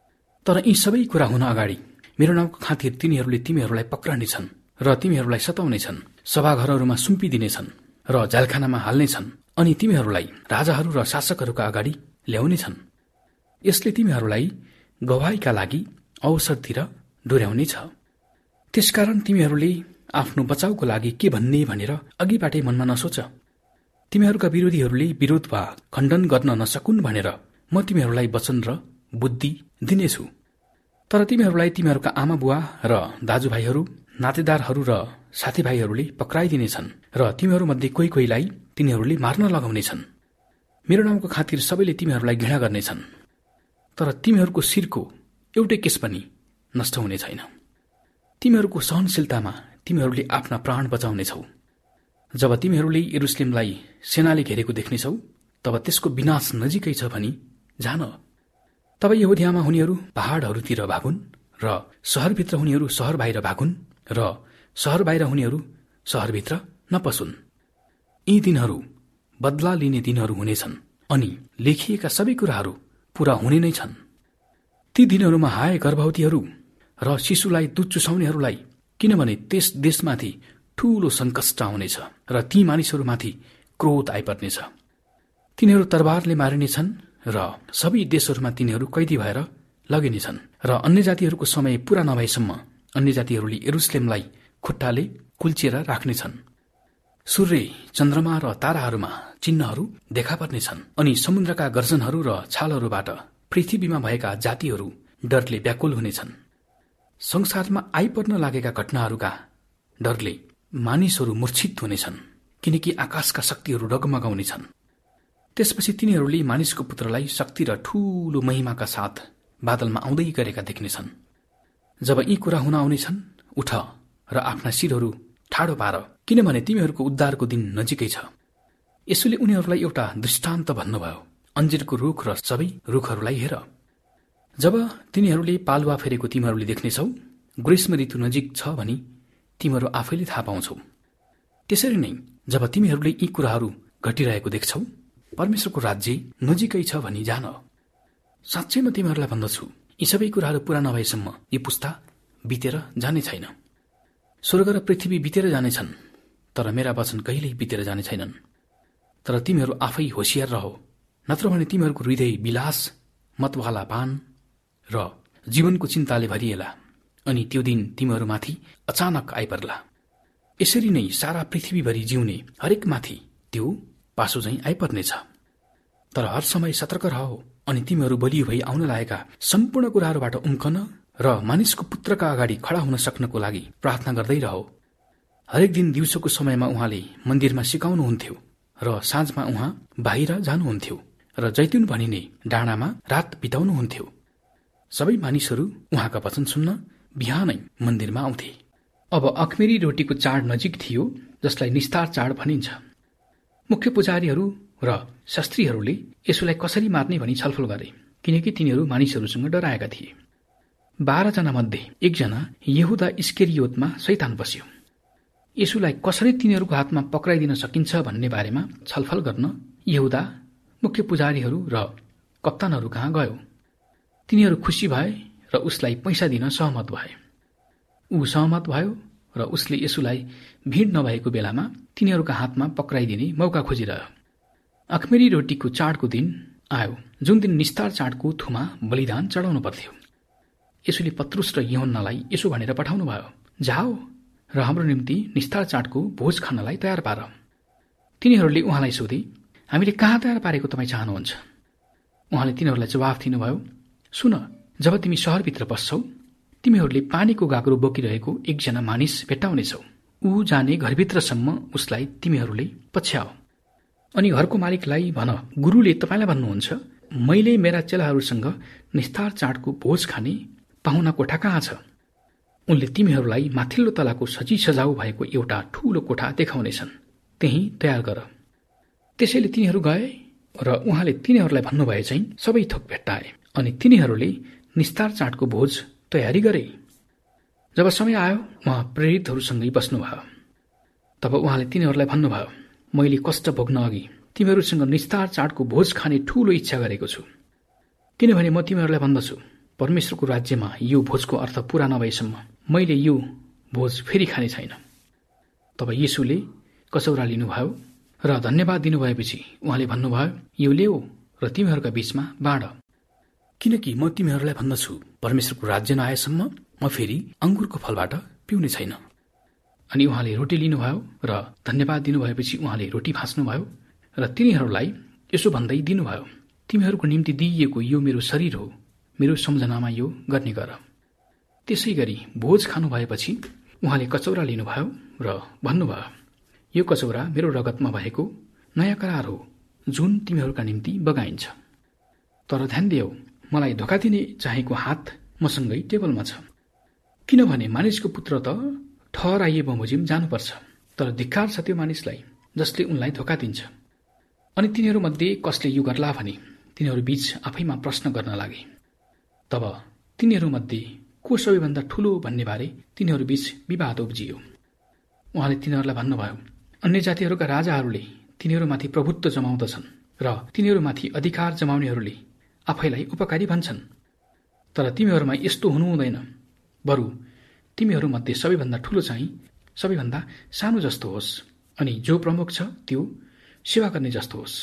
तर यी सबै कुरा हुन अगाडि मेरो नाउँको खातिर तिनीहरूले तिमीहरूलाई पक्रनेछन् र तिमीहरूलाई सताउनेछन्, सभाघरहरूमा सुम्पिदिनेछन् र झ्यालखानामा हाल्नेछन्, अनि तिमीहरूलाई राजाहरू र शासकहरूका अगाडि ल्याउनेछन्। यसले तिमीहरूलाई गवाहीका लागि अवसरतिर डोर्याउनेछ। त्यसकारण तिमीहरूले आफ्नो बचाउको लागि के भन्ने भनेर अघिबाटै मनमा नसोच। तिमीहरूका विरोधीहरूले विरोध वा खण्डन गर्न नसकुन् भनेर म तिमीहरूलाई वचन र बुद्धि दिनेछु। तर तिमीहरूलाई तिमीहरूका आमा बुवा र दाजुभाइहरू, नातेदारहरू र साथीभाइहरूले पक्राइदिनेछन् र तिमीहरूमध्ये कोही कोहीलाई तिनीहरूले मार्न लगाउनेछन्। मेरो नाउँको खातिर सबैले तिमीहरूलाई घृणा गर्नेछन्, तर तिमीहरूको शिरको एउटै केस पनि नष्ट हुने छैन। तिमीहरूको सहनशीलतामा तिमीहरूले आफ्ना प्राण बचाउनेछौ। जब तिमीहरूले यरुशलेमलाई सेनाले घेरेको देख्नेछौ तब त्यसको विनाश नजिकै छ भनी जान। तब यहुदियामा हुनेहरू पहाडहरूतिर भागुन् र शहरभित्र हुनेहरू शहर बाहिर भागुन् र शहर बाहिर हुनेहरू शहरभित्र नपसुन्। यी दिनहरू बदला लिने दिनहरू हुनेछन् अनि लेखिएका सबै कुराहरू पूरा हुने नै छन्। ती दिनहरूमा हाय गर्भवतीहरू र शिशुलाई दूध चुसाउनेहरूलाई, किनभने त्यस देशमाथि ठूलो संकष्ट आउनेछ र ती मानिसहरूमाथि क्रोध आइपर्नेछ। तिनीहरू तरबारले मारिनेछन् र सबै देशहरूमा तिनीहरू कैदी भएर लगिनेछन् र अन्य जातिहरूको समय पूरा नभएसम्म अन्य जातिहरूले यरुशलेमलाई खुट्टाले कुल्चिएर राख्नेछन्। सूर्य, चन्द्रमा र ताराहरूमा चिन्हहरू देखा पर्नेछन् अनि समुद्रका गर्जनहरू र छालहरूबाट पृथ्वीमा भएका जातिहरू डरले व्याकुल हुनेछन्। संसारमा आइपर्न लागेका घटनाहरूका डरले मानिसहरू मूर्छित हुनेछन्, किनकि आकाशका शक्तिहरू डगमगाउनेछन्। त्यसपछि तिनीहरूले मानिसको पुत्रलाई शक्ति र ठूलो महिमाका साथ बादलमा आउँदै गरेका देख्नेछन्। जब यी कुरा हुन आउनेछन्, उठ र आफ्ना शिरहरू ठाडो पार, किनभने तिमीहरूको उद्धारको दिन नजिकै छ। यसुले उनीहरूलाई एउटा दृष्टान्त भन्नुभयो, अन्जिरको रुख र सबै रुखहरूलाई हेर। जब तिनीहरूले पालुवा फेरेको तिमीहरूले देख्नेछौ, ग्रीष्म ऋतु नजिक छ भनी तिमीहरू आफैले थाहा पाउँछौ। त्यसरी नै जब तिमीहरूले यी कुराहरू घटिरहेको देख्छौ, परमेश्वरको राज्य नजिकै छ भनी जान। साँच्चै म तिमीहरूलाई भन्दछु, यी सबै कुराहरू पूरा नभएसम्म यी पुस्ता बितेर जाने छैन। स्वर्ग र पृथ्वी बितेर जानेछन्, तर मेरा वचन कहिल्यै बितेर जाने छैनन्। तर तिमीहरू आफै होशियार रह, नत्र भने तिमीहरूको हृदय विलास, मतवाला पान र जीवनको चिन्ताले भरिएला, अनि त्यो दिन तिमीहरूमाथि अचानक आइपर्ला। यसरी नै सारा पृथ्वीभरि जिउने हरेकमाथि त्यो पासो झैं आइपर्नेछ। तर हर समय सतर्क रह, अनि तिमीहरू बलियो भई आउन लागेका सम्पूर्ण कुराहरूबाट उम्कन र मानिसको पुत्रका अगाडि खडा हुन सक्नको लागि प्रार्थना गर्दै रह। हरेक दिन दिउँसोको समयमा उहाँले मन्दिरमा सिकाउनुहुन्थ्यो र साँझमा उहाँ बाहिर जानुहुन्थ्यो र जैतुन भनिने डाँडामा रात बिताउनुहुन्थ्यो। सबै मानिसहरू उहाँका वचन सुन्न बिहानै मन्दिरमा आउँथे। अब अखमेरी रोटीको चाड नजिक थियो, जसलाई निस्तार चाड भनिन्छ। मुख्य पुजारीहरू र शास्त्रीहरूले यसुलाई कसरी मार्ने भनी छलफल गरे, किनकि तिनीहरू मानिसहरूसँग डराएका थिए। बाह्रजना मध्ये एकजना यहुदा इस्करियोतमा शैतान बस्यो। यसुलाई कसरी तिनीहरूको हातमा पक्राइदिन सकिन्छ भन्ने बारेमा छलफल गर्न यहुदा मुख्य पुजारीहरू र कप्तानहरू कहाँ गयो। तिनीहरू खुसी भए र उसलाई पैसा दिन सहमत भए। ऊ सहमत भयो र उसले यसुलाई भिड नभएको बेलामा तिनीहरूका हातमा पक्राइदिने मौका खोजिरह्यो। अखमेरी रोटीको चाडको दिन आयो, जुन दिन निस्तार चाडको थुमा बलिदान चढाउनु पर्थ्यो। यसुले पत्रुस र यूहन्नालाई यसो भनेर पठाउनु भयो, जाओ र हाम्रो निम्ति निस्तार चाडको भोज खानलाई तयार पार। तिनीहरूले उहाँलाई सोधे, हामीले कहाँ तयार पारेको तपाईँ चाहनुहुन्छ? उहाँले तिनीहरूलाई जवाफ दिनुभयो, सुन, जब तिमी सहरभित्र पस्छौ, तिमीहरूले पानीको गाग्रो बोकिरहेको एकजना मानिस भेट्टाउनेछौ। ऊ जाने घरभित्रसम्म उसलाई तिमीहरूले पछ्याओ अनि घरको मालिकलाई भन, गुरुले तपाईँलाई भन्नुहुन्छ, मैले मेरा चेलाहरूसँग निस्तार चाडको भोज खाने पाहुना कोठा कहाँ छ? उनले तिमीहरूलाई माथिल्लो तलाको सजी सजाउ भएको एउटा ठूलो कोठा देखाउनेछन्, त्यही तयार गर। त्यसैले तिनीहरू गए र उहाँले तिनीहरूलाई भन्नुभए चाहिँ सबै थोक भेट्टाए अनि तिनीहरूले निस्तार चाडको भोज तयारी गरे। जब समय आयो, उहाँ प्रेरितहरूसँगै बस्नुभयो। तब उहाँले तिनीहरूलाई भन्नुभयो, मैले कष्ट भोग्न अघि तिमीहरूसँग निस्तार चाडको भोज खाने ठूलो इच्छा गरेको छु, किनभने म तिमीहरूलाई भन्दछु, परमेश्वरको राज्यमा यो भोजको अर्थ पूरा नभएसम्म मैले यो भोज फेरि खाने छैन। तब येशूले कसौरा लिनुभयो र धन्यवाद दिनुभएपछि उहाँले भन्नुभयो, यो ल्याऊ र तिमीहरूका बीचमा बाँड, किनकि म तिमीहरूलाई भन्दछु, परमेश्वरको राज्य नआएसम्म म फेरि अंगुरको फलबाट पिउने छैन। अनि उहाँले रोटी लिनुभयो र धन्यवाद दिनुभएपछि उहाँले रोटी भाँच्नुभयो र तिनीहरूलाई यसो भन्दै दिनुभयो, तिमीहरूको निम्ति दिइएको यो मेरो शरीर हो, मेरो सम्झनामा यो गर्ने गर। त्यसै गरी भोज खानु भएपछि उहाँले कचौरा लिनुभयो र भन्नुभयो, यो कचौरा मेरो रगतमा भएको नयाँ करार हो, जुन तिमीहरूका निम्ति बगाइन्छ। तर ध्यान दियौ, मलाई धोका दिने चाहेको हात मसँगै टेबलमा छ, किनभने मानिसको पुत्र त ठहराइए बमोजिम जानुपर्छ, तर धिक्कार छ त्यो मानिसलाई जसले उनलाई धोका दिन्छ। अनि तिनीहरूमध्ये कसले यो गर्ला भने तिनीहरू बीच आफैमा प्रश्न गर्न लागे। तब तिनीहरूमध्ये को सबैभन्दा ठूलो भन्ने बारे तिनीहरू बीच विवाद उब्जियो। उहाँले तिनीहरूलाई भन्नुभयो, अन्य जातिहरूका राजाहरूले तिनीहरूमाथि प्रभुत्व जमाउँदछन् र तिनीहरूमाथि अधिकार जमाउनेहरूले आफैलाई उपकारी भन्छन्, तर तिमीहरूमा यस्तो हुनु हुँदैन, बरु तिमीहरूमध्ये सबैभन्दा ठूलो चाहिँ सबैभन्दा सानो जस्तो होस्, अनि जो प्रमुख छ त्यो सेवा गर्ने जस्तो होस्।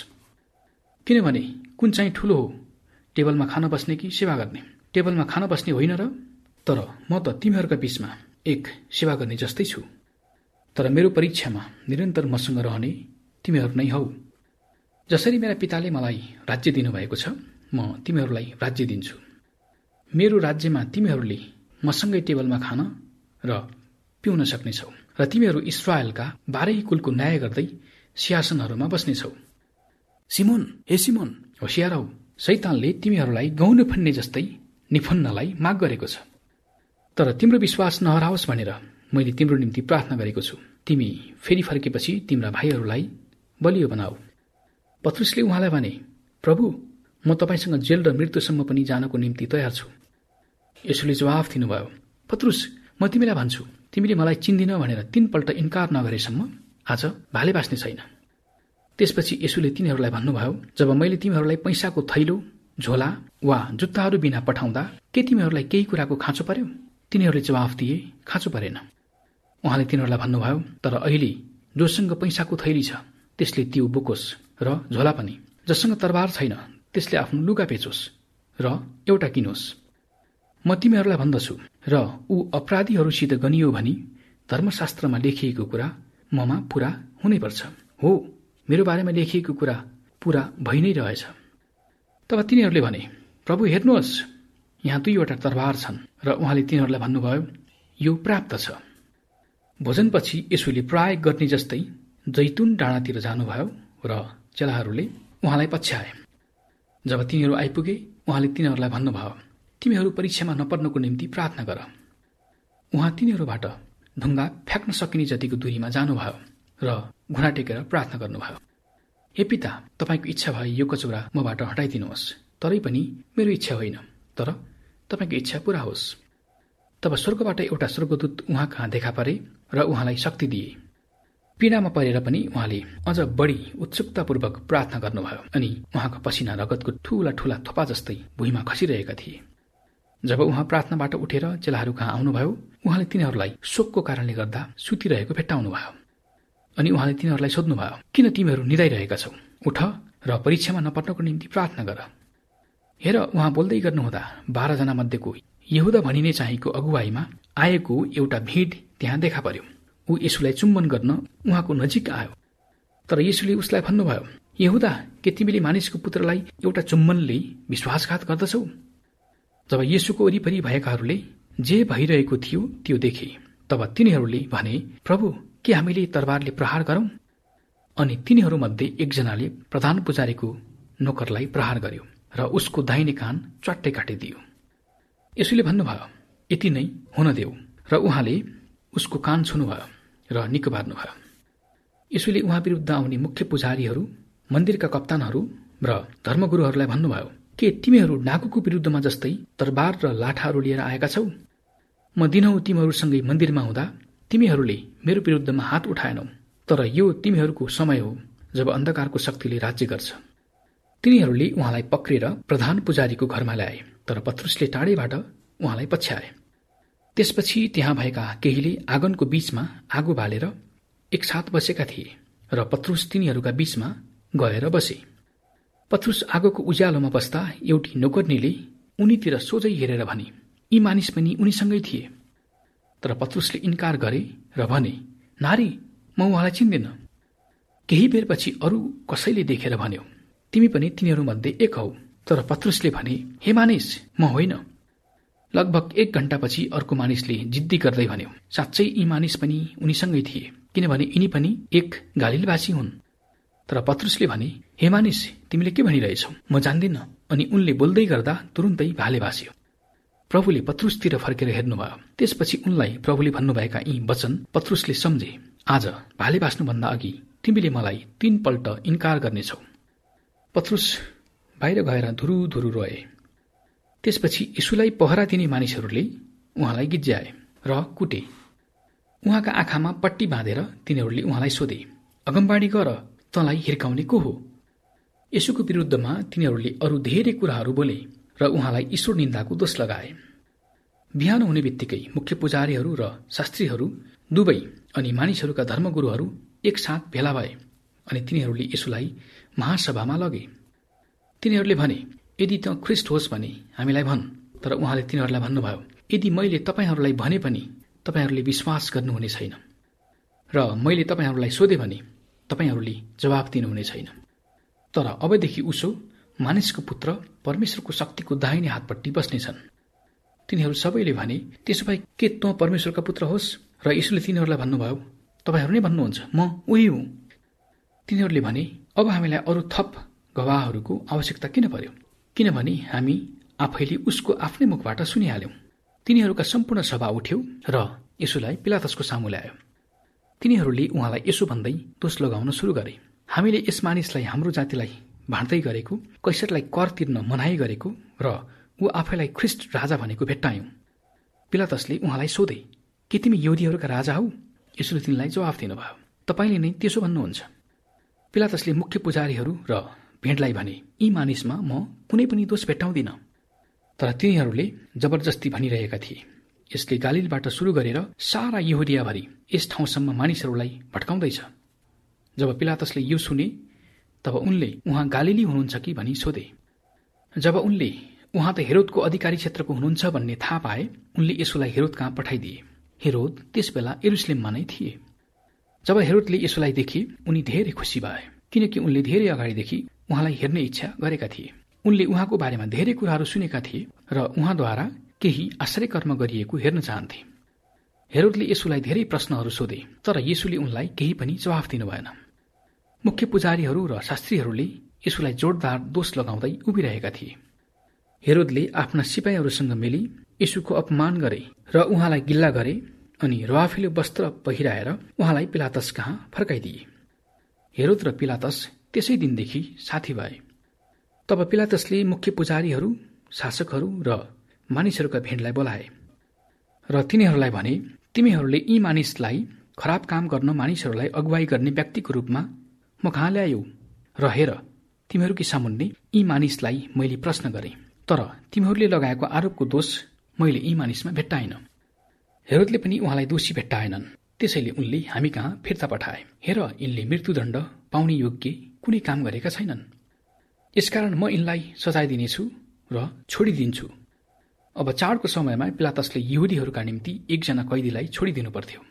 किनभने कुन चाहिँ ठूलो हो, टेबलमा खान बस्ने कि सेवा गर्ने? टेबलमा खान बस्ने होइन र? तर म त तिमीहरूका बीचमा एक सेवा गर्ने जस्तै छु। तर मेरो परीक्षामा निरन्तर मसँग रहने तिमीहरू नै हौ। जसरी मेरा पिताले मलाई राज्य दिनुभएको छ, म तिमीहरूलाई राज्य दिन्छु। मेरो राज्यमा तिमीहरूले मसँगै टेबलमा खान र पिउन सक्नेछौ र तिमीहरू इस्राएलका बाह्रै कुलको न्याय गर्दै सिंहासनहरूमा बस्नेछौ। सिमोन, हे सिमोन, होशियार हौ, शैतानले तिमीहरूलाई गहुँ निफुन्ने जस्तै निफुन्नलाई माग गरेको छ। तर तिम्रो विश्वास नहराओस् भनेर मैले तिम्रो निम्ति प्रार्थना गरेको छु। तिमी फेरि फर्केपछि तिम्रा भाइहरूलाई बलियो बनाऊ। पत्रुसले उहाँलाई भने, प्रभु, म तपाईसँग जेल र मृत्युसम्म पनि जानको निम्ति तयार छु। यसुले जवाफ दिनुभयो, पत्रुस, म तिमीलाई भन्छु, तिमीले मलाई चिन्दिन भनेर तीनपल्ट इन्कार नगरेसम्म आज भाले बाँच्ने छैन। त्यसपछि यसुले तिनीहरूलाई भन्नुभयो, जब मैले तिमीहरूलाई पैसाको थैलो, झोला वा जुत्ताहरू बिना पठाउँदा के तिमीहरूलाई केही कुराको खाँचो पर्यो? तिनीहरूले जवाफ दिए, खाँचो परेन। उहाँले तिनीहरूलाई भन्नुभयो, तर अहिले जोसँग पैसाको थैली छ त्यसले त्यो बोकोस् र झोला पनि। जससँग तरबार छैन त्यसले आफ्नो लुगा बेचोस् र एउटा किनोस्। म तिमीहरूलाई भन्दछु, र ऊ अपराधीहरूसित गनियो भनी धर्मशास्त्रमा लेखिएको कुरा ममा पूरा हुनैपर्छ। हो, मेरो बारेमा लेखिएको कुरा पूरा भइ नै रहेछ। तब तिनीहरूले भने, प्रभु हेर्नुहोस्, यहाँ दुईवटा तरबार छन्। र उहाँले तिनीहरूलाई भन्नुभयो, यो प्राप्त छ। भोजनपछि यसुले प्राय गर्ने जस्तै जैतुन डाँडातिर जानुभयो र चेलाहरूले उहाँलाई पछ्याए। जब तिनीहरू आइपुगे उहाँले तिनीहरूलाई भन्नुभयो, तिमीहरू परीक्षामा नपर्नको निम्ति प्रार्थना गर। उहाँ तिनीहरूबाट ढुङ्गा फ्याँक्न सकिने जतिको दूरीमा जानुभयो र घुँडा टेकेर प्रार्थना गर्नुभयो, हे पिता, तपाईँको इच्छा भए यो कचौरा मबाट हटाइदिनुहोस्, तरै पनि मेरो इच्छा होइन, तर तपाईँको इच्छा पूरा होस्। तब स्वर्गबाट एउटा स्वर्गदूत उहाँ कहाँ देखा परे र उहाँलाई शक्ति दिए। पीडामा परेर पनि उहाँले अझ बढी उत्सुकतापूर्वक प्रार्थना गर्नुभयो अनि उहाँको पसिना रगतको ठूला ठूला थोपा जस्तै भुइँमा खसिरहेका थिए। जब उहाँ प्रार्थनाबाट उठेर चेलाहरू कहाँ आउनुभयो उहाँले तिनीहरूलाई शोकको कारणले गर्दा सुतिरहेको भेट्टाउनुभयो अनि उहाँले तिनीहरूलाई सोध्नुभयो, किन तिमीहरू निदाइरहेका छौ? उठ र परीक्षामा नपर्नको निम्ति प्रार्थना गर। हेर, उहाँ बोल्दै गर्नुहुँदा बाह्रजना मध्येको यहुदा भनिने चाहिँको अगुवाईमा आएको एउटा भिड त्यहाँ देखा पर्यो। ऊ यसुलाई चुम्बन गर्न उहाँको नजिक आयो, तर यसुले उसलाई भन्नुभयो, यहुदा, के तिमीले मानिसको पुत्रलाई एउटा चुम्बनले विश्वासघात गर्दछौ? जब यसुको वरिपरि भएकाहरूले जे भइरहेको थियो त्यो देखे, तब तिनीहरूले भने, प्रभु, के हामीले तरबारले प्रहार गरौं? अनि तिनीहरूमध्ये एकजनाले प्रधान पुजारीको नोकरलाई प्रहार गर्यो र उसको दाहिने कान च्वाट्टै काटिदियो। यसुले भन्नुभयो, यति नै हुन देऊ, र उहाँले उसको कान छुनुभयो र निको पार्नुभयो। यसुले उहाँ विरुद्ध आउने मुख्य पुजारीहरू, मन्दिरका कप्तानहरू र धर्मगुरुहरूलाई भन्नुभयो, के तिमीहरू डाकुको विरुद्धमा जस्तै तरबार र लाठाहरू लिएर आएका छौ? म दिनहुँ तिमीहरूसँगै मन्दिरमा हुँदा तिमीहरूले मेरो विरुद्धमा हात उठाएनौ, तर यो तिमीहरूको समय हो जब अन्धकारको शक्तिले राज्य गर्छ। तिनीहरूले उहाँलाई पक्रेर प्रधान पुजारीको घरमा ल्याए, तर पत्रुसले टाढेबाट उहाँलाई पछ्याए। त्यसपछि त्यहाँ भएका केहीले आँगनको बीचमा आगो बालेर एकसाथ बसेका थिए र पत्रुस तिनीहरूका बीचमा गएर बसे। पत्रुस आगोको उज्यालोमा बस्दा एउटी नोकर्नीले उनीतिर सोझै हेरेर भने, यी मानिस पनि उनीसँगै थिए। तर पत्रुसले इन्कार गरे र भने, नारी, म उहाँलाई चिन्दिन। केही बेरपछि अरू कसैले देखेर भन्यो, तिमी पनि तिनीहरूमध्ये एक हौ। तर पत्रुसले भने, हे मानिस, म होइन। लगभग एक घण्टापछि अर्को मानिसले जिद्दी गर्दै भन्यो, साँच्चै यी मानिस पनि उनीसँगै थिए, किनभने यिनी पनि एक गालिलवासी हुन्। तर पत्रुसले भने, हे मानिस, तिमीले के भनिरहेछौ? म जान्दिन। अनि उनले बोल्दै गर्दा तुरुन्तै भाले भास्यो। प्रभुले पत्रुसतिर फर्केर हेर्नुभयो। त्यसपछि उनलाई प्रभुले भन्नुभएका यी वचन पत्रुसले सम्झे, आज भाले भास्नुभन्दा अघि तिमीले मलाई तीनपल्ट इन्कार गर्नेछौ। पत्रुस बाहिर गएर धुरु धुरु रोए। त्यसपछि यसुलाई पहरा दिने मानिसहरूले उहाँलाई गिज्याए र कुटे। उहाँका आँखामा पट्टी बाँधेर तिनीहरूले उहाँलाई सोधे, अगमबाडी गर, तँलाई हिर्काउने को हो? यसुको विरुद्धमा तिनीहरूले अरू धेरै कुराहरू बोले र उहाँलाई ईश्वर निन्दाको दोष लगाए। बिहान हुने बित्तिकै मुख्य पुजारीहरू र शास्त्रीहरू दुवै अनि मानिसहरूका धर्मगुरुहरू एकसाथ भेला भए अनि तिनीहरूले यसुलाई महासभामा लगे। तिनीहरूले भने, यदि त ख्रिस्ट होस् भने हामीलाई भन्। तर उहाँले तिनीहरूलाई भन्नुभयो, यदि मैले तपाईँहरूलाई भने पनि तपाईँहरूले विश्वास गर्नुहुने छैन र मैले तपाईँहरूलाई सोधे भने तपाईँहरूले जवाफ दिनुहुने छैन। तर अबदेखि उसो मानिसको पुत्र परमेश्वरको शक्तिको दाहिने हातपट्टि बस्नेछन्। तिनीहरू सबैले भने, त्यसो भए के तँ परमेश्वरका पुत्र होस्? र यसुले तिनीहरूलाई भन्नुभयो, तपाईँहरू नै भन्नुहुन्छ, म उही हुँ। तिनीहरूले भने, अब हामीलाई अरू थप गवाहहरूको आवश्यकता किन पर्यो? किनभने हामी आफैले उसको आफ्नै मुखबाट सुनिहाल्यौं। तिनीहरूका सम्पूर्ण सभा उठ्यो र यसुलाई पिलातसको सामु ल्यायो। तिनीहरूले उहाँलाई यसो भन्दै दोष लगाउन सुरु गरे, हामीले यस मानिसलाई हाम्रो जातिलाई भाँड्दै गरेको, कैसरलाई कर तिर्न मनाही गरेको र ऊ आफैलाई ख्रिस्ट राजा भनेको भेट्टायौं। पिलातसले उहाँलाई सोधे, के तिमी यहुदीहरूका राजा हौ? यसुले तिनलाई जवाफ दिनुभयो, तपाईँले नै त्यसो भन्नुहुन्छ। पिलातसले मुख्य पुजारीहरू र भेडलाई भने, यी मानिसमा म कुनै पनि दोष भेट्टाउँदिन। तर तिनीहरूले जबरजस्ती भनिरहेका थिए, यसले गालिलबाट सुरु गरेर सारा यहुदियाभरि यस ठाउँसम्म मानिसहरूलाई भट्काउँदैछ। जब पिलातसले यो सुने तब उनले उहाँ गालिली हुनुहुन्छ कि भनी सोधे। जब उनले उहाँ त हेरोदको अधिकारी क्षेत्रको हुनुहुन्छ भन्ने थाहा पाए, उनले यसुलाई हेरोद कहाँ पठाइदिए। हेरोद त्यसबेला यरुशलेममा नै थिए। जब हेरोदले यसुलाई देखे, उनी धेरै खुसी भए, किनकि उनले धेरै अगाडिदेखि उहाँलाई हेर्ने इच्छा गरेका थिए। उनले उहाँको बारेमा धेरै कुराहरू सुनेका थिए र उहाँद्वारा केही आश्चर्यकर्म गरिएको हेर्न चाहन्थे। हेरोदले येशूलाई धेरै प्रश्नहरू सोधे, तर येशूले उनलाई केही पनि जवाफ दिनु भएन। मुख्य पुजारीहरू र शास्त्रीहरूले येशूलाई जोरदार दोष लगाउँदै उभिरहेका थिए। हेरोदले आफ्ना सिपाहीहरूसँग मिली येशूको अपमान गरे र उहाँलाई गिल्ला गरे अनि रवाफिलो वस्त्र पहिराएर उहाँलाई पिलातस कहाँ फर्काइदिए। हेरोद र पिलातस त्यसै दिनदेखि साथी भए। तब पिलातसले मुख्य पुजारीहरू, शासकहरू र मानिसहरूका भेडलाई बोलाए र तिनीहरूलाई भने, तिमीहरूले यी मानिसलाई खराब काम गर्न मानिसहरूलाई अगुवाई गर्ने व्यक्तिको रूपमा म कहाँ ल्यायौ र हेर, तिमीहरूकै सामुन्ने यी मानिसलाई मैले प्रश्न गरेँ, तर तिमीहरूले लगाएको आरोपको दोष मैले यी मानिसमा भेट्टाएन। हेरोदले पनि उहाँलाई दोषी भेट्टाएनन्, त्यसैले उनले हामी कहाँ फिर्ता पठाए। हेर, यिनले मृत्युदण्ड पाउने योग्य कुनै काम गरेका छैनन्। यसकारण म यिनलाई सजाय दिनेछु र छोडिदिन्छु। अब चाडको समयमा पिलातसले यहुदीहरूका निम्ति एकजना कैदीलाई छोडिदिनु पर्थ्यो,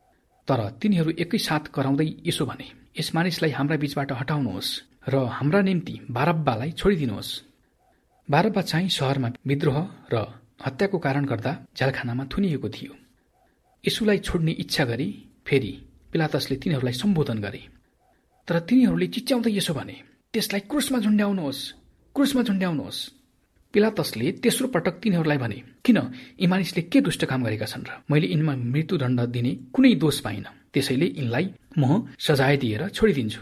तर तिनीहरू एकैसाथ कराउँदै यसो भने, यस मानिसलाई हाम्रा बीचबाट हटाउनुहोस् र हाम्रा निम्ति बारब्बालाई छोडिदिनुहोस्। बारब्बा चाहिँ शहरमा विद्रोह र हत्याको कारण गर्दा झ्यालखानामा थुनिएको थियो। येशूलाई छोड्ने इच्छा गरी फेरि पिलातसले तिनीहरूलाई सम्बोधन गरे, तर तिनीहरूले चिच्याउँदै यसो भने, त्यसलाई क्रुसमा झुन्ड्याउनुहोस्, क्रुसमा झुन्ड्याउनुहोस्। पिलातसले तेस्रो पटक तिनीहरूलाई भने, किन यी मानिसले के दुष्ट काम गरेका छन् र मैले यिनमा मृत्युदण्ड दिने कुनै दोष पाइन, त्यसैले यिनलाई म सजाय दिएर छोडिदिन्छु।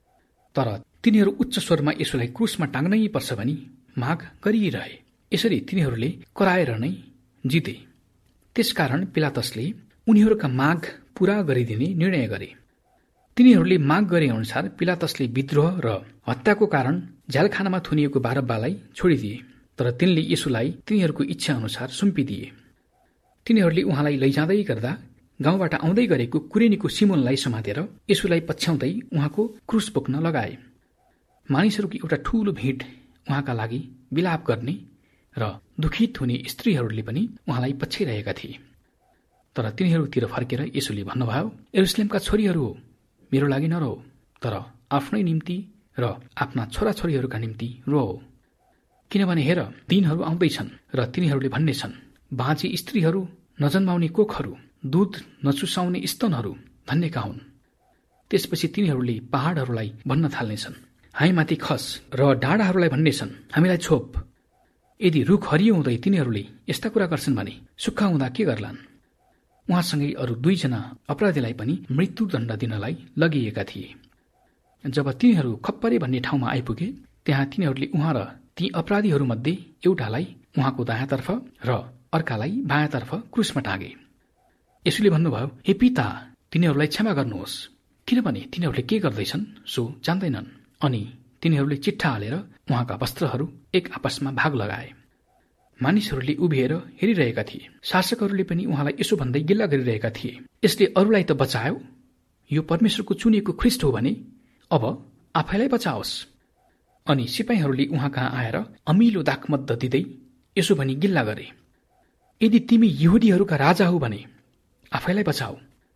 तर तिनीहरू उच्च स्वरमा येशूलाई क्रुसमा टाङ्नै पर्छ भनी माग गरिरहे। यसरी तिनीहरूले कराएर नै जिते। त्यसकारण पिलातसले उनीहरूका माग पूरा गरिदिने निर्णय गरे। तिनीहरूले माग गरे अनुसार पिलातसले विद्रोह र हत्याको कारण झ्यालखानामा थुनिएको बारब्बालाई छोडिदिए, तर तिनले येशूलाई तिनीहरूको इच्छा अनुसार सुम्पिदिए। तिनीहरूले उहाँलाई लैजाँदै गर्दा गाउँबाट आउँदै गरेको कुरेनीको सिमोनलाई समातेर येशूलाई पछ्याउँदै उहाँको क्रुस बोक्न लगाए। मानिसहरूको एउटा ठूलो भिड उहाँका लागि विलाप गर्ने र दुखित हुने स्त्रीहरूले पनि उहाँलाई पछ्याइरहेका थिए। तर तिनीहरूतिर फर्केर येशूले भन्नुभयो, यरुसलेमका छोरीहरू हो, मेरो लागि नरो, तर आफ्नै निम्ति र आफ्ना छोराछोरीहरूका निम्ति रो। किनभने हेर, दिनहरू आउँदैछन् र तिनीहरूले भन्नेछन्, बाँझी स्त्रीहरू, नजन्माउने कोखहरू, दूध नचुसाउने स्तनहरू धन्यका हुन्। त्यसपछि तिनीहरूले पहाडहरूलाई भन्न थाल्नेछन्, हामीमाथि खस, र डाँडाहरूलाई भन्नेछन्, हामीलाई छोप। यदि रुख हरियो हुँदै तिनीहरूले यस्ता कुरा गर्छन् भने सुक्खा हुँदा के गर्लान्? उहाँसँगै अरू दुईजना अपराधीलाई पनि मृत्युदण्ड दिनलाई लगिएका थिए। जब तिनीहरू खप्परे भन्ने ठाउँमा आइपुगे, त्यहाँ तिनीहरूले उहाँ र ती अपराधीहरूमध्ये एउटालाई उहाँको दायाँतर्फ र अर्कालाई बायाँतर्फ क्रुसमा टाँगे। यसुले भन्नुभयो, हे पिता, तिनीहरूलाई क्षमा गर्नुहोस्, किनभने तिनीहरूले के गर्दैछन् सो जान्दैनन्। अनि तिनीहरूले चिट्ठा हालेर उहाँका वस्त्रहरू एक आपसमा भाग लगाए। मानिसहरूले उभिएर हेरिरहेका थिए। शासकहरूले पनि उहाँलाई यसो भन्दै गिल्ला गरिरहेका थिए, यसले अरूलाई त बचायो, यो परमेश्वरको चुनिएको ख्रिस्ट हो भने अब आफैलाई बचाओस्। अनि सिपाहीहरूले उहाँ कहाँ आएर अमिलो दाखमद्द दिँदै यसो भनी गिल्ला गरे, यदि तिमी यहुदीहरूका राजा हो भने आफैलाई बचाऊ।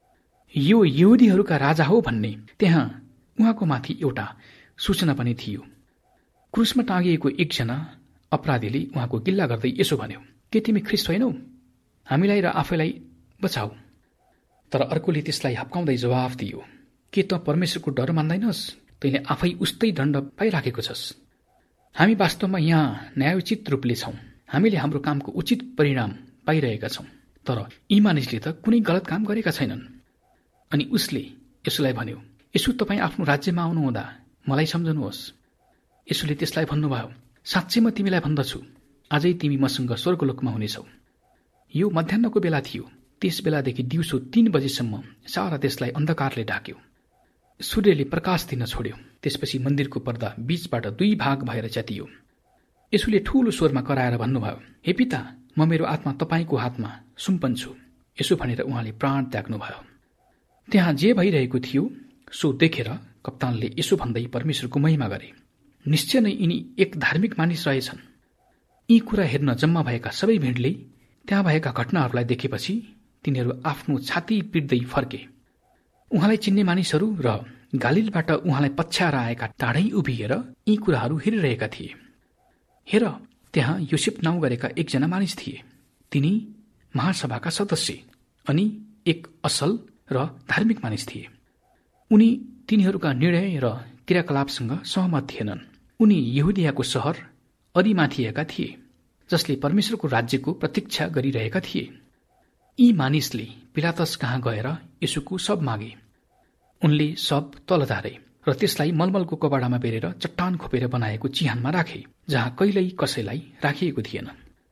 यो यहुदीहरूका राजा हो भन्ने त्यहाँ उहाँको माथि एउटा सूचना पनि थियो। क्रुसमा टाँगिएको एकजना अपराधीले उहाँको गिल्ला गर्दै यसो भन्यो, के तिमी ख्रिस्ट होइनौ? हामीलाई र आफैलाई बचाऊ। तर अर्कोले त्यसलाई हप्काउँदै जवाफ दियो, के त परमेश्वरको डर मान्दैनस्? तैँले आफै उस्तै दण्ड पाइराखेको छस्। हामी वास्तवमा यहाँ न्यायोचित रूपले छौं। हामीले हाम्रो कामको उचित परिणाम पाइरहेका छौं, तर यी मानिसले त कुनै गलत काम गरेका छैनन्। अनि उसले यसुलाई भन्यो, यसु तपाईँ आफ्नो राज्यमा आउनुहुँदा मलाई सम्झनुहोस्। यसुले त्यसलाई भन्नुभयो, साँच्चै म तिमीलाई भन्दछु, आजै तिमी मसँग स्वर्गलोकमा हुनेछौ। यो मध्याहको बेला थियो। त्यस बेलादेखि दिउँसो तीन बजेसम्म सारा देशलाई अन्धकारले ढाक्यो। सूर्यले प्रकाश दिन छोड्यो। त्यसपछि मन्दिरको पर्दा बीचबाट दुई भाग भएर च्यातियो। यसुले ठूलो स्वरमा कराएर भन्नुभयो, हे पिता, म मेरो आत्मा तपाईँको हातमा सुम्पन्छु। यसो भनेर उहाँले प्राण त्याग्नुभयो। त्यहाँ जे भइरहेको थियो सो देखेर कप्तानले यसो भन्दै परमेश्वरको महिमा गरे, निश्चय नै यिनी एक धार्मिक मानिस रहेछन्। यी कुरा हेर्न जम्मा भएका सबै भिडले त्यहाँ भएका घटनाहरूलाई देखेपछि तिनीहरू आफ्नो छाती पिट्दै फर्के। उहाँलाई चिन्ने मानिसहरू र गालिलबाट उहाँलाई पछ्याएर आएका टाढै उभिएर यी कुराहरू हेरिरहेका थिए। हेर, त्यहाँ योसेफ नाउँ गरेका एकजना मानिस थिए। तिनी महासभाका सदस्य अनि एक असल र धार्मिक मानिस थिए। उनी तिनीहरूका निर्णय र क्रियाकलापसँग सहमत थिएनन्। उनी यहुदियाको सहर अरिमाथियाका थिए, जसले परमेश्वरको राज्यको प्रतीक्षा गरिरहेका थिए। यी मानिसले पिलातस कहाँ गएर येशूको शव मागे। उनले शव तल झारे र त्यसलाई मलमलको कपडामा बेरेर चट्टान खोपेर बनाएको चिहानमा राखे, जहाँ कहिल्यै कसैलाई राखिएको थिएन।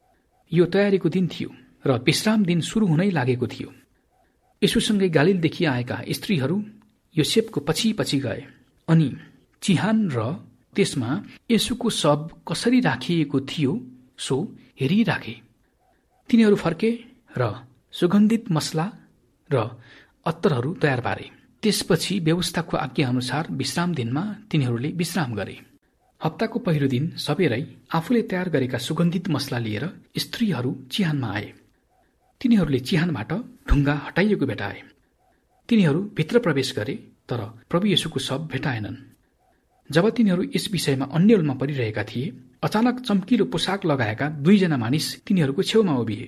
यो तयारीको दिन थियो र विश्राम दिन सुरु हुनै लागेको थियो। येशूसँगै गालिलदेखि आएका स्त्रीहरू योसेफको पछि पछि गए अनि चिहान र त्यसमा येशूको शव कसरी राखिएको थियो सो हेरिराखे। तिनीहरू फर्के र सुगन्धित मसला र अत्तरहरू तयार पारे। त्यसपछि व्यवस्थाको आज्ञा अनुसार विश्राम दिनमा तिनीहरूले विश्राम गरे। हप्ताको पहिलो दिन सबेरै आफूले तयार गरेका सुगन्धित मसला लिएर स्त्रीहरू चिहानमा आए। तिनीहरूले चिहानबाट ढुङ्गा हटाइएको भेटाए। तिनीहरू भित्र प्रवेश गरे, तर प्रभु येशूको शव भेटाएनन्। जब तिनीहरू यस विषयमा अन्योलमा परिरहेका थिए, अचानक चम्किलो पोसाक लगाएका दुईजना मानिस तिनीहरूको छेउमा उभिए।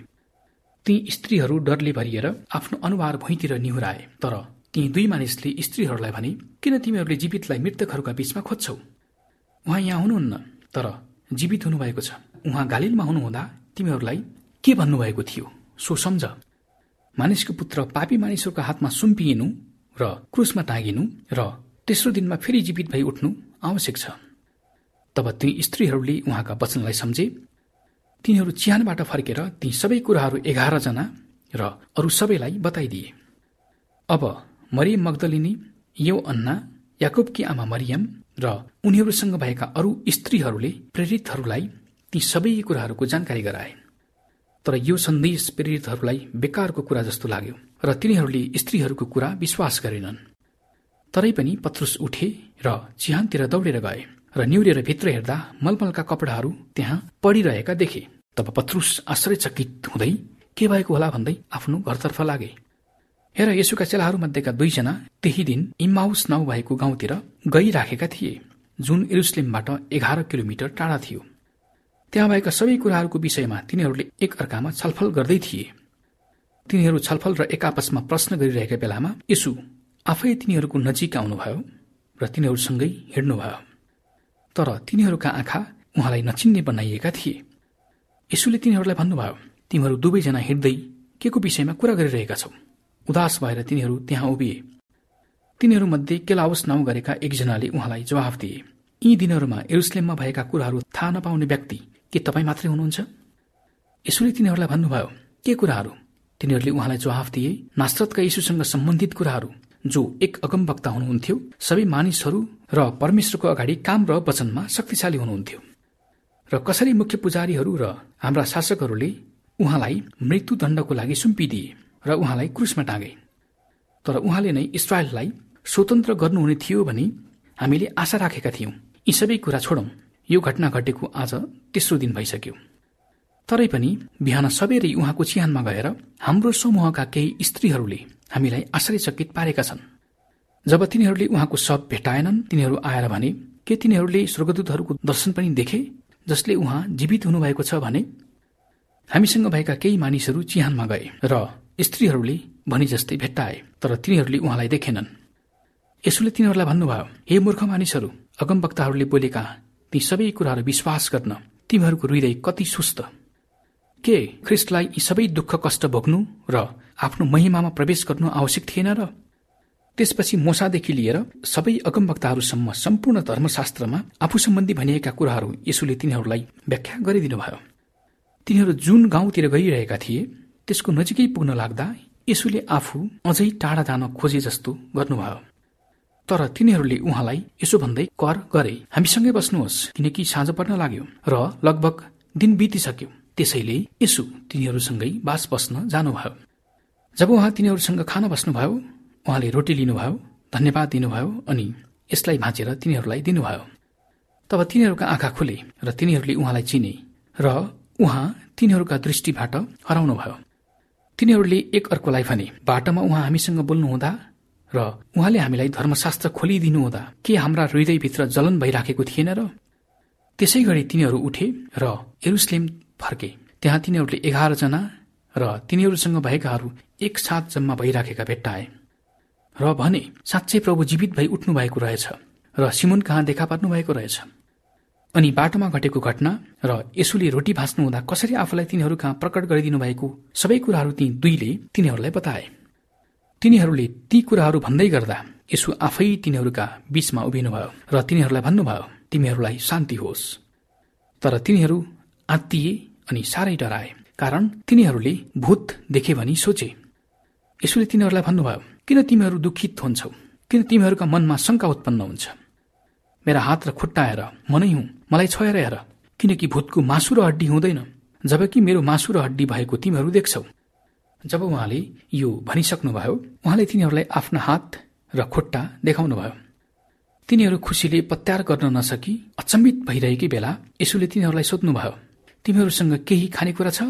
ती स्त्रीहरू डरले भरिएर आफ्नो अनुहार भुइँतिर निहुराए। तर ती दुई मानिसले स्त्रीहरूलाई भने, किन तिमीहरूले जीवितलाई मृतकहरूका बीचमा खोज्छौ? उहाँ यहाँ हुनुहुन्न, तर जीवित हुनुभएको छ। उहाँ गालिलमा हुनुहुँदा तिमीहरूलाई के भन्नुभएको थियो सो सम्झ। मानिसको पुत्र पापी मानिसहरूका हातमा सुम्पिनु र क्रुसमा टाँगिनु र तेस्रो दिनमा फेरि जीवित भई उठ्नु आवश्यक छ। तब ती स्त्रीहरूले उहाँका वचनलाई सम्झे। तिनीहरू चिहानबाट फर्केर ती सबै कुराहरू एघार जना र अरू सबैलाई बताइदिए। अब मरियम मग्दलिनी, यो अन्ना, याकुबकी आमा मरियम र उनीहरूसँग भएका अरू स्त्रीहरूले प्रेरितहरूलाई ती सबै कुराहरूको जानकारी गराए। तर यो सन्देश प्रेरितहरूलाई बेकारको कुरा जस्तो लाग्यो र तिनीहरूले स्त्रीहरूको कुरा विश्वास गरेनन्। तरै पनि पत्रुस उठे र चिहानतिर दौडेर गए र निहुरेर भित्र हेर्दा मलमलका कपडाहरू त्यहाँ पडिरहेका देखे। तब पत्रुस आश्चर्यचकित हुँदै के भएको होला भन्दै आफ्नो घरतर्फ लागे। हेर, येशूका चेलाहरूमध्येका दुईजना त्यही दिन इम्माउस नाउँ भएको गाउँतिर गइराखेका थिए, जुन यरुसलेमबाट एघार किलोमिटर टाढा थियो। त्यहाँ भएका सबै कुराहरूको विषयमा तिनीहरूले एक अर्कामा छलफल गर्दै थिए। तिनीहरू छलफल र एक आपसमा प्रश्न गरिरहेका बेलामा येशू आफै तिनीहरूको नजिक आउनुभयो र तिनीहरूसँगै हिँड्नुभयो। तर तिनीहरूका आँखा उहाँलाई नचिन्ने बनाइएका थिए। येशूले तिनीहरूलाई भन्नुभयो, तिमीहरू दुवैजना हिँड्दै के को विषयमा कुरा गरिरहेका छौ? उदास भएर तिनीहरू त्यहाँ उभिए। तिनीहरूमध्ये केलाउस नाउँ गरेका एकजनाले उहाँलाई जवाफ दिए, यी दिनहरूमा यरुसलेममा भएका कुराहरू थाहा नपाउने व्यक्ति के तपाईँ मात्रै हुनुहुन्छ? येशूले तिनीहरूलाई भन्नुभयो, के कुराहरू? तिनीहरूले उहाँलाई जवाफ दिए, नासरतका येशूसँग सम्बन्धित कुराहरू, जो एक अगमवक्ता हुनुहुन्थ्यो, सबै मानिसहरू र परमेश्वरको अगाडि काम र वचनमा शक्तिशाली हुनुहुन्थ्यो, र कसरी मुख्य पुजारीहरू र हाम्रा शासकहरूले उहाँलाई मृत्युदण्डको लागि सुम्पिदिए र उहाँलाई क्रुसमा टाँगे। तर उहाँले नै इस्राएललाई स्वतन्त्र गर्नुहुने थियो भनी हामीले आशा राखेका थियौं। यी सबै कुरा छोडौं, यो घटना घटेको आज तेस्रो दिन भइसक्यो। तरै पनि बिहान सबेरै उहाँको चिहानमा गएर हाम्रो समूहका केही स्त्रीहरूले हामीलाई आश्चर्यचकित पारेका छन्। जब तिनीहरूले उहाँको शव भेटाएनन्, तिनीहरू आएर भने, के तिनीहरूले स्वर्गदूतहरूको दर्शन पनि देखे जसले उहाँ जीवित हुनुभएको छ भने? हामीसँग भएका केही मानिसहरू चिहानमा गए र स्त्रीहरूले भने जस्तै भेट्टाए, तर तिनीहरूले उहाँलाई देखेनन्। येशूले तिनीहरूलाई भन्नुभयो, हे मूर्ख मानिसहरू, अगमवक्ताहरूले बोलेका ती सबै कुराहरू विश्वास गर्न तिमीहरूको हृदय कति सुस्त। के ख्रीष्टलाई यी सबै दुःख कष्ट भोग्नु र आफ्नो महिमामा प्रवेश गर्नु आवश्यक थिएन र? त्यसपछि मोसादेखि लिएर सबै अगमवक्ताहरूसम्म सम्पूर्ण धर्मशास्त्रमा आफू सम्बन्धी भनिएका कुराहरू येशूले तिनीहरूलाई व्याख्या गरिदिनु भयो। तिनीहरू जुन गाउँतिर गइरहेका थिए त्यसको नजिकै पुग्न लाग्दा येशूले आफू अझै टाढा जान खोजे जस्तो गर्नुभयो। तर तिनीहरूले उहाँलाई यसो भन्दै कर गरे, हामीसँगै बस्नुहोस्, किनकि साँझ पर्न लाग्यो र लगभग दिन बितिसक्यो। त्यसैले येशू तिनीहरूसँगै बास बस्न जानुभयो। जब उहाँ तिनीहरूसँग खान बस्नुभयो, उहाँले रोटी लिनुभयो, धन्यवाद दिनुभयो अनि यसलाई भाँचेर तिनीहरूलाई दिनुभयो। तब तिनीहरूका आँखा खुले र तिनीहरूले उहाँलाई चिने र उहाँ तिनीहरूका दृष्टिबाट हराउनुभयो। तिनीहरूले एक अर्कोलाई भने, बाटोमा उहाँ हामीसँग बोल्नुहुँदा र उहाँले हामीलाई धर्मशास्त्र खोलिदिनुहुँदा के हाम्रा हृदयभित्र जलन भइराखेको थिएन र? त्यसै गरी तिनीहरू उठे र यरुसलेम फर्के। त्यहाँ तिनीहरूले एघार जना र तिनीहरूसँग भएकाहरू एक साथ जम्मा भइराखेका भेट्टाए र भने, साँच्चै प्रभु जीवित भई उठ्नु भएको रहेछ र सिमोन कहाँ देखा पार्नु भएको रहेछ। अनि बाटोमा घटेको घटना र यसुले रोटी भाँच्नु हुँदा कसरी आफूलाई तिनीहरू कहाँ प्रकट गरिदिनु भएको सबै कुराहरू ती दुईले तिनीहरूलाई बताए। तिनीहरूले ती कुराहरू भन्दै गर्दा यसु आफै तिनीहरूका बीचमा उभिनुभयो र तिनीहरूलाई भन्नुभयो, तिमीहरूलाई शान्ति होस्। तर तिनीहरू आत्तिए अनि साह्रै डराए, कारण तिनीहरूले भूत देखे भनी सोचे। यसुले तिनीहरूलाई भन्नुभयो, किन तिमीहरू दुखित हुन्छौ? किन तिमीहरूका मनमा शंका उत्पन्न हुन्छ? मेरा हात र खुट्टा हेर, म नै हुँ, मलाई छोएर हेर। किनकि भूतको मासु र हड्डी हुँदैन, जबकि मेरो मासु र हड्डी भएको तिमीहरू देख्छौ। जब उहाँले यो भनिसक्नुभयो, उहाँले तिनीहरूलाई आफ्ना हात र खुट्टा देखाउनुभयो। तिनीहरू खुसीले पत्यार गर्न नसकी अचम्मित भइरहेकै बेला यसुले तिनीहरूलाई सोध्नुभयो, तिमीहरूसँग केही खानेकुरा छ?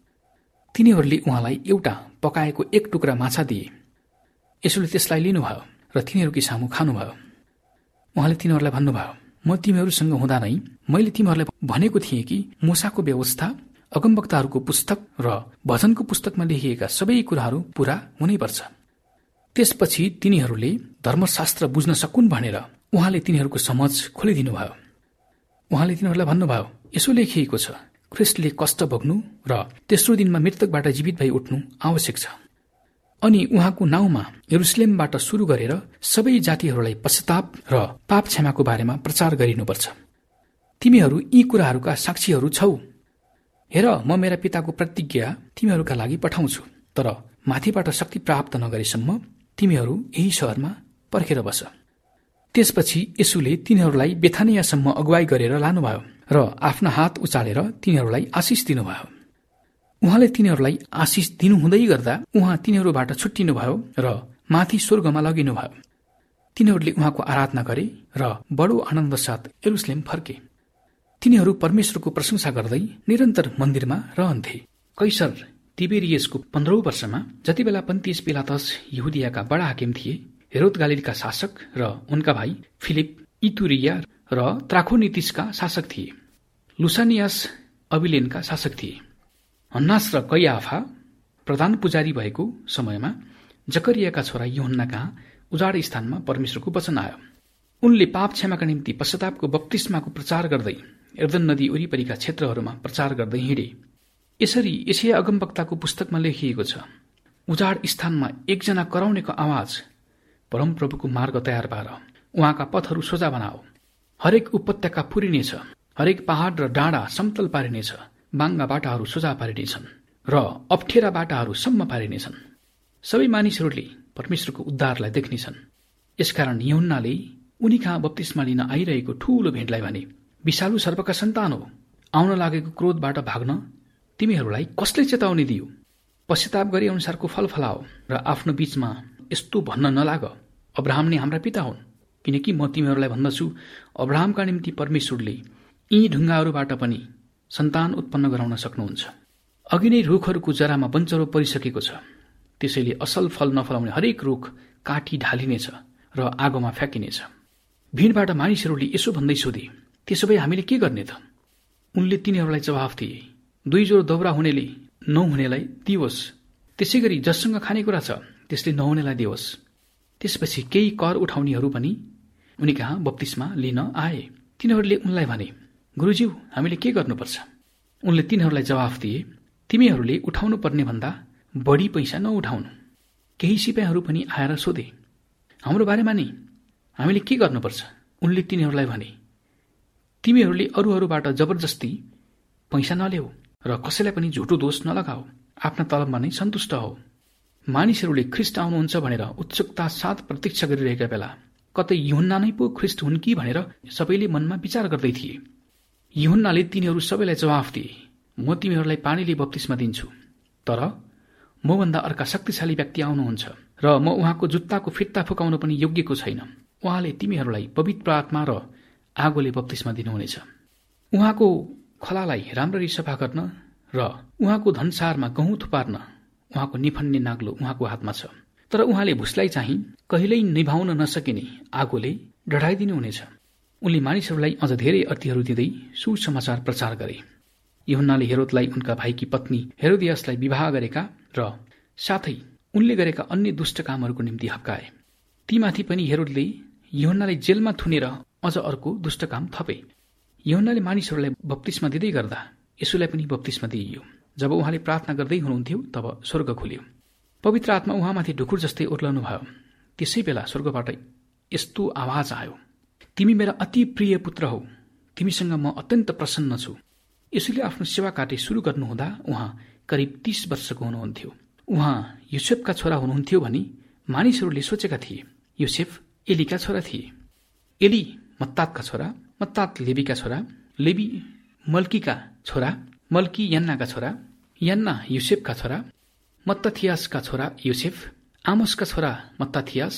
तिनीहरूले उहाँलाई एउटा पकाएको एक टुक्रा माछा दिए। यसुले त्यसलाई लिनुभयो र तिनीहरूकै सामु खानुभयो। उहाँले तिनीहरूलाई भन्नुभयो, म तिमीहरूसँग हुँदा नै मैले तिमीहरूलाई भनेको थिएँ कि मूसाको व्यवस्था, अगमवक्ताहरूको पुस्तक र भजनको पुस्तकमा लेखिएका सबै कुराहरू पूरा हुनैपर्छ। त्यसपछि तिनीहरूले धर्मशास्त्र बुझ्न सकुन् भनेर उहाँले तिनीहरूको समझ खोलिदिनुभयो। उहाँले तिनीहरूलाई भन्नुभयो, यसो लेखिएको छ, ख्रिस्टले कष्ट भोग्नु र तेस्रो दिनमा मृतकबाट जीवित भई उठ्नु आवश्यक छ। अनि उहाँको नाउँमा यरुसलेमबाट सुरु गरेर सबै जातिहरूलाई पश्चाताप र पाप क्षमाको बारेमा प्रचार गरिनुपर्छ। तिमीहरू यी कुराहरूका साक्षीहरू छौ। हेर, म मेरा पिताको प्रतिज्ञा तिमीहरूका लागि पठाउँछु, तर माथिबाट शक्ति प्राप्त नगरेसम्म तिमीहरू यही शहरमा पर्खेर बस। त्यसपछि यसुले तिनीहरूलाई बेथानियासम्म अगुवाई गरेर लानुभयो र आफ्ना हात उचालेर तिनीहरूलाई आशिष दिनुभयो। उहाँले तिनीहरूलाई आशिष दिनुहुँदै गर्दा उहाँ तिनीहरूबाट छुट्टिनुभयो र माथि स्वर्गमा लगिनुभयो। तिनीहरूले उहाँको आराधना गरे र बडो आनन्द साथ यरुसलेम फर्के। तिनीहरू परमेश्वरको प्रशंसा गर्दै निरन्तर मन्दिरमा रहन्थे। कैसर तिबेरियसको पन्ध्रौं वर्षमा जति बेला पन्तियस पिलातस यहुदियाका बडा हाकिम थिए, हेरोद गालिलका शासक र उनका भाइ फिलिप इतुरिया र त्राखोनितिसका शासक थिए, लुसानियास अबिलेनका शासक थिए। हन्नास र कैयाफा प्रधान पुजारी भएको समयमा जकरियाका छोरा यूहन्ना कहाँ उजाड स्थानमा परमेश्वरको वचन आयो। उनले पाप क्षमाका निम्ति पश्चातापको बप्तिस्माको प्रचार गर्दै यर्दन नदी वरिपरिका क्षेत्रहरूमा प्रचार गर्दै हिँडे। यसरी यशाया अगमवक्ताको पुस्तकमा लेखिएको छ, उजाड स्थानमा एकजना कराउनेको आवाज, परमप्रभुको मार्ग तयार पार, उहाँका पथहरू सोझा बनाओ। हरेक उपत्यका पुरिनेछ, हरेक पहाड र डाँडा समतल पारिनेछ, बाङ्गा बाटाहरू सोझा पारिनेछन् र अप्ठेरा बाटाहरू सम्म पारिनेछन्। सबै मानिसहरूले परमेश्वरको उद्धारलाई देख्नेछन्। यसकारण यूहन्नाले उनी कहाँ बप्तिस्मा लिन आइरहेको ठूलो भेटलाई भने, विषालु सर्पका सन्तान हो, आउन लागेको क्रोधबाट भाग्न तिमीहरूलाई कसले चेतावनी दियो? पश्चाताप गरी अनुसारको फल फलाओ र आफ्नो बीचमा यस्तो भन्न नलाग, अब्राहम नै हाम्रा पिता हुन्। किनकि म तिमीहरूलाई भन्दछु, अब्राहमका निम्ति परमेश्वरले यी ढुङ्गाहरूबाट पनि सन्तान उत्पन्न गराउन सक्नुहुन्छ। अघि नै रुखहरूको जरामा बन्चरो परिसकेको छ, त्यसैले असल फल नफलाउने हरेक रुख काटी ढालिनेछ र आगोमा फ्याँकिनेछ। भिडबाट मानिसहरूले यसो भन्दै सोधे, त्यसो भए हामीले के गर्ने त? उनले तिनीहरूलाई जवाफ दिए, दुई जोर दौरा हुनेले नहुनेलाई दियोस्, त्यसै गरी जससँग खानेकुरा छ त्यसले नहुनेलाई दियोस्। त्यसपछि केही कर उठाउनेहरू पनि उनी कहाँ बप्तिस्मा लिन आए। तिनीहरूले उनलाई भने, गुरुज्यू, हामीले के गर्नुपर्छ? उनले तिनीहरूलाई जवाफ दिए, तिमीहरूले उठाउनु पर्ने भन्दा बढी पैसा नउठाउनु। केही सिपाहीहरू पनि आएर सोधे, हाम्रो बारेमा नि हामीले के गर्नुपर्छ? उनले तिनीहरूलाई भने, तिमीहरूले अरूहरूबाट जबरजस्ती पैसा नल्याऊ र कसैलाई पनि झुटो दोष नलगाऊ, आफ्ना तलबमा नै सन्तुष्ट हो। मानिसहरूले ख्रिस्ट आउनुहुन्छ भनेर उत्सुकता साथ प्रतीक्षा गरिरहेका बेला कतै यूहन्ना नै पो ख्रिस्ट हुन् कि भनेर सबैले मनमा विचार गर्दै थिए। यूहन्नाले तिनीहरू सबैलाई जवाफ दिए, म तिमीहरूलाई पानीले बप्तिस्मा दिन्छु, तर मभन्दा अर्का शक्तिशाली व्यक्ति आउनुहुन्छ र म उहाँको जुत्ताको फित्ता फुकाउन पनि योग्यको छैन। उहाँले तिमीहरूलाई पवित्र आत्मा र आगोले बप्तिस्मा दिनुहुनेछ। उहाँको खलालाई राम्ररी सफा गर्न र उहाँको धनसारमा गहुँ थुपार्न उहाँको निफन्ने नाग्लो उहाँको हातमा छ। तर उहाँले भुसलाई चाहिँ कहिल्यै निभाउन नसकिने आगोले डढाइदिनुहुनेछ। उनले मानिसहरूलाई अझ धेरै अर्थीहरू दिँदै सुसमाचार प्रचार गरे। यूहन्नाले हेरोदलाई उनका भाइकी पत्नी हेरोदियासलाई विवाह गरेका र साथै उनले गरेका अन्य दुष्ट कामहरूको निम्ति हप्काए। तीमाथि पनि हेरोदले यूहन्नालाई जेलमा थुनेर अझ अर्को दुष्ट काम थपे। यूहन्नाले मानिसहरूलाई बप्तिस्मा दिँदै गर्दा यसुलाई पनि बप्तिस्मा दिइयो। जब उहाँले प्रार्थना गर्दै हुनुहुन्थ्यो तब स्वर्ग खुल्यो। पवित्र आत्मा उहाँमाथि ढुकुर जस्तै ओर्लनु भयो। त्यसै बेला स्वर्गबाट यस्तो आवाज आयो, तिमी मेरा अति प्रिय पुत्र हौ, तिमीसँग म अत्यन्त प्रसन्न छु। यसुले आफ्नो सेवा कार्य सुरु गर्नुहुँदा उहाँ करिब तीस वर्षको हुनुहुन्थ्यो। उहाँ योसेफका छोरा हुनुहुन्थ्यो भनी मानिसहरूले सोचेका थिए। योसेफ एलीका छोरा थिए। एली मत्तातका छोरा, मत्तात लेवीका छोरा, लेवी मल्कीका छोरा, मल्की यन्नाका छोरा, यन्ना योसेफका छोरा, मत्ताथियासका छोरा योसेफ, आमोसका छोरा मत्ताथियास,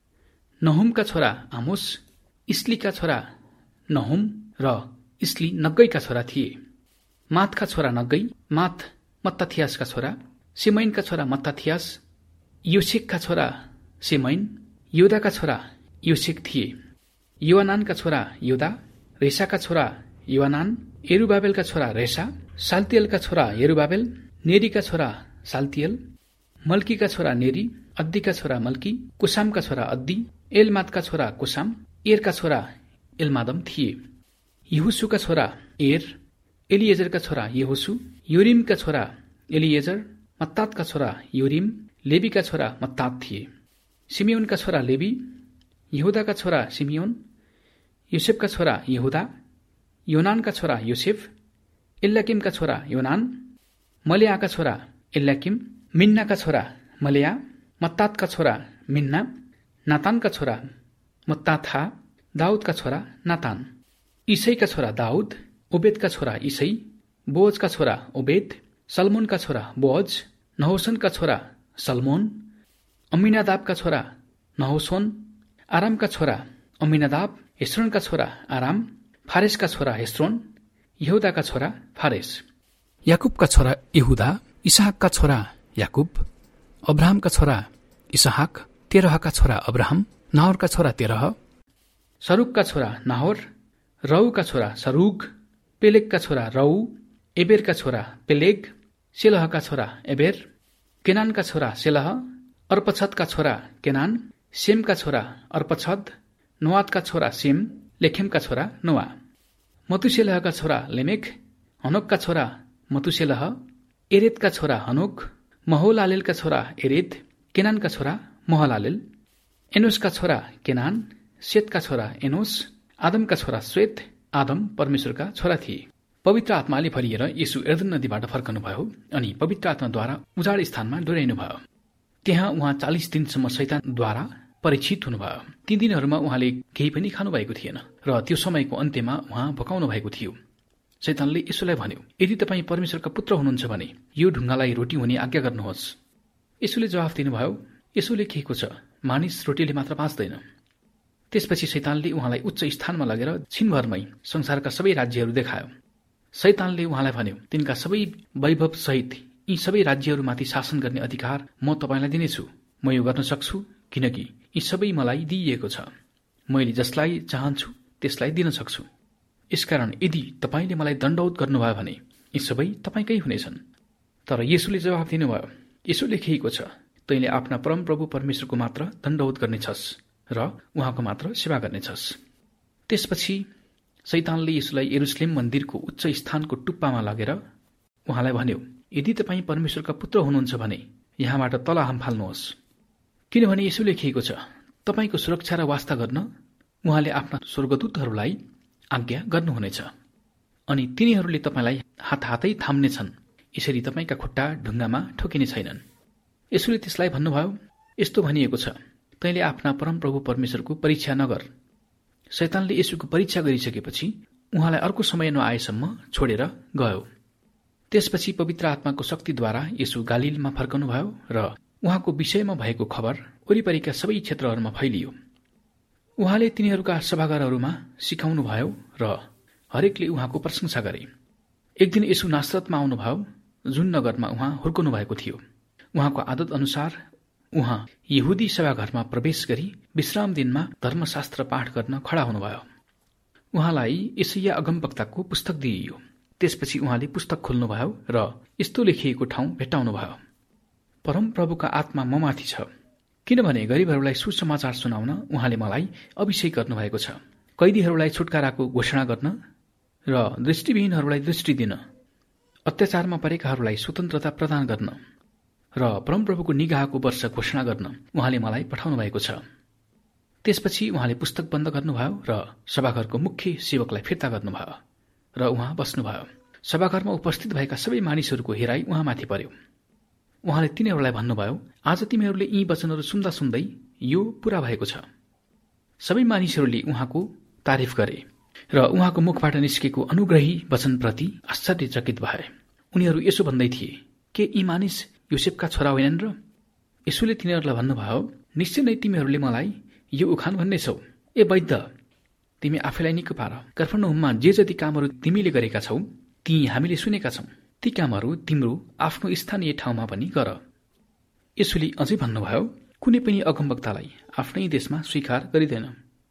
नहुमका छोरा आमोस, इस्लीका छोरा नहुम र इस्ली नग्गैका छोरा थिए। मातका छोरा नग्गै, मात मत्ताथियासका छोरा, सेमैनका छोरा मत्ताथियास, योसेकका छोरा सेमैन, योदाका छोरा योसेक थिए। योवानानका छोरा योदा, रेसाका छोरा योवानान, यरुबाबेलका छोरा रेसा, साल्तियलका छोरा यरुबाबेल, नेरीका छोरा साल्तियल, मल्कीका छोरा नेरी, अद्दीका छोरा मल्की, कुसामका छोरा अद्दी, एलमादका छोरा कुसाम, एरका छोरा एलमादम थिए। यहोसुका छोरा एर, एलिएजरका छोरा यहोसु, योरिमका छोरा एलिएजर, मत्तातका छोरा योरिम, लेवीका छोरा मत्तात थिए। सिमियोनका छोरा लेवी, यहुदाका छोरा सिमियोन, योसेफका छोरा यहुदा, योनानका छोरा योसेफ, एल्लाकिमका छोरा योनान, मलेयाका छोरा एल्लाकिम, मिन्नाका छोरा मलेया, मत्तातका छोरा मिन्ना, नातानका छोरा मत्ताथा, दाउदका छोरा नातान, इसैका छोरा दाउद, ओबेदका छोरा इसै, बोअजका छोरा ओबेद, सलमोनका छोरा बोअज, नहोसनका छोरा सलमोन, अम्मिनादाबका छोरा नहोसोन, आरामका छोरा अम्मिनादाब, हेस्रोनका छोरा आराम, फारेसका छोरा हेस्रोन, यहुदाका छोरा फारेस, याकुबका छोरा यहुदा, इसहाकका छोरा याकुब, अब्राहमका छोरा इसहाक, तेरहका छोरा अब्राहम, नाहोरका छोरा तेरह, सरुगका छोरा नाहोर, रौका छोरा सरुग, पेलेगका छोरा रौ, एबेरका छोरा पेलेग, सेलहका छोरा एबेर, केनानका छोरा सेलह, अर्पछदका छोरा केनान, सेमका छोरा अर्पछद, नोआदका छोरा सेम, लेखेमका छोरा नोआ, मतुसेलहका छोरा लेमेक, हनोकका छोरा मतुसेलह, एरेदका छोरा हनोक, महलालेलका छोरा एरेद, केनानका छोरा महलालेल, एनोसका छोरा केनान, सेतका छोरा एनोस, आदमका छोरा श्वेत, आदम परमेश्वरका छोरा थिए। पवित्र आत्माले भरिएर यीशु यर्दन नदीबाट फर्कनुभयो अनि पवित्र आत्माद्वारा उजाड स्थानमा डोर्याइनुभयो। त्यहाँ उहाँ चालिस दिनसम्म शैतानद्वारा परीक्षित हुनुभयो। ती दिनहरूमा उहाँले केही पनि खानुभएको थिएन र त्यो समयको अन्त्यमा उहाँ भोकाउनु भएको थियो। शैतानले यीशुलाई भन्यो, यदि तपाईँ परमेश्वरका पुत्र हुनुहुन्छ भने यो ढुङ्गालाई रोटी हुने आज्ञा गर्नुहोस्। यीशुले जवाफ दिनुभयो, यसो लेखिएको छ, मानिस रोटीले मात्र बाँच्दैन। त्यसपछि शैतानले उहाँलाई उच्च स्थानमा लगेर छिनभरमै संसारका सबै राज्यहरू देखायो। शैतानले उहाँलाई भन्यो, तिनका सबै वैभव सहित यी सबै राज्यहरूमाथि शासन गर्ने अधिकार म तपाईँलाई दिनेछु। म यो गर्न सक्छु किनकि यी सबै मलाई दिइएको छ। मैले जसलाई चाहन्छु त्यसलाई दिन सक्छु। यसकारण यदि तपाईँले मलाई दण्डवत गर्नुभयो भने यी सबै तपाईँकै हुनेछन्। तर येशूले जवाफ दिनुभयो, यसो लेखिएको छ, तैँले आफ्ना परमप्रभु परमेश्वरको मात्र दण्डवत गर्नेछस् र उहाँको मात्र सेवा गर्नेछस्। त्यसपछि शैतानले येशूलाई यरुशलेम मन्दिरको उच्च स्थानको टुप्पामा लगेर उहाँलाई भन्यो, यदि तपाईँ परमेश्वरका पुत्र हुनुहुन्छ भने यहाँबाट तल हामफाल्नुहोस्, किनभने यसो लेखिएको छ, तपाईँको सुरक्षा र वास्ता गर्न उहाँले आफ्ना स्वर्गदूतहरूलाई आज्ञा गर्नुहुनेछ अनि तिनीहरूले तपाईँलाई हात हातै थाम्नेछन्, यसरी तपाईँका खुट्टा ढुङ्गामा ठोकिने छैनन्। यसोले त्यसलाई भन्नुभयो, यस्तो भनिएको छ, तैँले आफ्ना परमप्रभु परमेश्वरको परीक्षा नगर। शैतानले येशूको परीक्षा गरिसकेपछि उहाँलाई अर्को समय नआएसम्म छोडेर गयो। त्यसपछि पवित्र आत्माको शक्तिद्वारा येशू गालिलमा फर्कनुभयो र उहाँको विषयमा भएको खबर वरिपरिका सबै क्षेत्रहरूमा फैलियो। उहाँले तिनीहरूका सभागारहरूमा सिकाउनुभयो र हरेकले उहाँको प्रशंसा गरे। एक दिन येशू नासरतमा आउनुभयो, जुन नगरमा उहाँ हुर्कनु भएको थियो। उहाँको आदत अनुसार उहाँ यहुदी सभाघरमा प्रवेश गरी विश्राम दिनमा धर्मशास्त्र पाठ गर्न खडा हुनुभयो। उहाँलाई यशाया अगमवक्ताको पुस्तक दिइयो। त्यसपछि उहाँले पुस्तक खोल्नुभयो र यस्तो लेखिएको ठाउँ भेट्टाउनुभयो, परमप्रभुका आत्मा ममाथि छ, किनभने गरिबहरूलाई सुसमाचार सुनाउन उहाँले मलाई अभिषेक गर्नुभएको छ, कैदीहरूलाई छुटकाराको घोषणा गर्न र दृष्टिविहीनहरूलाई दृष्टि दिन, अत्याचारमा परेकाहरूलाई स्वतन्त्रता प्रदान गर्न र परमप्रभुको निगाहको वर्ष घोषणा गर्न उहाँले मलाई पठाउनु भएको छ। त्यसपछि उहाँले पुस्तक बन्द गर्नुभयो र सभाघरको मुख्य सेवकलाई फिर्ता गर्नुभयो र उहाँ बस्नुभयो। सभाघरमा उपस्थित भएका सबै मानिसहरूको हेराइ उहाँमाथि पर्यो। उहाँले तिनीहरूलाई भन्नुभयो, आज तिमीहरूले यी वचनहरू सुन्दा सुन्दै यो पूरा भएको छ। सबै मानिसहरूले उहाँको तारिफ गरे र उहाँको मुखबाट निस्केको अनुग्रही वचनप्रति आश्चर्यचकित भए। उनीहरू यसो भन्दै थिए, के यी मानिस योसेफका छोरा होइनन् र? यसुले तिनीहरूलाई भन्नुभयो, निश्चय नै तिमीहरूले मलाई यो उखान भन्नेछौ, ए वैद्य, तिमी आफैलाई निको पार। कफरनहुममा जे जति कामहरू तिमीले गरेका छौ ती हामीले सुनेका छौं। ती कामहरू तिम्रो आफ्नो स्थानीय ठाउँमा पनि गर। यसुले अझै भन्नुभयो, कुनै पनि अगमवक्तालाई आफ्नै देशमा स्वीकार गरिँदैन।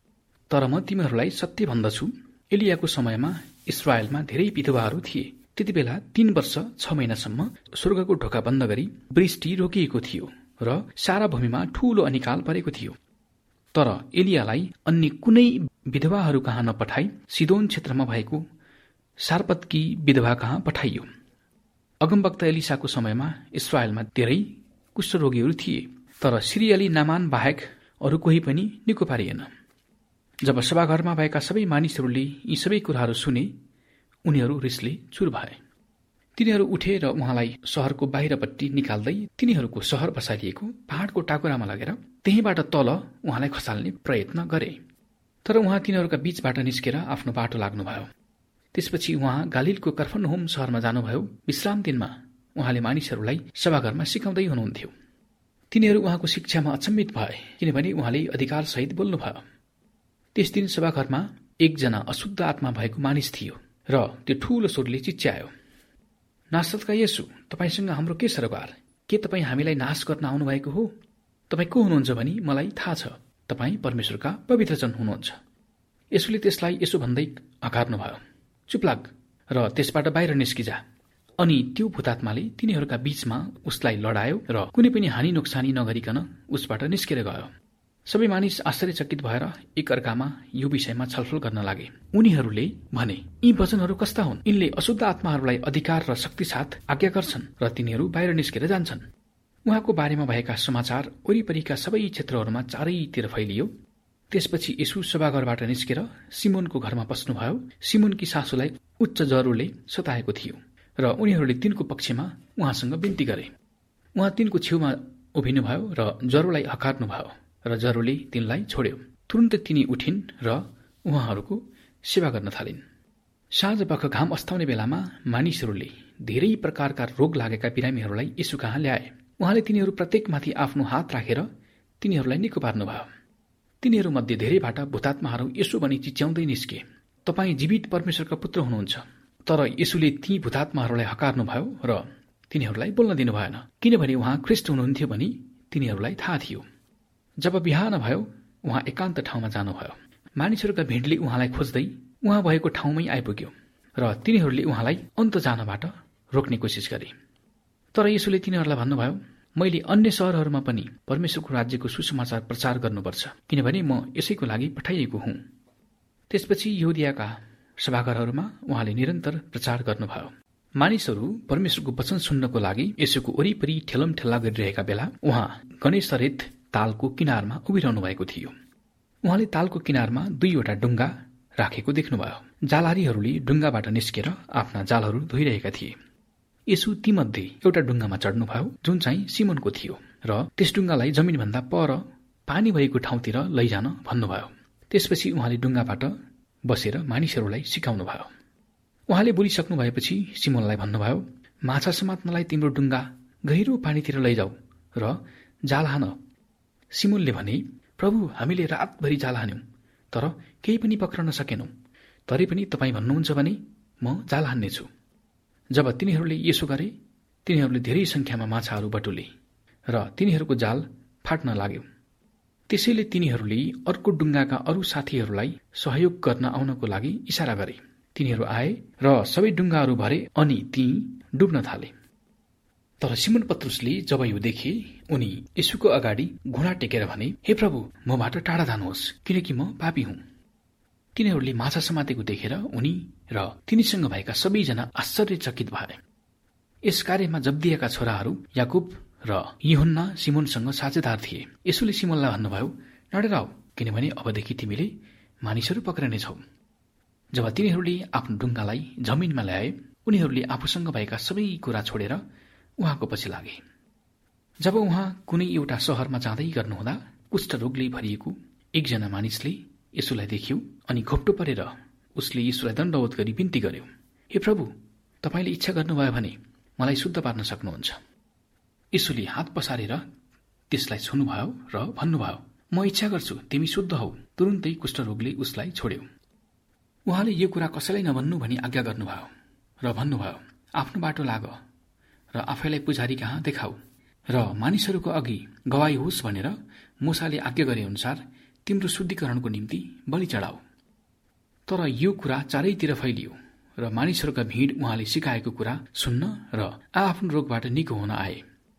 तर म तिमीहरूलाई सत्य भन्दछु, एलियाको समयमा इस्रायलमा धेरै विधवाहरू थिए। त्यति बेला तीन वर्ष छ महिनासम्म स्वर्गको ढोका बन्द गरी वृष्टि रोकिएको थियो र सारा भूमिमा ठूलो अनिकाल परेको थियो। तर एलियालाई अन्य कुनै विधवाहरू कहाँ नपठाई सिदोन क्षेत्रमा भएको सारपतकी विधवा कहाँ पठाइयो। अगमवक्ता एलिसाको समयमा इस्रायलमा धेरै कुष्ठरोगीहरू थिए, तर सिरियाली नामान बाहेक अरू कोही पनि निको पारिएन। जब सभाघरमा भएका सबै मानिसहरूले यी सबै कुराहरू सुने, उनीहरू रिसले चुर भए। तिनीहरू उठे र उहाँलाई शहरको बाहिरपट्टि निकाल्दै तिनीहरूको शहर बसालिएको पहाडको टाकुरामा लगेर त्यहीँबाट तल उहाँलाई खसाल्ने प्रयत्न गरे। तर उहाँ तिनीहरूका बीचबाट निस्केर आफ्नो बाटो लाग्नुभयो। त्यसपछि उहाँ गालिलको कफरनहुम शहरमा जानुभयो। विश्राम दिनमा उहाँले मानिसहरूलाई सभाघरमा सिकाउँदै हुनुहुन्थ्यो। तिनीहरू उहाँको शिक्षामा अचम्मित भए, किनभने उहाँले अधिकारसहित बोल्नुभयो। त्यस दिन सभाघरमा एकजना अशुद्ध आत्मा भएको मानिस थियो र त्यो ठूलो स्वरले चिच्यायो, नासरतका येशू, तपाईसँग हाम्रो के सरोकार? के तपाईँ हामीलाई नाश गर्न आउनुभएको हो? तपाईँ को हुनुहुन्छ भनी मलाई थाहा छ। तपाईँ परमेश्वरका पवित्रजन हुनुहुन्छ। यसुले त्यसलाई यसो भन्दै हकार्नुभयो, चुप लाग र त्यसबाट बाहिर निस्किजा। अनि त्यो भूतात्माले तिनीहरूका बीचमा उसलाई लडायो र कुनै पनि हानि नोक्सानी नगरिकन उसबाट निस्केर गयो। सबै मानिस आश्चर्यचकित भएर एकअर्कामा यो विषयमा छलफल गर्न लागे। उनीहरूले भने, यी वचनहरू कस्ता हुन्? यिनले अशुद्ध आत्माहरूलाई अधिकार र शक्ति साथ आज्ञा गर्छन् र तिनीहरू बाहिर निस्केर जान्छन्। उहाँको बारेमा भएका समाचार वरिपरिका सबै क्षेत्रहरूमा चारैतिर फैलियो। त्यसपछि यसु सभाघरबाट निस्केर सिमोनको घरमा पस्नुभयो। सिमोनकी सासूलाई उच्च ज्वरोले सताएको थियो र उनीहरूले तिनको पक्षमा उहाँसँग बिन्ती गरे। उहाँ तिनको छेउमा उभिनुभयो र ज्वरोलाई हकार्नुभयो र ज्वरोले तिनलाई छोड्यो। तुरुन्तै तिनी उठिन् र उहाँहरूको सेवा गर्न थालिन्। साँझ पख घाम अस्ताउने बेलामा मानिसहरूले धेरै प्रकारका रोग लागेका बिरामीहरूलाई यसु कहाँ ल्याए। उहाँले तिनीहरू प्रत्येकमाथि आफ्नो हात राखेर तिनीहरूलाई निको पार्नुभयो। तिनीहरूमध्ये धेरैबाट भूतात्माहरू यसो भनी चिच्याउँदै निस्के, तपाईँ जीवित परमेश्वरका पुत्र हुनुहुन्छ। तर यसुले ती भूतात्माहरूलाई हकार्नुभयो र तिनीहरूलाई बोल्न दिनु भएन, किनभने उहाँ ख्रिस्ट हुनुहुन्थ्यो भनी तिनीहरूलाई थाहा थियो। जब बिहान भयो, उहाँ एकान्त ठाउँमा जानुभयो। मानिसहरूका भिडले उहाँलाई खोज्दै उहाँ भएको ठाउँमै आइपुग्यो र तिनीहरूले उहाँलाई अन्त जानबाट रोक्ने कोसिस गरे। तर यसुले तिनीहरूलाई भन्नुभयो, मैले अन्य शहरहरूमा पनि परमेश्वरको राज्यको सुसमाचार प्रचार गर्नुपर्छ, किनभने म यसैको लागि पठाइएको हुँ। त्यसपछि यहुदियाका सभाघरहरूमा उहाँले निरन्तर प्रचार गर्नुभयो। मानिसहरू परमेश्वरको वचन सुन्नको लागि यसुको वरिपरि ठेलम ठेल्ला गरिरहेका बेला उहाँ गणेशरेत तालको किनारमा उभिरहनु भएको थियो। उहाँले तालको किनारमा दुईवटा डुङ्गा राखेको देख्नुभयो। जालहारीहरूले डुङ्गाबाट निस्केर आफ्ना जालहरू धोइरहेका थिए। यसु तीमध्ये एउटा डुङ्गामा चढ्नुभयो, जुन चाहिँ सिमोनको थियो, र त्यस डुङ्गालाई जमिनभन्दा पर पानी भएको ठाउँतिर लैजान भन्नुभयो। त्यसपछि उहाँले डुङ्गाबाट बसेर मानिसहरूलाई सिकाउनुभयो। उहाँले बोलिसक्नु भएपछि सिमोनलाई भन्नुभयो, माछा समात्नलाई तिम्रो डुङ्गा गहिरो पानीतिर लैजाऊ र जाल हान। सिमोनले भने, प्रभु, हामीले रातभरि जाल हान्यौं तर केही पनि पक्रन सकेनौं। तरै पनि तपाईँ भन्नुहुन्छ भने म जाल हान्नेछु। जब तिनीहरूले यसो गरे, तिनीहरूले धेरै संख्यामा माछाहरू बटुले र तिनीहरूको जाल फाट्न लाग्यो। त्यसैले तिनीहरूले अर्को डुङ्गाका अरू साथीहरूलाई सहयोग गर्न आउनको लागि इसारा गरे। तिनीहरू आए र सबै डुङ्गाहरू भरे अनि ती डुब्न थाले। तर सिमोन पत्रुसले जब यो देखे उनी यीशुको अगाडि घुँडा टेकेर भने, हे प्रभु, मबाट टाढा जानुहोस्, किनकि म पापी हुँ। तिनीहरूले माछा समातेको देखेर उनी र तिनीसँग भएका सबैजना आश्चर्यचकित भए। यस कार्यमा जब्दिएका छोराहरू याकुब र यूहन्ना सिमोनसँग साझेदार थिए। यसुले सिमोनलाई भन्नुभयो, नडराऊ, किनभने अबदेखि तिमीले मानिसहरू पक्रिनेछौ। जब तिनीहरूले आफ्नो डुङ्गालाई जमिनमा ल्याए, उनीहरूले आफूसँग भएका सबै कुरा छोडेर उहाँको पछि लागे। जब उहाँ कुनै एउटा शहरमा जाँदै गर्नुहुँदा कुष्ठरोगले भरिएको एकजना मानिसले यसुलाई देख्यो अनि घोप्टो परेर उसले यीशुलाई दण्डवत गरी बिन्ती गर्यो, हे प्रभु, तपाईँले इच्छा गर्नुभयो भने मलाई शुद्ध पार्न सक्नुहुन्छ। यीशुले हात पसारेर त्यसलाई छुनुभयो र भन्नुभयो, म इच्छा गर्छु, तिमी शुद्ध हौ। तुरुन्तै कुष्ठरोगले उसलाई छोड्यो। उहाँले यो कुरा कसैलाई नभन्नु भनी आज्ञा गर्नुभयो र भन्नुभयो, आफ्नो बाटो लाग र आफैलाई पुजारी कहाँ देखाऊ र मानिसहरूको अघि गवाई होस् भनेर मूसाले आज्ञा गरे अनुसार तिम्रो शुद्धिकरणको निम्ति बलि चढाऊ। तर यो कुरा चारैतिर फैलियो र मानिसहरूका भीड़ उहाँले सिकाएको कुरा सुन्न र आफ्नो रोगबाट निको हुन आए।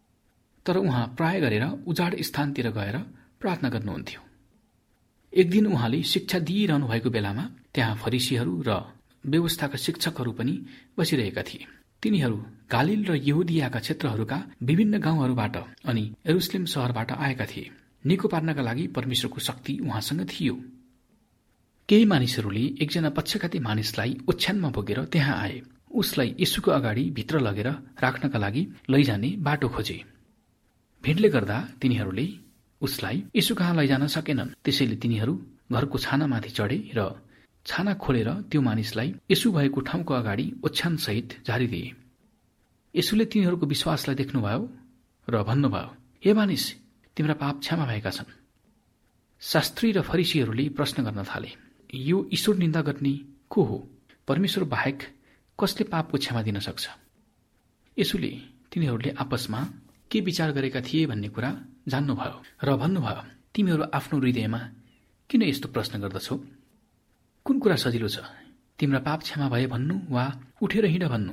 तर उहाँ प्राय गरेर उजाड स्थानतिर गएर प्रार्थना गर्नुहुन्थ्यो। एक दिन उहाँले शिक्षा दिइरहनु भएको बेलामा त्यहाँ फरिसीहरू र व्यवस्थाका शिक्षकहरू पनि बसिरहेका थिए। तिनीहरू गालिल र यहुदियाका क्षेत्रहरूका विभिन्न गाउँहरूबाट अनि यरुशलेम शहरबाट आएका थिए। निको पार्नका लागि परमेश्वरको शक्ति उहाँसँग थियो। केही मानिसहरूले एकजना पक्षघाती मानिसलाई ओछ्यानमा बोकेर त्यहाँ आए। उसलाई यीशुको अगाडि भित्र लगेर राख्नका लागि लैजाने बाटो खोजे। भिडले गर्दा तिनीहरूले उसलाई यीशु कहाँ लैजान सकेनन्। त्यसैले तिनीहरू घरको छानामाथि चढे र छाना खोलेर त्यो मानिसलाई यीशु भएको ठाउँको अगाडि ओछ्यानसहित झारिदिए। यीशुले तिनीहरूको विश्वासलाई देख्नुभयो र भन्नुभयो, हे मानिस, तिम्रा पाप क्षमा भएका छन्। शास्त्री र फरिसीहरूले प्रश्न गर्न थाले, यो ईश्वर निन्दा गर्ने को हो? परमेश्वर बाहेक कसले पापको क्षमा दिन सक्छ? यीशुले तिनीहरूले आपसमा के विचार गरेका थिए भन्ने कुरा जान्नुभयो र भन्नुभयो, तिमीहरू आफ्नो हृदयमा किन यस्तो प्रश्न गर्दछौ? कुन कुरा सजिलो छ, तिम्रा पाप क्षमा भए भन्नु वा उठेर हिँड भन्नु?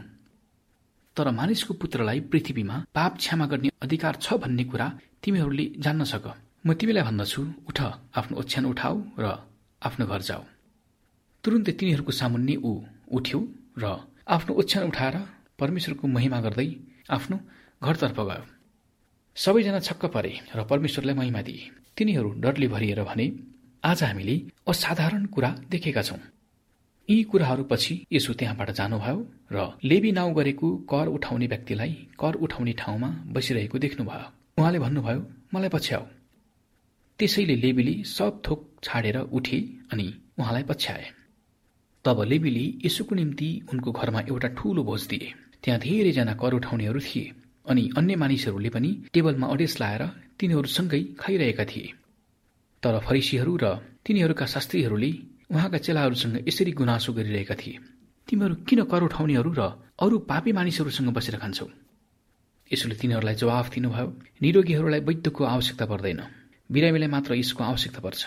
तर मानिसको पुत्रलाई पृथ्वीमा पाप क्षमा गर्ने अधिकार छ भन्ने कुरा तिमीहरूले जान्न सक। म तिमीलाई भन्दछु, उठ, आफ्नो ओछ्यान उठाऊ र आफ्नो घर जाऊ। तुरुन्तै तिनीहरूको सामुन्ने ऊ उठ्यो र आफ्नो ओछ्यान उठाएर परमेश्वरको महिमा गर्दै आफ्नो घरतर्फ गयो। सबैजना छक्क परे र परमेश्वरलाई महिमा दिए। तिनीहरू डरले भरिएर भने, आज हामीले असाधारण कुरा देखेका छौं। यी कुराहरूपछि यसो त्यहाँबाट जानुभयो र लेवी नाउँ गरेको कर उठाउने व्यक्तिलाई कर उठाउने ठाउँमा बसिरहेको देख्नुभयो। उहाँले भन्नुभयो, मलाई पछ्याऊ। त्यसैले लेवीले सब थोक छाडेर उठे अनि उहाँलाई पछ्याए। तब लेवीले यसुको निम्ति उनको घरमा एउटा ठूलो भोज दिए। त्यहाँ धेरैजना कर उठाउनेहरू थिए अनि अन्य मानिसहरूले पनि टेबलमा अडेस लाएर तिनीहरूसँगै खाइरहेका थिए। तर फरिसीहरू र तिनीहरूका शास्त्रीहरूले उहाँका चेलाहरूसँग यसरी गुनासो गरिरहेका थिए, तिमीहरू किन कर उठाउनेहरू र अरू पापी मानिसहरूसँग बसेर खान्छौ? यसोले तिनीहरूलाई जवाफ दिनुभयो, निरोगीहरूलाई वैद्यको आवश्यकता पर्दैन, बिरामीलाई मात्र यसको आवश्यकता पर्छ।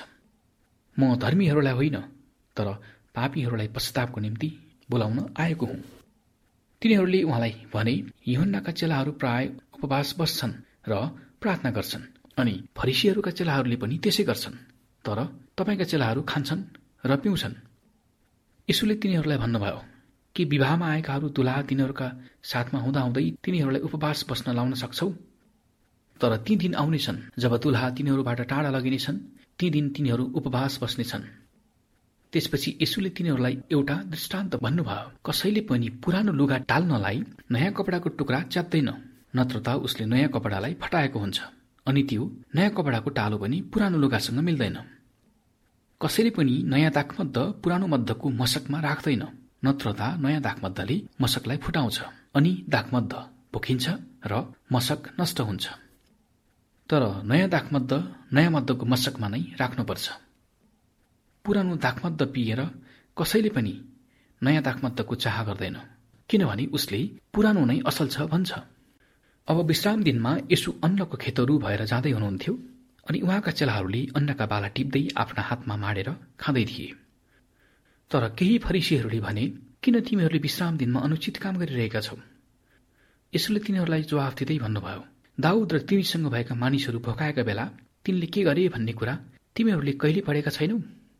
म धर्मीहरूलाई होइन, तर पापीहरूलाई पश्चातापको निम्ति बोलाउन आएको हुँ। तिनीहरूले उहाँलाई भने, यूहन्नाका चेलाहरू प्राय उपवास बस्छन् र प्रार्थना गर्छन् अनि फरिसीहरूका चेलाहरूले पनि त्यसै गर्छन्, तर तपाईँका चेलाहरू खान्छन् र पिउँछन्। यसुले तिनीहरूलाई भन्नुभयो, कि विवाहमा आएकाहरू दुलहा तिनीहरूका साथमा हुँदाहुँदै तिनीहरूलाई उपवास बस्न लाउन सक्छौ? तर ती दिन आउनेछन् जब दुलहा तिनीहरूबाट टाढा लगिनेछन्, ती दिन तिनीहरू उपवास बस्नेछन्। त्यसपछि यसुले तिनीहरूलाई एउटा दृष्टान्त भन्नुभयो, कसैले पनि पुरानो लुगा टाल्नलाई नयाँ कपडाको टुक्रा च्यात्दैन, नत्र त उसले नयाँ कपडालाई फटाएको हुन्छ अनि त्यो नयाँ कपडाको टालो पनि पुरानो लुगासँग मिल्दैन। कसैले पनि नयाँ दाखमद्द पुरानो मद्दको मशकमा राख्दैन, नत्र त नयाँ दाखमद्दले मशकलाई फुटाउँछ अनि दाखमद्द पोखिन्छ र मशक नष्ट हुन्छ। तर नयाँ दाखमद्द नयाँ मद्दको मशकमा नै राख्नुपर्छ। पुरानो दाखमद्द पिएर कसैले पनि नयाँ दाखमद्दको चाह गर्दैन, किनभने उसले पुरानो नै असल छ भन्छ। अब विश्राम दिनमा यसु अन्नको खेतहरू भएर जाँदै हुनुहुन्थ्यो अनि उहाँका चेलाहरूले अन्नका बाला टिप्दै आफ्ना हातमा माडेर खाँदै थिए। तर केही फरिसीहरूले भने, किन तिमीहरूले विश्राम दिनमा अनुचित काम गरिरहेका छौ? यसोले तिनीहरूलाई जवाफ दिँदै भन्नुभयो, दाउद र तिमीसँग भएका मानिसहरू भोकाएका बेला तिनले के गरे भन्ने कुरा तिमीहरूले कहिले पढेका छैनौ?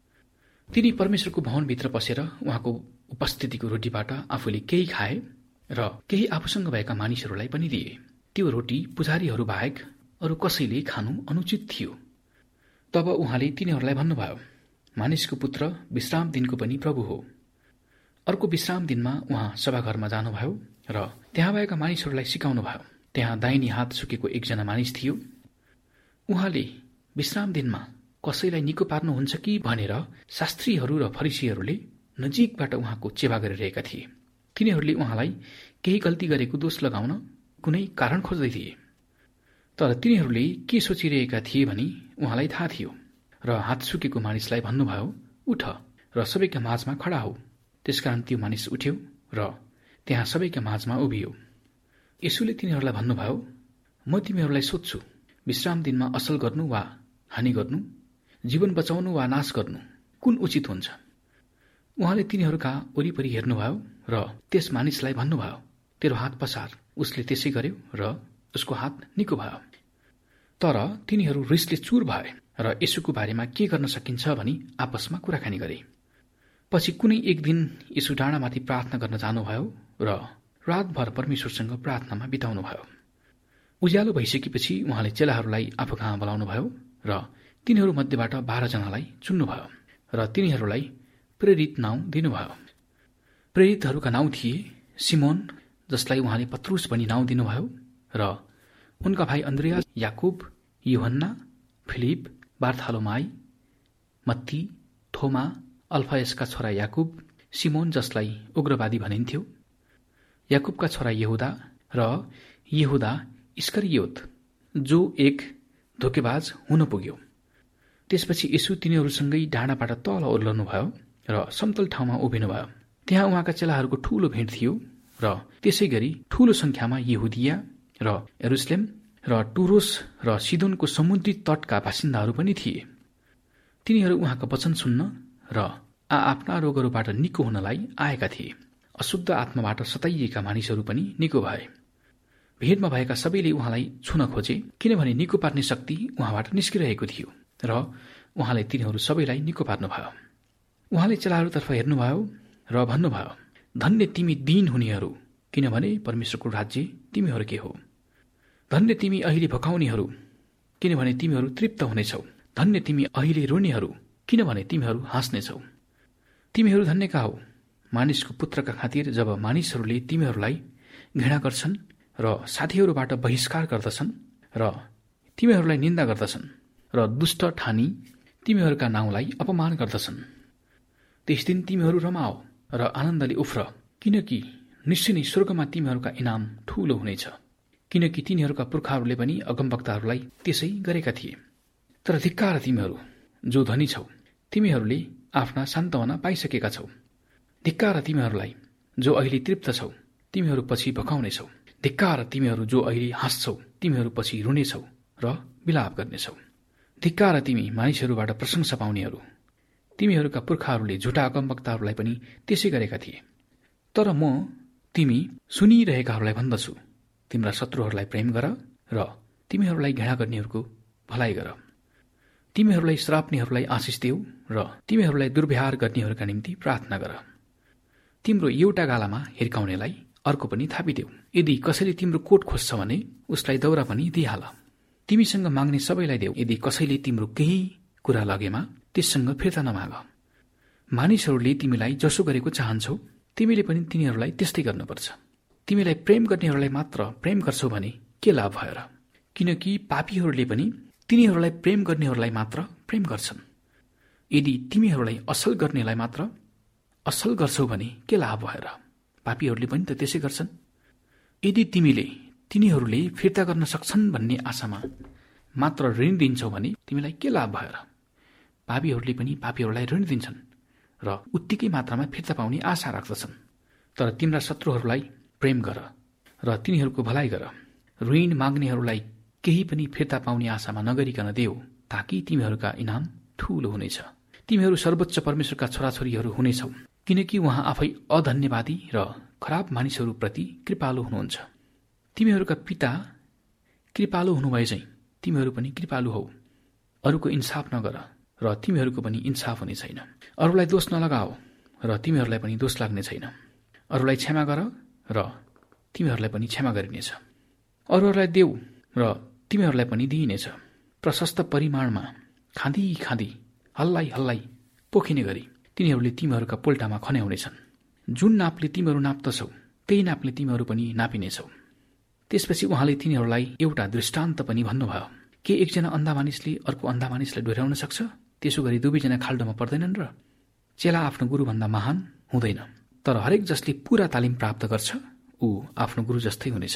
तिनी परमेश्वरको भवनभित्र पसेर उहाँको उपस्थितिको रोटीबाट आफूले केही खाए र केही आफूसँग भएका मानिसहरूलाई पनि दिए। त्यो रोटी पुजारीहरू बाहेक अरू कसैले खानु अनुचित थियो। तब उहाँले तिनीहरूलाई भन्नुभयो, मानिसको पुत्र विश्राम दिनको पनि प्रभु हो। अर्को विश्राम दिनमा उहाँ सभाघरमा जानुभयो र त्यहाँ भएका मानिसहरूलाई सिकाउनुभयो। त्यहाँ दाहिने हात सुकेको एकजना मानिस थियो। उहाँले विश्राम दिनमा कसैलाई निको पार्नुहुन्छ कि भनेर शास्त्रीहरू र फरिसीहरूले नजिकबाट उहाँको चेवा गरिरहेका थिए। तिनीहरूले उहाँलाई केही गल्ती गरेको दोष लगाउन कुनै कारण खोज्दै थिए। तर तिनीहरूले के सोचिरहेका थिए भनी उहाँलाई थाहा थियो र हात सुकेको मानिसलाई भन्नुभयो, उठ र सबैका माझमा खडा हो। त्यसकारण त्यो मानिस उठ्यो र त्यहाँ सबैका माझमा उभियो। यसुले तिनीहरूलाई भन्नुभयो, म तिमीहरूलाई सोध्छु, विश्राम दिनमा असल गर्नु वा हानि गर्नु, जीवन बचाउनु वा नाश गर्नु, कुन उचित हुन्छ? उहाँले तिनीहरूका वरिपरि हेर्नुभयो र त्यस मानिसलाई भन्नुभयो, तेरो हात पसार। उसले त्यसै गर्यो र उसको हात निको भयो। तर तिनीहरू रिसले चुर भए र यसुको बारेमा के गर्न सकिन्छ भनी आपसमा कुराकानी गरे। पछि कुनै एक दिन यसु डाँडामाथि प्रार्थना गर्न जानुभयो र रातभर परमेश्वरसँग प्रार्थनामा बिताउनुभयो। उज्यालो भइसकेपछि उहाँले चेलाहरूलाई आफू कहाँ बोलाउनुभयो र तिनीहरू मध्येबाट बाह्रजनालाई चुन्नुभयो र तिनीहरूलाई प्रेरित नाउँ दिनुभयो। प्रेरितहरूका नाउँ थिए सिमोन, जसलाई उहाँले पत्रुस भनी नाउँ दिनुभयो, र उनका भाइ अन्द्रियास, याकुब, यूहन्ना, फिलिप, बार्थोलोमाई, मत्ती, थोमा, अल्फायसका छोरा याकुब, सिमोन जसलाई उग्रवादी भनिन्थ्यो, याकुबका छोरा यहुदा र यहुदा इस्करियोत, जो एक धोकेबाज हुन पुग्यो। त्यसपछि यसु तिनीहरूसँगै डाँडाबाट तल ओर्लनुभयो र समतल ठाउँमा उभिनुभयो। त्यहाँ उहाँका चेलाहरूको ठूलो भेट थियो र त्यसै गरी ठूलो संख्यामा यहुदिया र यरुसलेम र टुरोस र सिदोनको समुद्री तटका बासिन्दाहरू पनि थिए। तिनीहरू उहाँका वचन सुन्न र आआफ्ना रोगहरूबाट निको हुनलाई आएका थिए। अशुद्ध आत्माबाट सताइएका मानिसहरू पनि निको भए। भेटमा भएका सबैले उहाँलाई छुन खोजे, किनभने निको पार्ने शक्ति उहाँबाट निस्किरहेको थियो र उहाँले तिनीहरू सबैलाई निको पार्नुभयो। उहाँले चेलाहरूतर्फ हेर्नुभयो र भन्नुभयो, धन्य तिमी दीन हुनेहरू, किनभने परमेश्वरको राज्य तिमीहरूकै हो। धन्य तिमी अहिले भकाउनेहरू, किनभने तिमीहरू तृप्त हुनेछौ। धन्य तिमी अहिले रुनेहरू, किनभने तिमीहरू हाँस्नेछौ। तिमीहरू धन्यका हौ, मानिसको पुत्रका खातिर जब मानिसहरूले तिमीहरूलाई घृणा गर्छन् र साथीहरूबाट बहिष्कार गर्दछन् र तिमीहरूलाई निन्दा गर्दछन् र दुष्ट ठानी तिमीहरूका नाउँलाई अपमान गर्दछन्। त्यस दिन तिमीहरू रमाओ र आनन्दले उफ्र, किनकि निश्चय नै स्वर्गमा तिमीहरूका इनाम ठूलो हुनेछ, किनकि तिनीहरूका पुर्खाहरूले पनि अगमवक्ताहरूलाई त्यसै गरेका थिए। तर धिक्कार तिमीहरू जो धनी छौ, तिमीहरूले आफ्ना सान्तवना पाइसकेका छौ। धिक्कार तिमीहरूलाई जो अहिले तृप्त छौ, तिमीहरू पछि भकाउनेछौ। धिक्कार तिमीहरू जो अहिले हाँस्छौ, तिमीहरू पछि रुनेछौ र विलाप गर्नेछौ। धिक्कार तिमी मानिसहरूबाट प्रशंसा पाउनेहरू, तिमीहरूका पुर्खाहरूले झुटा अगमवक्ताहरूलाई पनि त्यसै गरेका थिए। तर म तिमी सुनिरहेकाहरूलाई भन्दछु, तिम्रा शत्रुहरूलाई प्रेम गर र तिमीहरूलाई घृणा गर्नेहरूको भलाइ गर। तिमीहरूलाई श्राप्नेहरूलाई आशिष देऊ र तिमीहरूलाई दुर्व्यवहार गर्नेहरूका निम्ति प्रार्थना गर। तिम्रो एउटा गालामा हिर्काउनेलाई अर्को पनि थापिदेऊ। यदि कसैले तिम्रो कोट खोज्छ भने उसलाई दौरा पनि दिइहाल। तिमीसँग माग्ने सबैलाई देऊ। यदि कसैले तिम्रो केही कुरा लगेमा त्यससँग फिर्ता नमाग। मानिसहरूले तिमीलाई जसो गरेको चाहन्छौ, तिमीले पनि तिनीहरूलाई त्यस्तै गर्नुपर्छ। तिमीलाई प्रेम गर्नेहरूलाई मात्र प्रेम गर्छौ भने के लाभ भयो र? किनकि पापीहरूले पनि तिनीहरूलाई प्रेम गर्नेहरूलाई मात्र प्रेम गर्छन्। यदि तिमीहरूलाई असल गर्नेलाई मात्र असल गर्छौ भने के लाभ भयो र? पापीहरूले पनि त त्यसै गर्छन्। यदि तिमीले तिनीहरूले फिर्ता गर्न सक्छन् भन्ने आशामा मात्र ऋण दिन्छौ भने तिमीलाई के लाभ भयो र? पापीहरूले पनि पापीहरूलाई ऋण दिन्छन् र उत्तिकै मात्रामा फिर्ता पाउने आशा राख्दछन्। तर तिम्रा शत्रुहरूलाई प्रेम गर र तिनीहरूको भलाइ गर। ऋण माग्नेहरूलाई केही पनि फिर्ता पाउने आशामा नगरिकन देऊ, ताकि तिमीहरूका इनाम ठूलो हुनेछ। तिमीहरू सर्वोच्च परमेश्वरका छोराछोरीहरू हुनेछौ, किनकि उहाँ आफै अधन्यवादी र खराब मानिसहरूप्रति कृपालु हुनुहुन्छ। तिमीहरूका पिता कृपालु हुनुभए चाहिँ तिमीहरू पनि कृपालु हौ। अरूको इन्साफ नगर र तिमीहरूको पनि इन्साफ हुने छैन। अरूलाई दोष नलगाओ र तिमीहरूलाई पनि दोष लाग्ने छैन। अरूलाई क्षमा गर र तिमीहरूलाई पनि क्षमा गरिनेछ। अरूहरूलाई देऊ र तिमीहरूलाई पनि दिइनेछ। प्रशस्त परिमाणमा खाँदी खाँदी हल्लाई हल्लाई पोखिने गरी तिनीहरूले तिमीहरूका पोल्टामा खन्याउनेछन्। जुन नापले तिमीहरू नाप्दछौ त्यही नापले तिमीहरू पनि नापिनेछौ। त्यसपछि उहाँले तिनीहरूलाई एउटा दृष्टान्त पनि भन्नुभयो। के एकजना अन्धा मानिसले अर्को अन्धा मानिसलाई डोर्याउन सक्छ? त्यसो गरी दुवैजना खाल्डोमा पर्दैनन् र? चेला आफ्नो गुरुभन्दा महान हुँदैन, तर हरेक जसले पूरा तालिम प्राप्त गर्छ ऊ आफ्नो गुरु जस्तै हुनेछ।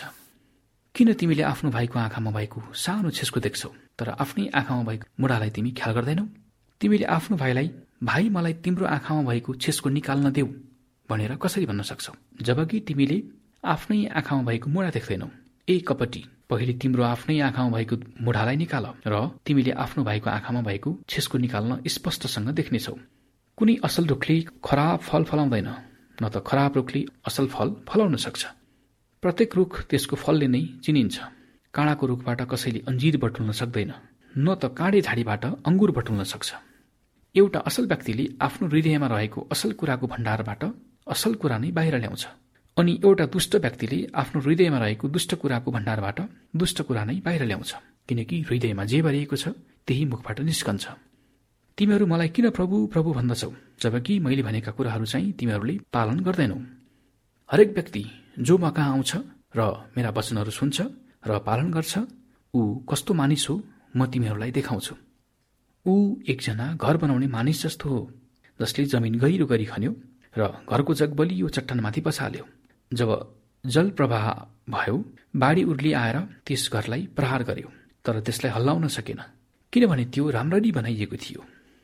किन तिमीले आफ्नो भाइको आँखामा भएको सानो छेस्को देख्छौ तर आफ्नै आँखामा भएको मुढालाई तिमी ख्याल गर्दैनौ? तिमीले आफ्नो भाइलाई भाइ मलाई तिम्रो आँखामा भएको छेस्को निकाल्न देऊ भनेर कसरी भन्न सक्छौ, जबकि तिमीले आफ्नै आँखामा भएको मुढा देख्दैनौ? ए कपटी, पहिले तिम्रो आफ्नै आँखामा भएको मुढालाई निकाल र तिमीले आफ्नो भाइको आँखामा भएको छेस्को निकाल्न स्पष्टसँग देख्नेछौ। कुनै असल रुखले खराब फल फलाउँदैन, न त खराब रुखले असल फल फलाउन सक्छ। प्रत्येक रुख त्यसको फलले नै चिनिन्छ। काँडाको रुखबाट कसैले अन्जीर बटुल्न सक्दैन, न त काँडे झाडीबाट अंगुर बटुल्न सक्छ। एउटा असल व्यक्तिले आफ्नो हृदयमा रहेको असल कुराको भण्डारबाट असल कुरा नै बाहिर ल्याउँछ, अनि एउटा दुष्ट व्यक्तिले आफ्नो हृदयमा रहेको दुष्ट कुराको भण्डारबाट दुष्ट कुरा नै बाहिर ल्याउँछ, किनकि हृदयमा जे भरिएको छ त्यही मुखबाट निस्कन्छ। तिमीहरू मलाई किन प्रभु प्रभु भन्दछौ, जबकि मैले भनेका कुराहरू चाहिँ तिमीहरूले पालन गर्दैनौ? हरेक व्यक्ति जो म कहाँ आउँछ र मेरा वचनहरू सुन्छ र पालन गर्छ ऊ कस्तो मानिस हो म तिमीहरूलाई देखाउँछु। ऊ एकजना घर बनाउने मानिस जस्तो हो, जसले जमिन गहिरो गरी खन्यो र घरको जग बलियो चट्टानमाथि बसाल्यो। जब जल प्रवाह भयो, बाढी उर्ली आएर त्यस घरलाई प्रहार गर्यो, तर त्यसलाई हल्लाउन सकेन, किनभने त्यो राम्ररी बनाइएको थियो।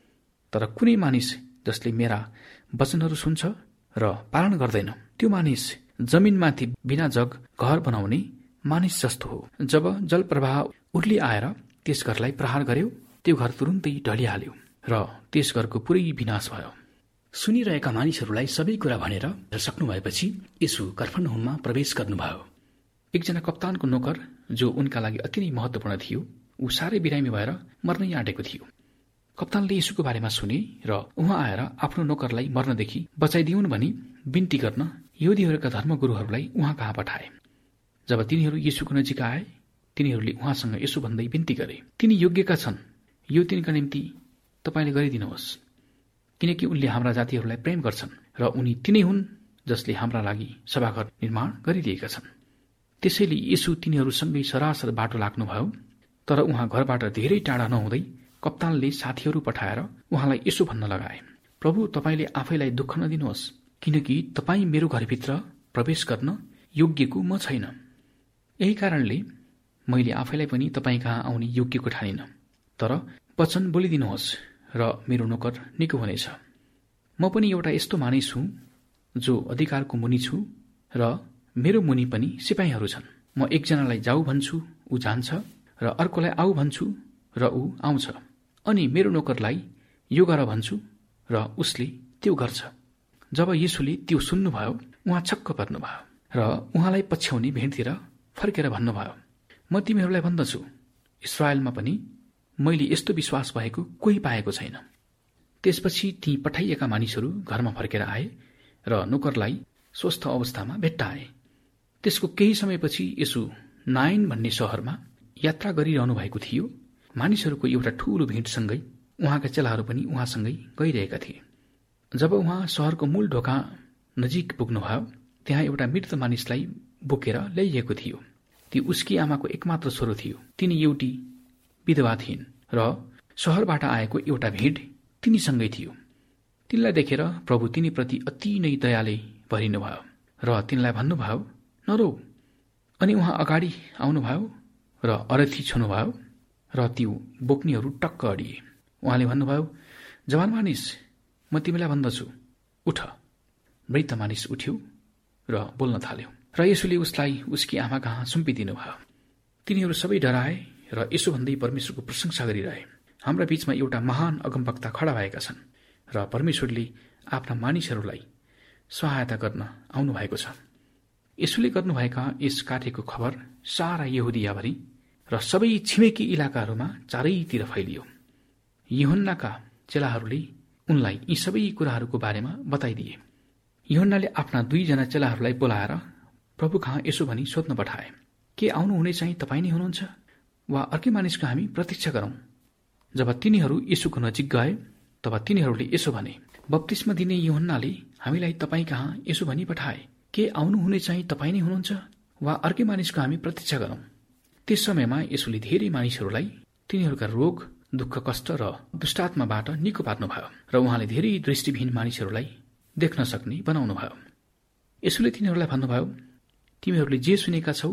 तर कुनै मानिस जसले मेरा वचनहरू सुन्छ र पालन गर्दैन, त्यो मानिस जमिनमाथि बिना जग घर बनाउने मानिस जस्तो हो। जब जल प्रवाह उर्ली आएर त्यस घरलाई प्रहार गर्यो, त्यो घर तुरुन्तै ढलिहाल्यो र त्यस घरको पुरै विनाश भयो। सुनिरहेका मानिसहरूलाई सबै कुरा भनेर सक्नु भएपछि यसु कफरनहुममा प्रवेश गर्नुभयो। एकजना कप्तानको नोकर जो उनका लागि अति नै महत्वपूर्ण थियो, ऊ साह्रै बिरामी भएर मर्नै आँटेको थियो। कप्तानले यसुको बारेमा सुने र उहाँ आएर आफ्नो नोकरलाई मर्नदेखि बचाइदिउन् भनी बिन्ती गर्न यहुदीहरूका धर्मगुरुहरूलाई उहाँ कहाँ पठाए। जब तिनीहरू येशूको नजिक आए, तिनीहरूले उहाँसँग यसो भन्दै बिन्ती गरे, तिनी योग्यका छन्, यो तिनका निम्ति तपाईँले गरिदिनुहोस्, किनकि उनले हाम्रा जातिहरूलाई प्रेम गर्छन् र उनी तिनै हुन् जसले हाम्रा लागि सभाघर निर्माण गरिदिएका छन्। त्यसैले येशू तिनीहरूसँगै सरासर बाटो लाग्नुभयो, तर उहाँ घरबाट धेरै टाढा नहुँदै कप्तानले साथीहरू पठाएर उहाँलाई यसो भन्न लगाए, प्रभु तपाईँले आफैलाई दुःख नदिनुहोस्, किनकि तपाईँ मेरो घरभित्र प्रवेश गर्न योग्यको म छैन। यही कारणले मैले आफैलाई पनि तपाईँ कहाँ आउने योग्यको ठानिन, तर वचन बोलिदिनुहोस् र मेरो नोकर निको हुनेछ। म पनि एउटा यस्तो मानिस हुँ जो अधिकारको मुनि छु र मेरो मुनि पनि सिपाहीहरू छन्। म एकजनालाई जाऊ भन्छु, ऊ जान्छ, र अर्कोलाई आऊ भन्छु र ऊ आउँछ, अनि मेरो नोकरलाई यो गर भन्छु र उसले त्यो गर्छ। जब येशूले त्यो सुन्नुभयो, उहाँ छक्क पर्नुभयो र उहाँलाई पछ्याउने भेटतिर फर्केर भन्नुभयो, म तिमीहरूलाई भन्दछु, इस्रायलमा पनि मैले यस्तो विश्वास भएको कोही पाएको छैन। त्यसपछि ती पठाइएका मानिसहरू घरमा फर्केर आए र नोकरलाई स्वस्थ अवस्थामा भेट्टाए। त्यसको केही समयपछि येशू नाइन भन्ने शहरमा यात्रा गरिरहनु भएको थियो। मानिसहरूको एउटा ठूलो भिडसँगै उहाँका चेलाहरू पनि उहाँसँगै गइरहेका थिए। जब उहाँ शहरको मूल ढोका नजिक पुग्नुभयो, त्यहाँ एउटा मृत मानिसलाई बोकेर ल्याइएको थियो। ती उसकी आमाको एकमात्र छोरो थियो। तिनी एउटी विधवा थिइन् र शहरबाट आएको एउटा भिड तिनीसँगै थियो। तिनलाई देखेर प्रभु तिनीप्रति अति नै दयाले भरिनुभयो र तिनलाई भन्नुभयो, नरो। अनि उहाँ अगाडि आउनुभयो र अरथी छुनुभयो र त्यो बोक्नेहरू टक्क अडिए। उहाँले भन्नुभयो, जवान मानिस, म तिमीलाई भन्दछु, उठ। मृत मानिस उठ्यो र बोल्न थाल्यो र येशूले उसलाई उसकी आमा कहाँ सुम्पिदिनु भयो। तिनीहरू सबै डराए र यसो भन्दै परमेश्वरको प्रशंसा गरिरहे, हाम्रा बीचमा एउटा महान अगमवक्ता खडा भएका छन् र परमेश्वरले आफ्ना मानिसहरूलाई सहायता गर्न आउनु भएको छ। यसुले गर्नुभएका यस कार्यको खबर सारा यहुदियाभरि र सबै छिमेकी इलाकाहरूमा चारैतिर फैलियो। यूहन्नाका चेलाहरूले उनलाई यी सबै कुराहरूको बारेमा बताइदिए। यूहन्नाले आफ्ना दुईजना चेलाहरूलाई बोलाएर प्रभु कहाँ यसो भनी सोध्न पठाए, के आउनुहुने चाहिँ तपाईँ नै हुनुहुन्छ वा अर्कै मानिसको हामी प्रतीक्षा गरौं? जब तिनीहरू यसुको नजिक गए तब तिनीहरूले यसो भने, बप्तिस्मा दिने यूहन्नाले हामीलाई तपाईँ कहाँ यसो भनी पठाए, के आउनुहुने चाहिँ तपाईँ नै हुनुहुन्छ वा अर्कै मानिसको हामी प्रतीक्षा गरौं? त्यस समयमा यसुले धेरै मानिसहरूलाई तिनीहरूका रोग, दुःख, कष्ट र दुष्टात्माबाट निको पार्नुभयो र उहाँले धेरै दृष्टिविहीन मानिसहरूलाई देख्न सक्ने बनाउनुभयो। यसुले तिनीहरूलाई भन्नुभयो, तिमीहरूले जे सुनेका छौ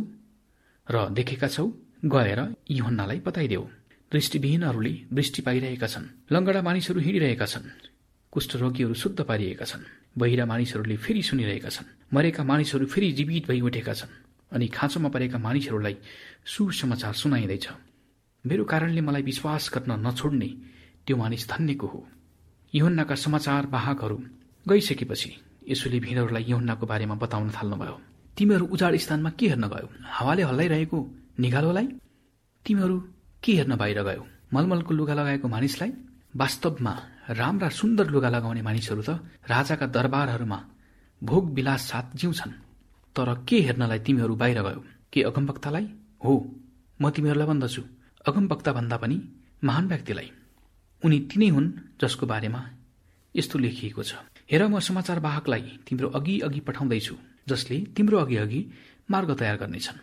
र देखेका छौ गएर यूहन्नालाई बताइदेऊ। दृष्टिविहीनहरूले दृष्टि पाइरहेका छन्, लङ्गडा मानिसहरू हिँडिरहेका छन्, कुष्ठरोगीहरू शुद्ध पारिएका छन्, बहिरा मानिसहरूले फेरि सुनिरहेका छन्, मरेका मानिसहरू फेरि जीवित भई उठेका छन्, अनि खाँचोमा परेका मानिसहरूलाई सुसमाचार सुनाइँदैछ। मेरो कारणले मलाई विश्वास गर्न नछोड्ने त्यो मानिस धन्यको हो। यूहन्नाका समाचार वाहकहरू गइसकेपछि यसुले भिडहरूलाई यूहन्नाको बारेमा बताउन थाल्नुभयो। तिमीहरू उजाड स्थानमा के हेर्न गयो? हावाले हल्लाइरहेको निगालोलाई? तिमीहरू के हेर्न बाहिर गयो? मलमलको लुगा लगाएको मानिसलाई? वास्तवमा राम्रा सुन्दर लुगा लगाउने मानिसहरू त राजाका दरबारहरूमा भोग विलास साथ जिउँछन्। तर के हेर्नलाई तिमीहरू बाहिर गयो? के अगमवक्तालाई? हो, म तिमीहरूलाई भन्दछु, अगमवक्ता भन्दा पनि महान व्यक्तिलाई। उनी तिनै हुन् जसको बारेमा यस्तो लेखिएको छ, हेर म समाचार वाहकलाई तिम्रो अघि अघि पठाउँदैछु, जसले तिम्रो अघि अघि मार्ग तयार गर्नेछन्।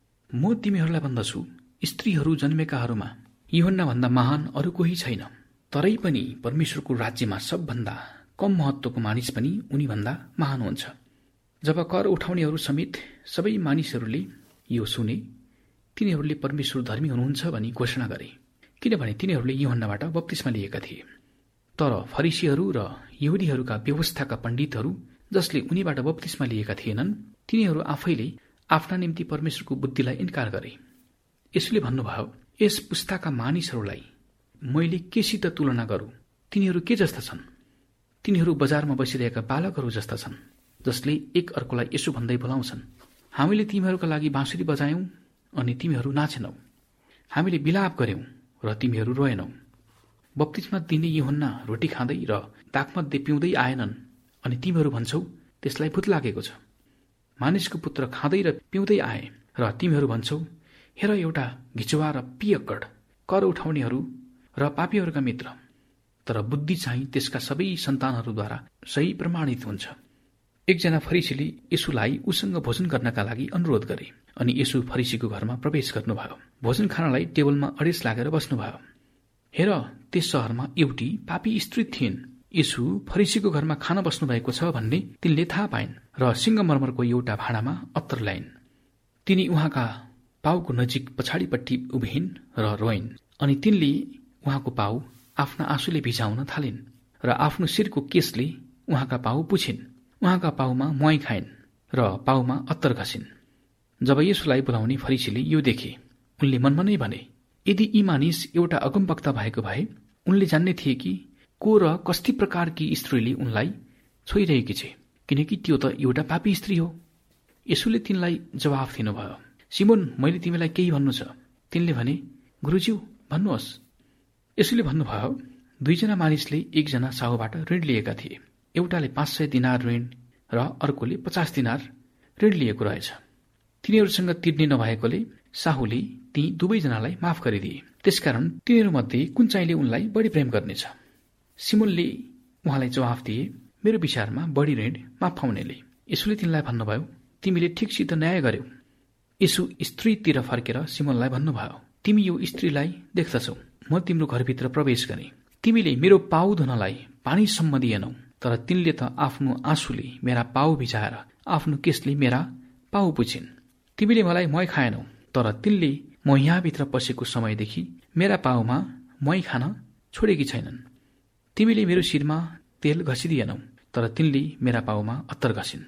म तिमीहरूलाई भन्दछु, स्त्रीहरू जन्मेकाहरूमा यूहन्ना भन्दा महान अरू कोही छैन। तरै पनि परमेश्वरको राज्यमा सबभन्दा कम महत्वको मानिस पनि उनी भन्दा महान हुन्छ। जब कर उठाउनेहरू समेत सबै मानिसहरूले यो सुने, तिनीहरूले परमेश्वर धर्मी हुनुहुन्छ भनी घोषणा गरे, किनभने तिनीहरूले यूहन्नाबाट बप्तिस्मा लिएका थिए। तर फरिसीहरू र यहुदीहरूका व्यवस्थाका पण्डितहरू जसले उनीबाट बप्तिस्मा लिएका थिएनन्, तिनीहरू आफैले आफ्ना निम्ति परमेश्वरको बुद्धिलाई इन्कार गरे। यसले भन्नुभयो, यस पुस्ताका मानिसहरूलाई मैले केसित तुलना गरू? तिनीहरू के जस्ता छन्? तिनीहरू बजारमा बसिरहेका बालकहरू जस्ता छन्, जसले एक अर्कोलाई यसो भन्दै बोलाउँछन्, हामीले तिमीहरूका लागि बाँसुरी बजायौं अनि तिमीहरू नाचेनौ, हामीले विलाप गर्यौं र तिमीहरू रोएनौ। बप्तिस्मा दिने यूहन्ना रोटी खाँदै र दागमध्ये पिउँदै आएनन् अनि तिमीहरू भन्छौ त्यसलाई भूत लागेको छ। मानिसको पुत्र खाँदै र पिउँदै आए र तिमीहरू भन्छौ, हेर एउटा घिचुवा र पियक्कड, कर उठाउनेहरू र पापीहरूका मित्र। तर बुद्धि चाहिँ त्यसका सबै सन्तानहरूद्वारा सही प्रमाणित हुन्छ। एकजना फरिसीले यसुलाई उसँग भोजन गर्नका लागि अनुरोध गरे अनि यसु फरिसीको घरमा प्रवेश गर्नुभयो। भोजन खानलाई टेबलमा अडेस लागेर बस्नुभयो। हेर, त्यस शहरमा एउटी पापी स्त्री थिइन्। यसु फरिसीको घरमा खान बस्नु भएको छ भन्ने तिनले थाहा पाइन् र सिंगमर्मरको एउटा भाँडामा अत्तर ल्याइन्। तिनी उहाँका पाउको नजिक पछाडिपट्टि उभिन् र रोइन् अनि तिनले उहाँको पाउ आफ्ना आँसुले भिजाउन थालिन् र आफ्नो शिरको केसले उहाँका पाउ पुछिन्। उहाँका पाउमा मुहाई खाइन् र पाउमा अत्तर घसिन्। जब यसुलाई बोलाउने फरिसीले यो देखे, उनले मनमा नै भने, यदि यी मानिस एउटा अगमवक्ता भएको भए उनले जान्ने थिए कि को र कस्ती प्रकारकी स्त्रीले उनलाई छोइरहेकी छे, किनकि त्यो त एउटा पापी स्त्री हो। यसुले तिनलाई जवाफ दिनुभयो, सिमोन, मैले तिमीलाई केही भन्नु छ? तिनले भने, गुरुज्यू, भन्नुहोस्। यसुले भन्नुभयो, दुईजना मानिसले एकजना साहुबाट ऋण लिएका थिए। एउटाले पाँच सय दिनार ऋण र अर्कोले पचास दिनार ऋण लिएको रहेछ। तिनीहरूसँग तिर्ने नभएकोले साहुले ती दुवैजनालाई माफ गरिदिए। त्यसकारण तिनीहरूमध्ये कुन चाहिँले उनलाई बढी प्रेम गर्नेछ? सिमोनले उहाँलाई जवाफ दिए, मेरो विचारमा बढी ऋण माफ पाउनेले। यसुले तिनलाई भन्नुभयो, तिमीले ठिकसित न्याय गर्यौ। यसु स्त्रीतिर फर्केर सिमोनलाई भन्नुभयो, तिमी यो स्त्रीलाई देख्दछौ, म तिम्रो घरभित्र प्रवेश गरे, तिमीले मेरो पाउ धुनलाई पानीसम्म दिएनौ, तर तिनले त आफ्नो आँसुले मेरा पाउ भिजाएर आफ्नो केसले मेरा पाउ पुछिन्। तिमीले मलाई मही खाएनौ, तर तिनले म यहाँभित्र पसेको समयदेखि मेरा पाउमा मही खान छोडेकी छैनन्। तिमीले मेरो शिरमा तेल घसिदिएनौ, तर तिनले मेरा पाउमा अत्तर घसिन्।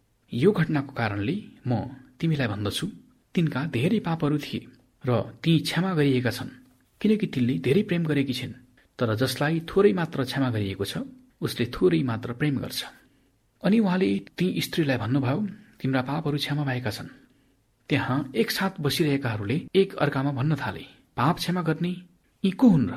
यो घटनाको कारणले म तिमीलाई भन्दछु, तिनका धेरै पापहरू थिए र ती क्षमा गरिएका छन्, किनकि तिनले धेरै प्रेम गरेकी छिन्। तर जसलाई थोरै मात्र क्षमा गरिएको छ, उसले थोरै मात्र प्रेम गर्छ। अनि उहाँले ती स्त्रीलाई भन्नुभयो, तिम्रा पापहरू क्षमा भएका छन्। त्यहाँ एकसाथ बसिरहेकाहरूले एक अर्कामा भन्न थाले, पाप क्षमा गर्ने यी को हुन् र?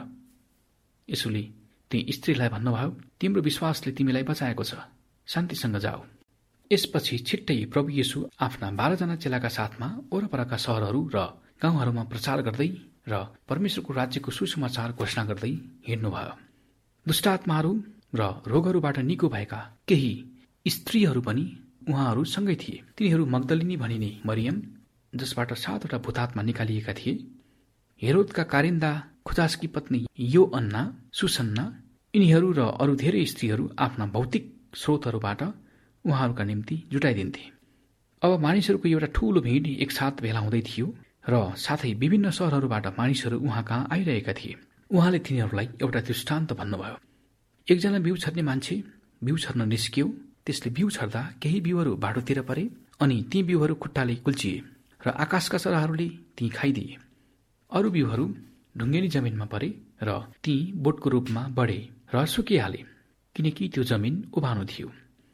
यसोले ती स्त्रीलाई भन्नुभयो, तिम्रो विश्वासले तिमीलाई बचाएको छ, शान्तिसँग जाऊ। यसपछि छिट्टै प्रभु येशू आफ्ना बाह्रजना चेलाका साथमा वरपरका सहरहरू र गाउँहरूमा प्रचार गर्दै र परमेश्वरको राज्यको सुसमाचार घोषणा गर्दै हिँड्नुभयो। दुष्टात्माहरू र रोगहरूबाट निको भएका केही स्त्रीहरू पनि उहाँहरू सँगै थिए। तिनीहरू मग्दलिनी भनिने मरियम, जसबाट सातवटा भूतात्मा निकालिएका थिए, हेरोदका कारिन्दा खुजासकी पत्नी यो अन्ना, सुसन्ना, यिनीहरू र अरू धेरै स्त्रीहरू आफ्ना भौतिक स्रोतहरूबाट उहाँहरूका निम्ति जुटाइदिन्थे। अब मानिसहरूको एउटा ठूलो भिड एकसाथ भेला हुँदै थियो र साथै विभिन्न सहरहरूबाट मानिसहरू उहाँ कहाँ आइरहेका थिए। उहाँले तिनीहरूलाई एउटा दृष्टान्त भन्नुभयो। एकजना बिउ छर्ने मान्छे बिउ छर्न निस्कियो। त्यसले बिउ छर्दा केही बिउहरू बाटोतिर परे अनि ती बिउहरू खुट्टाले कुल्चिए र आकाशका चराहरूले ती खाइदिए। अरू बिउहरू ढुङ्गेनी जमिनमा परे र ती बोटको रूपमा बढे र सुकिहाले, किनकि त्यो जमिन उभानो थियो।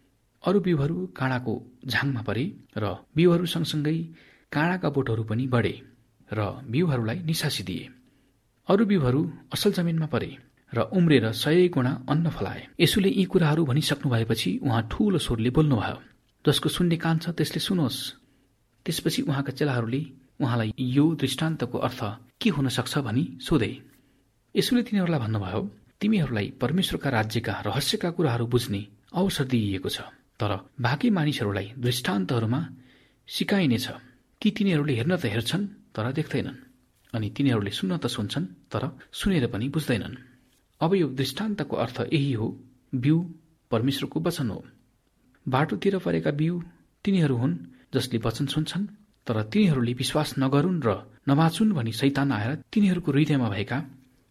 अरू बिउहरू काँडाको झाङमा परे र बिउहरू सँगसँगै काँडाका बोटहरू पनि बढे र बिउहरूलाई निसासिदिए। अरू बिउहरू असल जमिनमा परे र उम्रेर सय गुणा अन्न फलाए। यसोले यी कुराहरू भनिसक्नु भएपछि उहाँ ठूलो स्वरले बोल्नुभयो, जसको सुन्ने कान छ त्यसले सुनोस्। त्यसपछि उहाँका चेलाहरूले उहाँलाई यो दृष्टान्तको अर्थ के हुन सक्छ भनी सोधे। यसोले तिनीहरूलाई भन्नुभयो, तिमीहरूलाई परमेश्वरका राज्यका रहस्यका कुराहरू बुझ्ने अवसर दिइएको छ, तर बाँकी मानिसहरूलाई दृष्टान्तहरूमा सिकाइनेछ कि तिनीहरूले हेर्न त हेर्छन् तर देख्दैनन्, अनि तिनीहरूले सुन्न त सुन्छन् तर सुनेर पनि बुझ्दैनन्। अब यो दृष्टान्तको अर्थ यही हो, बिउ परमेश्वरको वचन हो। बाटोतिर परेका बिउ तिनीहरू हुन् जसले वचन सुन्छन्, तर तिनीहरूले विश्वास नगरून् र नबाचुन् भनी शैतान आएर तिनीहरूको हृदयमा भएका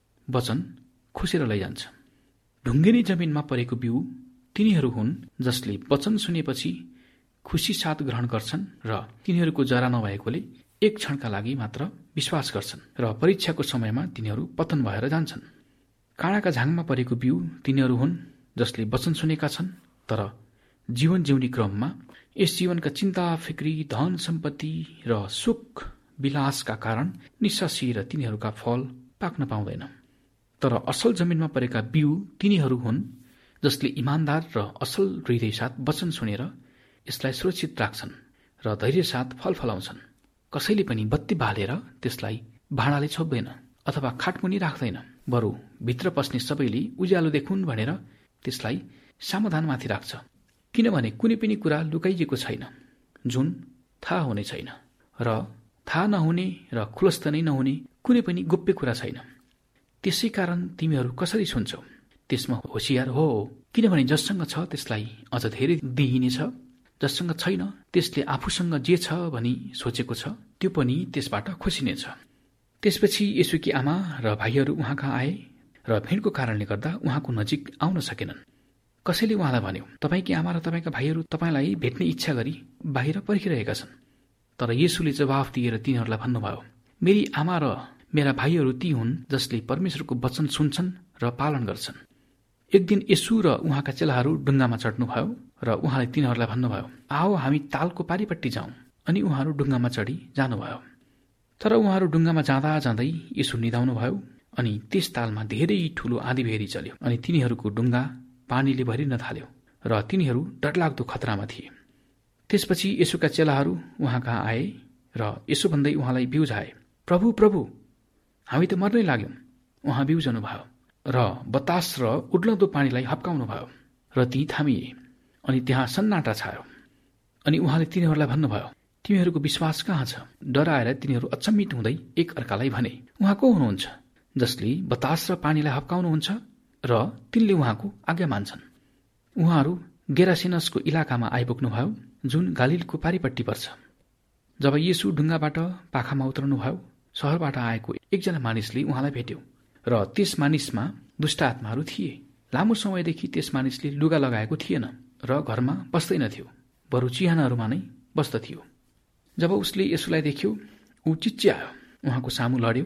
वचन खोसेर लैजान्छ। ढुङ्गेनी जमिनमा परेको बिउ तिनीहरू हुन् जसले वचन सुनेपछि खुसी साथ ग्रहण गर्छन् र तिनीहरूको जरा नभएकोले एक क्षणका लागि मात्र विश्वास गर्छन् र परीक्षाको समयमा तिनीहरू पतन भएर जान्छन्। काँडाका झाङमा परेको बिउ तिनीहरू हुन् जसले वचन सुनेका छन्, तर जीवन जिउने क्रममा यस जीवनका चिन्ता, फिक्री, धन सम्पत्ति र सुख विलासका कारण निस्सासिएर तिनीहरूका फल पाक्न पाउँदैन। तर असल जमिनमा परेका बिउ तिनीहरू हुन् जसले इमान्दार र असल हृदय साथ वचन सुनेर यसलाई सुरक्षित राख्छन् र धैर्य साथ फल फलाउँछन्। कसैले पनि बत्ती बालेर त्यसलाई भाँडाले छोप्दैन अथवा खाटमुनि राख्दैन, बरु भित्र पस्ने सबैले उज्यालो देखुन् भनेर त्यसलाई सावधानमाथि राख्छ। किनभने कुनै पनि कुरा लुकाइएको छैन जुन थाहा हुने छैन, र थाहा नहुने र खुलस्त नै नहुने कुनै पनि गोप्य कुरा छैन। त्यसै कारण तिमीहरू कसरी सुन्छौ त्यसमा होशियार हो, किनभने जससँग छ त्यसलाई अझ धेरै दिइनेछ, जससँग छैन त्यसले आफूसँग जे छ भनी सोचेको छ त्यो पनि त्यसबाट खोसिनेछ। त्यसपछि येशूकी आमा र भाइहरू उहाँ कहाँ आए र भिडको कारणले गर्दा उहाँको नजिक आउन सकेनन्। कसैले उहाँलाई भन्यो, तपाईँकी आमा र तपाईँका भाइहरू तपाईँलाई भेट्ने इच्छा गरी बाहिर पर्खिरहेका छन्। तर येशूले जवाफ दिएर तिनीहरूलाई भन्नुभयो, मेरी आमा र मेरा भाइहरू ती हुन् जसले परमेश्वरको वचन सुन्छन् र पालन गर्छन्। एक दिन येशू र उहाँका चेलाहरू डुङ्गामा चढ्नुभयो र उहाँले तिनीहरूलाई भन्नुभयो, आओ हामी तालको पारिपट्टि जाउँ। अनि उहाँहरू डुङ्गामा चढी जानुभयो। तर उहाँहरू डुङ्गामा जाँदा जाँदै येशू निदाउनुभयो अनि त्यस तालमा धेरै ठूलो आँधीबेहरी चल्यो अनि तिनीहरूको डुङ्गा पानीले भरिन थाल्यो र तिनीहरू डरलाग्दो खतरामा थिए। त्यसपछि येशूका चेलाहरू उहाँ कहाँ आए र यसो भन्दै उहाँलाई बिउझाए, प्रभु प्रभु हामी त मर्नै लाग्यौं। उहाँ बिउजनुभयो र बतास र उड्लदो पानीलाई हप्काउनुभयो र ती थामिए अनि त्यहाँ सन्नाटा छायो। अनि उहाँले तिनीहरूलाई भन्नुभयो, तिमीहरूको विश्वास कहाँ छ? डराएर तिनीहरू अचम्मित हुँदै एक अर्कालाई भने, उहाँ को हुनुहुन्छ जसले बतास र पानीलाई हप्काउनुहुन्छ र तिनले उहाँको आज्ञा मान्छन्? उहाँहरू गेरासेनसको इलाकामा आइपुग्नुभयो जुन गालिलको पारिपट्टि पर्छ। जब येशू ढुङ्गाबाट पाखामा उत्रनुभयो, शहरबाट आएको एकजना मानिसले उहाँलाई भेट्यो र त्यस मानिसमा दुष्ट आत्माहरू थिए। लामो समयदेखि त्यस मानिसले लुगा लगाएको थिएन र घरमा बस्दैनथ्यो, बरु चिहानहरूमा नै बस्दथ्यो। जब उसले यसोलाई देख्यो, ऊ चिच्यायो, उहाँको सामु लड्यो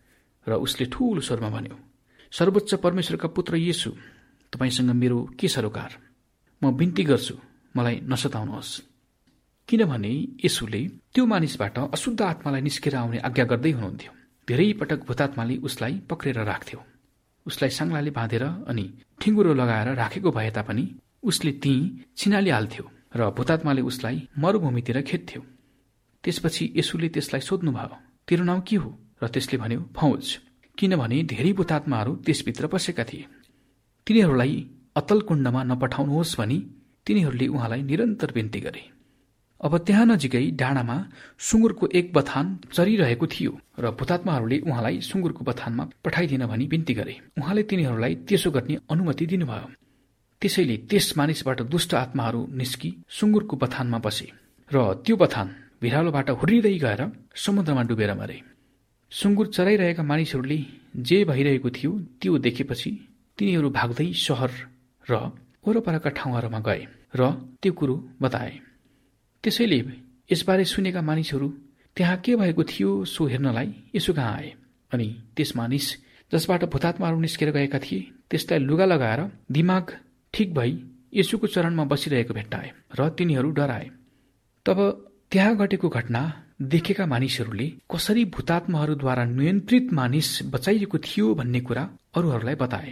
र उसले ठूलो स्वरमा भन्यो, सर्वोच्च परमेश्वरका पुत्र येशू, तपाईसँग मेरो के सरोकार? म बिन्ती गर्छु, मलाई नसताउनुहोस्। किनभने येशूले त्यो मानिसबाट अशुद्ध आत्मालाई निस्केर आउने आज्ञा गर्दै हुनुहुन्थ्यो। धेरै पटक भूतात्माले उसलाई पक्रेर राख्थ्यो, उसलाई साङ्लाले बाँधेर अनि ठिङ्गुरो लगाएर राखेको भए तापनि उसले ती छिनालिहाल्थ्यो र भूतात्माले उसलाई मरुभूमितिर खेद्थ्यो। त्यसपछि येशूले त्यसलाई सोध्नुभयो, तेरो नाउँ के हो? र त्यसले भन्यो, फौज, किनभने धेरै भूतात्माहरू त्यसभित्र पसेका थिए। तिनीहरूलाई अतल कुण्डमा नपठाउनुहोस् भनी तिनीहरूले उहाँलाई निरन्तर बिन्ती गरे। अब त्यहाँ नजिकै डाँडामा सुँगुरको एक बथान चरिरहेको थियो र भूतात्माहरूले उहाँलाई सुँगुरको बथानमा पठाइदिन भनी बिन्ती गरे। उहाँले तिनीहरूलाई त्यसो गर्ने अनुमति दिनुभयो। त्यसैले त्यस मानिसबाट दुष्ट आत्माहरू निस्की सुँगुरको बथानमा बसे र त्यो बथान भिरालोबाट हुर्रिँदै गएर समुद्रमा डुबेर मरे। सुँगुर चराइरहेका मानिसहरूले जे भइरहेको थियो त्यो देखेपछि तिनीहरू भाग्दै शहर र वरपरका ठाउँहरूमा गए र त्यो कुरो बताए। त्यसैले यसबारे सुनेका मानिसहरू त्यहाँ के भएको थियो सो हेर्नलाई यसो कहाँ आए। अनि त्यस मानिस जसबाट भूतात्माहरू निस्केर गएका थिए त्यसलाई लुगा लगाएर दिमाग ठिक भई येशूको चरणमा बसिरहेको भेट्टाए र तिनीहरू डराए। तब त्यहाँ घटेको घटना देखेका मानिसहरूले कसरी भूतात्माहरूद्वारा नियन्त्रित मानिस बचाइएको थियो भन्ने कुरा अरूहरूलाई बताए।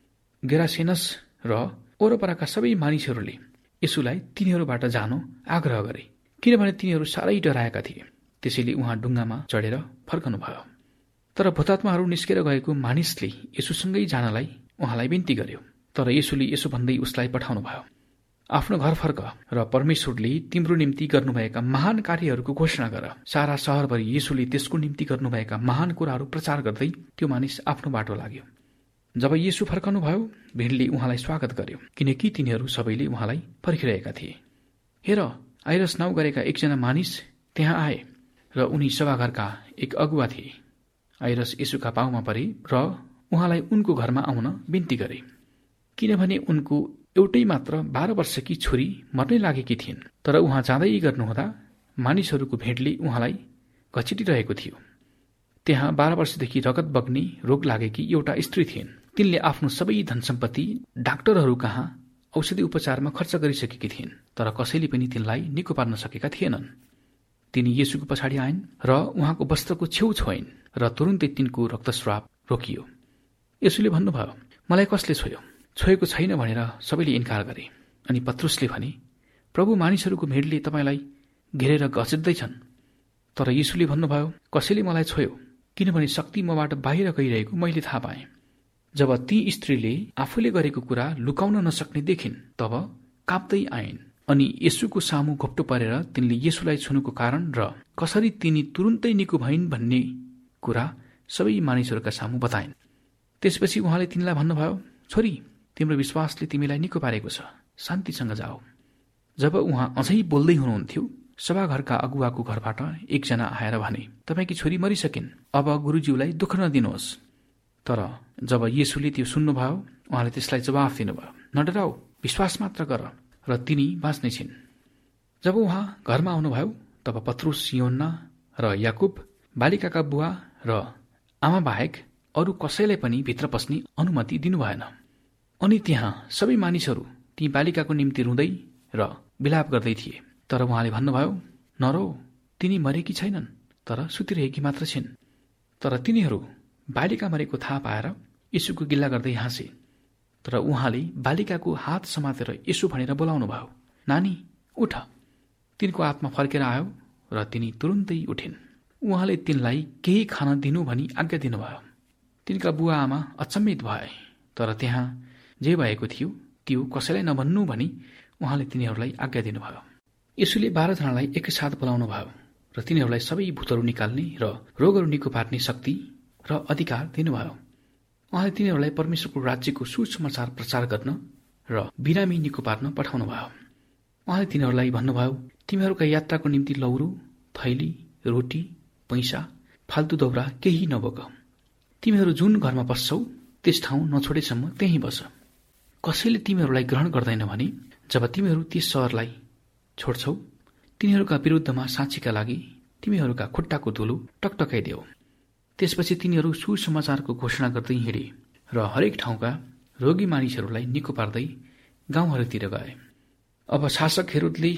गेरासेनस र वरपरका सबै मानिसहरूले येशूलाई तिनीहरूबाट जान आग्रह गरे, किनभने तिनीहरू साह्रै डराएका थिए। त्यसैले उहाँ डुङ्गामा चढेर फर्कनुभयो। तर भूतात्माहरू निस्केर गएको मानिसले येशूसँगै जानलाई उहाँलाई बिन्ती गर्यो। तर येशूले यसो भन्दै उसलाई पठाउनुभयो, आफ्नो घर फर्क र परमेश्वरले तिम्रो निम्ति गर्नुभएका महान कार्यहरूको घोषणा गर। सारा शहरभरि येशूले त्यसको निम्ति गर्नुभएका महान कुराहरू प्रचार गर्दै त्यो मानिस आफ्नो बाटो लाग्यो। जब येशू फर्कनुभयो, भिडले उहाँलाई स्वागत गर्यो, किनकि तिनीहरू सबैले उहाँलाई पर्खिरहेका थिए। हेर, आइरस नाउँ गरेका एकजना मानिस त्यहाँ आए र उनी सभाघरका एक अगुवा थिए। आइरस येशूका पाउमा परे र उहाँलाई उनको घरमा आउन बिन्ती गरे, किनभने उनको एउटै मात्र बाह्र वर्षकी छोरी मर्नै लागेकी थिइन्। तर उहाँ जाँदै गर्नुहुँदा मानिसहरूको भेडले उहाँलाई घचिटिरहेको थियो। त्यहाँ बाह्र वर्षदेखि रगत बग्ने रोग लागेकी एउटा स्त्री थिइन्। तिनले आफ्नो सबै धन सम्पत्ति डाक्टरहरू कहाँ औषधि उपचारमा खर्च गरिसकेकी थिइन्, तर कसैले पनि तिनलाई निको पार्न सकेका थिएनन्। तिनी येशूको पछाडि आइन् र उहाँको वस्त्रको छेउ छोइन् र तुरुन्तै तिनको रक्तस्राव रोकियो। येशूले भन्नुभयो, मलाई कसले छोयो? छोएको छैन भनेर सबैले इन्कार गरे। अनि पत्रुसले भने, प्रभु, मानिसहरूको भेडले तपाईँलाई घेरेर घचिट्दैछन्। तर येशूले भन्नुभयो, कसैले मलाई छोयो, किनभने शक्ति मबाट बाहिर गइरहेको मैले थाहा पाएँ। जब ती स्त्रीले आफूले गरेको कुरा लुकाउन नसक्ने देखिन्, तब काप्दै आइन् अनि येशूको सामु घोप्टो परेर तिनले येशूलाई छुनुको कारण र कसरी तिनी तुरुन्तै निको भइन् भन्ने कुरा सबै मानिसहरूका सामु बताइन्। त्यसपछि उहाँले तिनलाई भन्नुभयो, छोरी, तिम्रो विश्वासले तिमीलाई निको पारेको छ, शान्तिसँग जाऊ। जब उहाँ अझै बोल्दै हुनुहुन्थ्यो, सभाघरका अगुवाको घरबाट एकजना आएर भने, तपाईँकी छोरी मरिसकिन्, अब गुरुज्यूलाई दुःख नदिनुहोस्। तर जब येशूले त्यो सुन्नुभयो, उहाँले त्यसलाई जवाफ दिनुभयो, नडराऊ, विश्वास मात्र गर र तिनी बाँच्ने छिन्। जब उहाँ घरमा आउनुभयो, तब पत्रुस, योन्ना र याकुब, बालिकाका बुवा र आमा बाहेक अरू कसैलाई पनि भित्र पस्ने अनुमति दिनुभएन। अनि त्यहाँ सबै मानिसहरू ती बालिकाको निम्ति रुँदै र विलाप गर्दै थिए। तर उहाँले भन्नुभयो, नरो, तिनी मरेकी छैनन्, तर सुतिरहेकी मात्र छिन्। तर तिनीहरू बालिका मरेको थाहा पाएर येशूको गिल्ला गर्दै हाँसे। तर उहाँले बालिकाको हात समातेर यसो भनेर बोलाउनु भयो, नानी, उठ। तिनको आत्मा फर्केर आयो र तिनी तुरुन्तै उठिन्। उहाँले तिनलाई केही खान दिनु भनी आज्ञा दिनुभयो। तिनका बुवा आमा अचम्मित भए, तर त्यहाँ जे भएको थियो त्यो कसैलाई नभन्नु भनी उहाँले तिनीहरूलाई आज्ञा दिनुभयो। येशूले बाह्रजनालाई एकैसाथ बोलाउनु भयो र तिनीहरूलाई सबै भूतहरू निकाल्ने र रोगहरू निको पार्ने शक्ति र अधिकार दिनुभयो। उहाँले तिनीहरूलाई परमेश्वरको राज्यको सुसमाचार प्रचार गर्न र बिरामी निको पार्न पठाउनु भयो। उहाँले तिनीहरूलाई भन्नुभयो, तिमीहरूका यात्राको निम्ति लौरो, थैली, रोटी, पैसा, फाल्तु दौरा केही नबोक। तिमीहरू जुन घरमा बस्छौ त्यस ठाउँ नछोडेसम्म त्यहीँ बस। कसैले तिमीहरूलाई ग्रहण गर्दैन भने जब तिमीहरू त्यस सहरलाई छोड्छौ, तिनीहरूका विरुद्धमा साँचीका लागि तिमीहरूका खुट्टाको धुलो टकटकाइदेऊ। त्यसपछि तिनीहरू सुसमाचारको घोषणा गर्दै हिँडे र हरेक ठाउँका रोगी मानिसहरूलाई निको पार्दै गाउँहरूतिर गए। अब शासक हेरोदले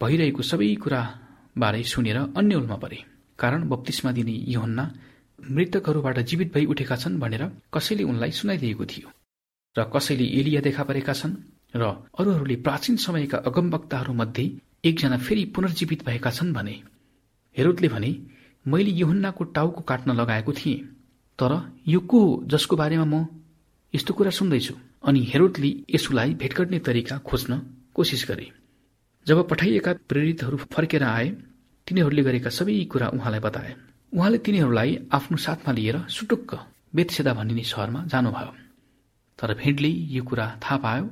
भइरहेको सबै कुरा बारे सुनेर अन्यलमा परे। कारण बप्तिस्मा दिने यूहन्ना मृतकहरूबाट जीवित भई उठेका छन् भनेर कसैले उनलाई सुनाइदिएको थियो र कसैले एलिया देखा परेका छन् र अरूहरूले प्राचीन समयका अगमवक्ताहरूमध्ये एकजना फेरि पुनर्जीवित भएका छन् भने। हेरोदले भने, मैले यूहन्नाको टाउको काट्न लगाएको थिएँ, तर यो को हो जसको बारेमा म यस्तो कुरा सुन्दैछु? अनि हेरोदले यसुलाई भेट गर्ने तरिका खोज्न कोसिस गरे। जब पठाइएका प्रेरितहरू फर्केर आए, तिनीहरूले गरेका सबै कुरा उहाँलाई बताए। उहाँले तिनीहरूलाई आफ्नो साथमा लिएर सुटुक्क बेतसेदा भनिने शहरमा जानुभयो। तर भेडले यो कुरा थाहा पायो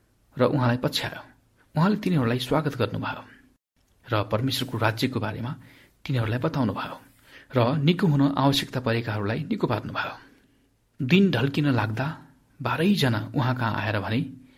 र उहाँलाई पछ्यायो। उहाँले तिनीहरूलाई स्वागत गर्नुभयो र परमेश्वरको राज्यको बारेमा तिनीहरूलाई बताउनुभयो र निको हुन आवश्यकता परेकाहरूलाई निको पार्नुभयो। दिन ढल्किन लाग्दा बाह्रैजना उहाँ कहाँ आएर भने,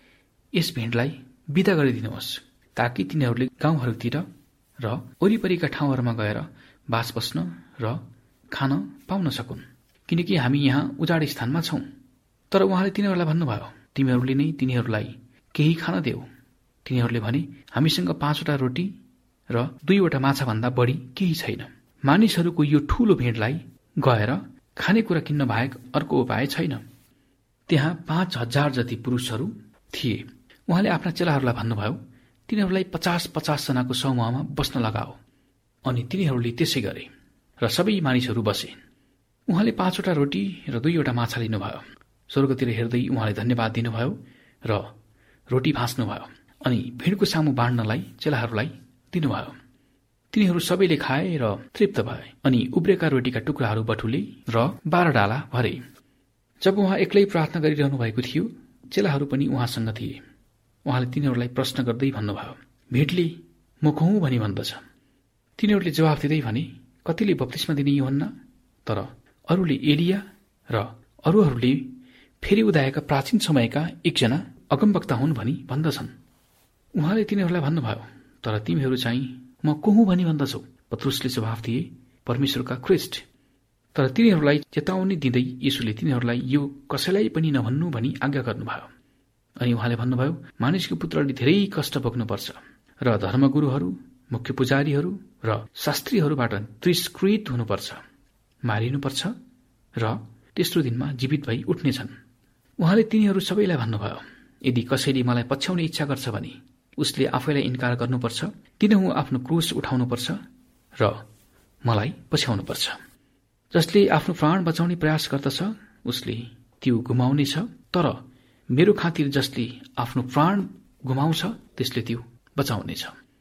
यस भेडलाई विदा गरिदिनुहोस् ताकि तिनीहरूले गाउँहरूतिर र वरिपरिका ठाउँहरूमा गएर बास बस्न र खान पाउन सकुन्, किनकि हामी यहाँ उजाड स्थानमा छौं। तर उहाँले तिनीहरूलाई भन्नुभयो, तिमीहरूले नै तिनीहरूलाई केही खान देऊ। तिनीहरूले भने, हामीसँग पाँचवटा रोटी र दुईवटा माछा भन्दा बढी केही छैन। मानिसहरूको यो ठूलो भेडलाई गएर खानेकुरा किन्न बाहेक अर्को उपाय छैन। त्यहाँ पाँच हजार जति पुरुषहरू थिए। उहाँले आफ्ना चेलाहरूलाई भन्नुभयो, तिनीहरूलाई पचास पचास जनाको समूहमा बस्न लगाओ। अनि तिनीहरूले त्यसै गरे र सबै मानिसहरू बसे। उहाँले पाँचवटा रोटी र दुईवटा माछा लिनुभयो, स्वर्गतिर हेर्दै उहाँले धन्यवाद दिनुभयो र रोटी भाँच्नुभयो अनि भिडको सामु बाँड्नलाई चेलाहरूलाई दिनुभयो। तिनीहरू सबैले खाए र तृप्त भए अनि उब्रेका रोटीका टुक्राहरू बटुले र बाह्र डाला भरे। जब उहाँ एक्लै प्रार्थना गरिरहनु भएको थियो, चेलाहरू पनि उहाँसँग थिए। उहाँले तिनीहरूलाई प्रश्न गर्दै भन्नुभयो, भेटले म को हुँ भनी भन्दछ? तिनीहरूले जवाफ दिँदै भने, कतिले बप्तिस्मा दिने यूहन्ना, तर अरूले एलिया र अरूहरूले फेरि उदाएका प्राचीन समयका एकजना अगमवक्ता हुन् भनी भन्दछन्। उहाँले तिनीहरूलाई भन्नुभयो, तर तिमीहरू चाहिँ म को हुँ भनी भन्दछौ? पत्रुसले जवाफ दिए, परमेश्वरका ख्रिस्ट। तर तिनीहरूलाई चेतावनी दिँदै येशूले तिनीहरूलाई यो कसैलाई पनि नभन्नु भनी आज्ञा गर्नुभयो। अनि उहाँले भन्नुभयो, मानिसको पुत्रले धेरै कष्ट भोग्नुपर्छ र धर्मगुरूहरू, मुख्य पुजारीहरू र शास्त्रीहरूबाट तिरस्कृत हुनुपर्छ, मारिनुपर्छ र तेस्रो दिनमा जीवित भई उठ्नेछन्। उहाँले तिनीहरू सबैलाई भन्नुभयो, यदि कसैले मलाई पछ्याउने इच्छा गर्छ भने उसले आफैलाई इन्कार गर्नुपर्छ, दिनहुँ आफ्नो क्रुस उठाउनुपर्छ र मलाई पछ्याउनुपर्छ। जसले आफ्नो प्राण बचाउने प्रयास गर्दछ उसले त्यो गुमाउनेछ, तर मेरो खातिर जसले आफ्नो प्राण गुमाउँछ त्यसले त्यो बचाउनेछ।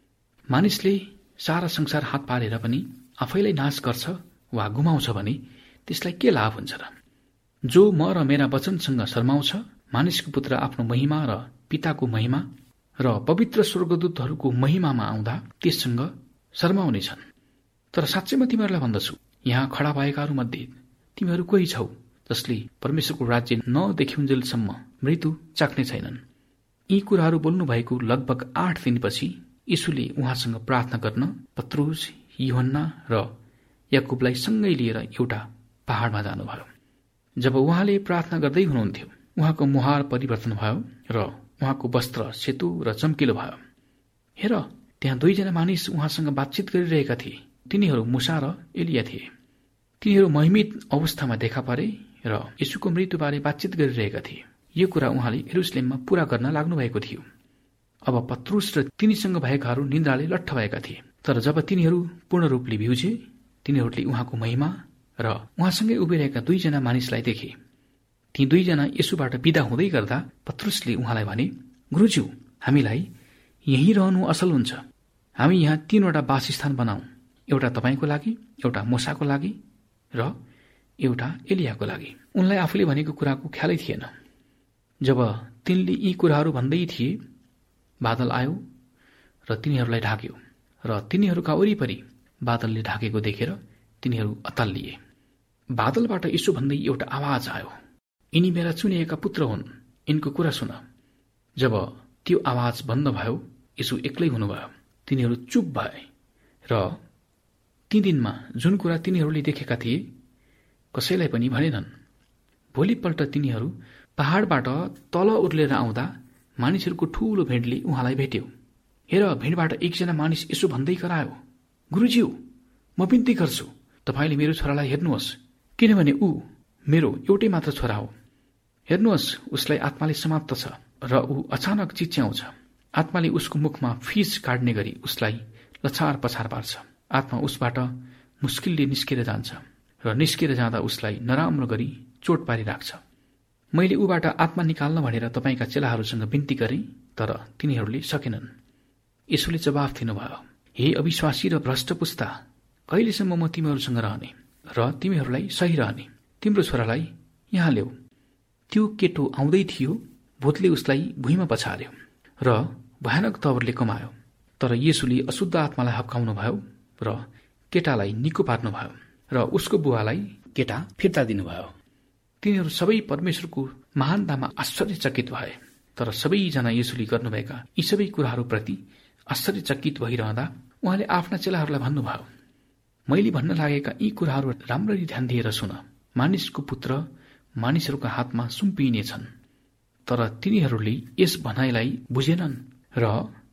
मानिसले सारा संसार हात पारेर पनि आफैलाई नाश गर्छ वा गुमाउँछ भने त्यसलाई के लाभ हुन्छ र? जो म र मेरा वचनसँग शर्माउँछ, मानिसको पुत्र आफ्नो महिमा र पिताको महिमा र पवित्र स्वर्गदूतहरूको महिमामा आउँदा त्यससँग शर्माउनेछन्। तर साँच्चै म तिमीहरूलाई भन्दछु, यहाँ खडा भएकाहरू मध्ये तिमीहरू कोही छौ जसले परमेश्वरको राज्य नदेखिउन्जेलसम्म मृत्यु चाख्ने छैनन्। यी कुराहरू बोल्नु भएको लगभग आठ दिनपछि यीशुले उहाँसँग प्रार्थना गर्न पत्रुस, यूहन्ना र याकुबलाई सँगै लिएर एउटा पहाडमा जानुभयो। जब उहाँले प्रार्थना गर्दै हुनुहुन्थ्यो, उहाँको मुहार परिवर्तन भयो र उहाँको वस्त्र सेतो र चम्किलो भयो। हेर, त्यहाँ दुईजना मानिस उहाँसँग बातचित गरिरहेका थिए। तिनीहरू मुसा र एलिया थिए। तिनीहरू महिमित अवस्थामा देखा परे र येशूको मृत्युबारे बातचित गरिरहेका थिए। यो कुरा उहाँले यरुशलेममा पूरा गर्न लाग्नु भएको थियो। अब पत्रुस र तिनीसँग भएकाहरू निन्द्राले लट्ठ भएका थिए। तर जब तिनीहरू पूर्ण रूपले भिउजे, तिनीहरूले उहाँको महिमा र उहाँसँगै उभिरहेका दुईजना मानिसलाई देखे। ती दुईजना येशूबाट विदा हुँदै गर्दा पत्रुसले उहाँलाई भने, गुरुज्यू, हामीलाई यहीँ रहनु असल हुन्छ। हामी यहाँ तीनवटा वासस्थान बनाऊ, एउटा तपाईँको लागि, एउटा मुसाको लागि र एउटा एलियाको लागि। उनलाई आफूले भनेको कुराको ख्यालै थिएन। जब तिनले यी कुराहरू भन्दै थिए, बादल आयो र तिनीहरूलाई ढाक्यो र तिनीहरूका वरिपरि बादलले ढाकेको देखेर तिनीहरू अत्तालिए। बादलबाट यीशु भन्दै एउटा आवाज आयो, यिनी मेरा चुनिएका पुत्र हुन्, यिनको कुरा सुन। जब त्यो आवाज बन्द भयो, यीशु एक्लै हुनुभयो। तिनीहरू चुप भए र ती दिनमा जुन कुरा तिनीहरूले देखेका थिए कसैलाई पनि भनेनन्। भोलिपल्ट तिनीहरू पहाडबाट तल उर्लेर आउँदा मानिसहरूको ठूलो भेडले उहाँलाई भेट्यो। हेर, भिडबाट एकजना मानिस यसो भन्दै करायो, गुरुज्यू, म बिन्ती गर्छु, तपाईँले मेरो छोरालाई हेर्नुहोस्, किनभने ऊ मेरो एउटै मात्र छोरा हो। हेर्नुहोस्, उसलाई आत्माले समाप्त छ र ऊ अचानक चिच्याउँछ। आत्माले उसको मुखमा फिस काट्ने गरी उसलाई लछार पछार पार्छ। आत्मा उसबाट मुस्किलले निस्केर जान्छ र निस्केर जाँदा उसलाई नराम्रो गरी चोट पारिराख्छ। मैले ऊबाट आत्मा निकाल्न भनेर तपाईँका चेलाहरूसँग बिन्ती गरेँ, तर तिनीहरूले सकेनन्। यसोले जवाफ दिनुभयो, हे अविश्वासी र भ्रष्ट पुस्ता, कहिलेसम्म म तिमीहरूसँग रहने र तिमीहरूलाई सही रहने? तिम्रो छोरालाई यहाँ ल्याऊ। त्यो केटो आउँदै थियो, भूतले उसलाई भुइँमा पछार्यो र भयानक तवरले कमायो। तर येशूले अशुद्ध आत्मालाई हप्काउनु भयो र केटालाई निको पार्नुभयो र उसको बुवालाई केटा फिर्ता दिनुभयो। तिनीहरू सबै परमेश्वरको महानतामा आश्चर्यचकित भए। तर सबैजना येशूले गर्नुभएका यी सबै कुराहरूप्रति आश्चर्यचकित भइरहँदा उहाँले आफ्ना चेलाहरूलाई भन्नुभयो, मैले भन्न लागेका यी कुराहरू राम्ररी ध्यान दिएर सुन। मानिसको पुत्र मानिसहरूका हातमा सुम्पिनेछन्, तर तिनीहरूले यस भनाइलाई बुझेनन् र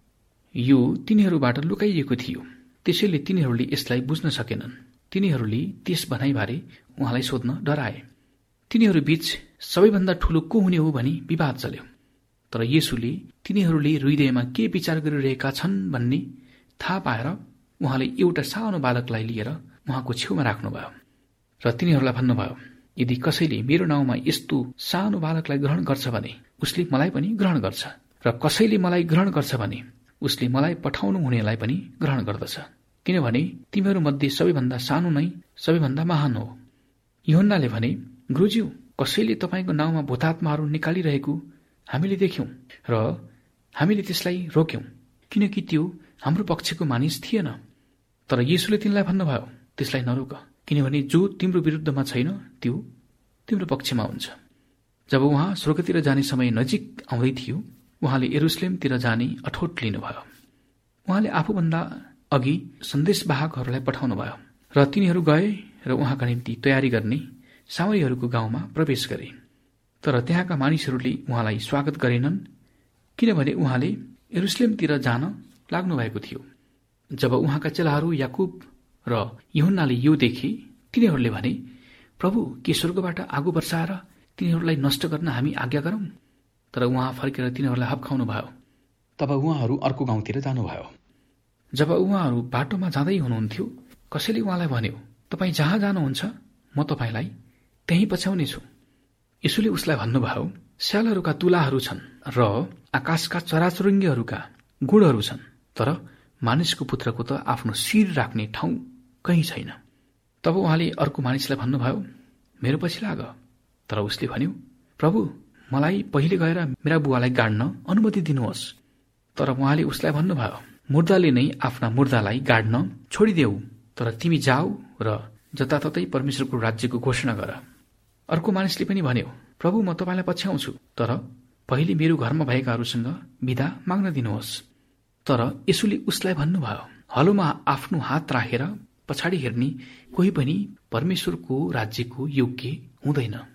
यो तिनीहरूबाट लुकाइएको थियो, त्यसैले तिनीहरूले यसलाई बुझ्न सकेनन्। तिनीहरूले त्यस भनाइबारे उहाँलाई सोध्न डराए। तिनीहरू बीच सबैभन्दा ठूलो को हुने हो भनी विवाद चल्यो। तर येशूले तिनीहरूले हृदयमा के विचार गरिरहेका छन् भन्ने थाहा पाएर उहाँले एउटा सानो बालकलाई लिएर उहाँको छेउमा राख्नुभयो र तिनीहरूलाई भन्नुभयो, यदि कसैले मेरो नाउँमा यस्तो सानो बालकलाई ग्रहण गर्छ भने उसले मलाई पनि ग्रहण गर्छ, र कसैले मलाई ग्रहण गर्छ भने उसले मलाई पठाउनु हुनेलाई पनि ग्रहण गर्दछ। किनभने तिमीहरू मध्ये सबैभन्दा सानो नै सबैभन्दा महान हो। यूहन्नाले भने, गुरुज्यू, कसैले तपाईँको नाउँमा भूतात्माहरू निकालिरहेको हामीले देख्यौं र हामीले त्यसलाई रोक्यौं, किनकि त्यो हाम्रो पक्षको मानिस थिएन। तर येशूले तिनलाई भन्नुभयो, त्यसलाई नरोक, किनभने जो तिम्रो विरुद्धमा छैन त्यो तिम्रो पक्षमा हुन्छ। जब उहाँ स्वर्गतिर जाने समय नजिक आउँदै थियो, उहाँले यरुशलेमतिर जाने अठोट लिनुभयो। उहाँले आफूभन्दा अघि सन्देशवाहकहरूलाई पठाउनुभयो र तिनीहरू गए र उहाँका निम्ति तयारी गर्ने सामरीहरूको गाउँमा प्रवेश गरे। तर त्यहाँका मानिसहरूले उहाँलाई स्वागत गरेनन्, किनभने उहाँले यरुशलेमतिर जान लाग्नु भएको थियो। जब उहाँका चेलाहरू याकुब र यूहन्नाले यो देखे, तिनीहरूले भने, प्रभु, के स्वर्गबाट आगो वर्षाएर तिनीहरूलाई नष्ट गर्न हामी आज्ञा गरौं? तर उहाँ फर्केर तिनीहरूलाई हप्काउनु भयो। तब उहाँहरू अर्को गाउँतिर जानुभयो। जब उहाँहरू बाटोमा जाँदै हुनुहुन्थ्यो, कसैले उहाँलाई भन्यो, तपाईँ जहाँ जानुहुन्छ म तपाईँलाई त्यहीँ पछ्याउनेछु। यसोले उसलाई भन्नुभयो, स्यालहरूका तुलाहरू छन् र आकाशका चराचुरुङ्गीहरूका गुणहरू छन्, तर मानिसको पुत्रको त आफ्नो शिर राख्ने ठाउँ कहीँ छैन। तब उहाँले अर्को मानिसलाई भन्नुभयो, मेरो पछि लाग। तर उसले भन्यो, प्रभु, मलाई पहिले गएर मेरा बुवालाई गाड्न अनुमति दिनुहोस्। तर उहाँले उसलाई भन्नुभयो, मुर्दाले नै आफ्ना मुर्दालाई गाड्न छोडिदेऊ, तर तिमी जाऊ र जताततै परमेश्वरको राज्यको घोषणा गर। अर्को मानिसले पनि भन्यो, प्रभु, म तपाईँलाई पछ्याउँछु, तर पहिले मेरो घरमा भएकाहरूसँग बिदा माग्न दिनुहोस्। तर यसोले उसलाई भन्नुभयो, हलोमा आफ्नो हात राखेर पछाडि हेर्ने कोही पनि परमेश्वरको राज्यको योग्य हुँदैन।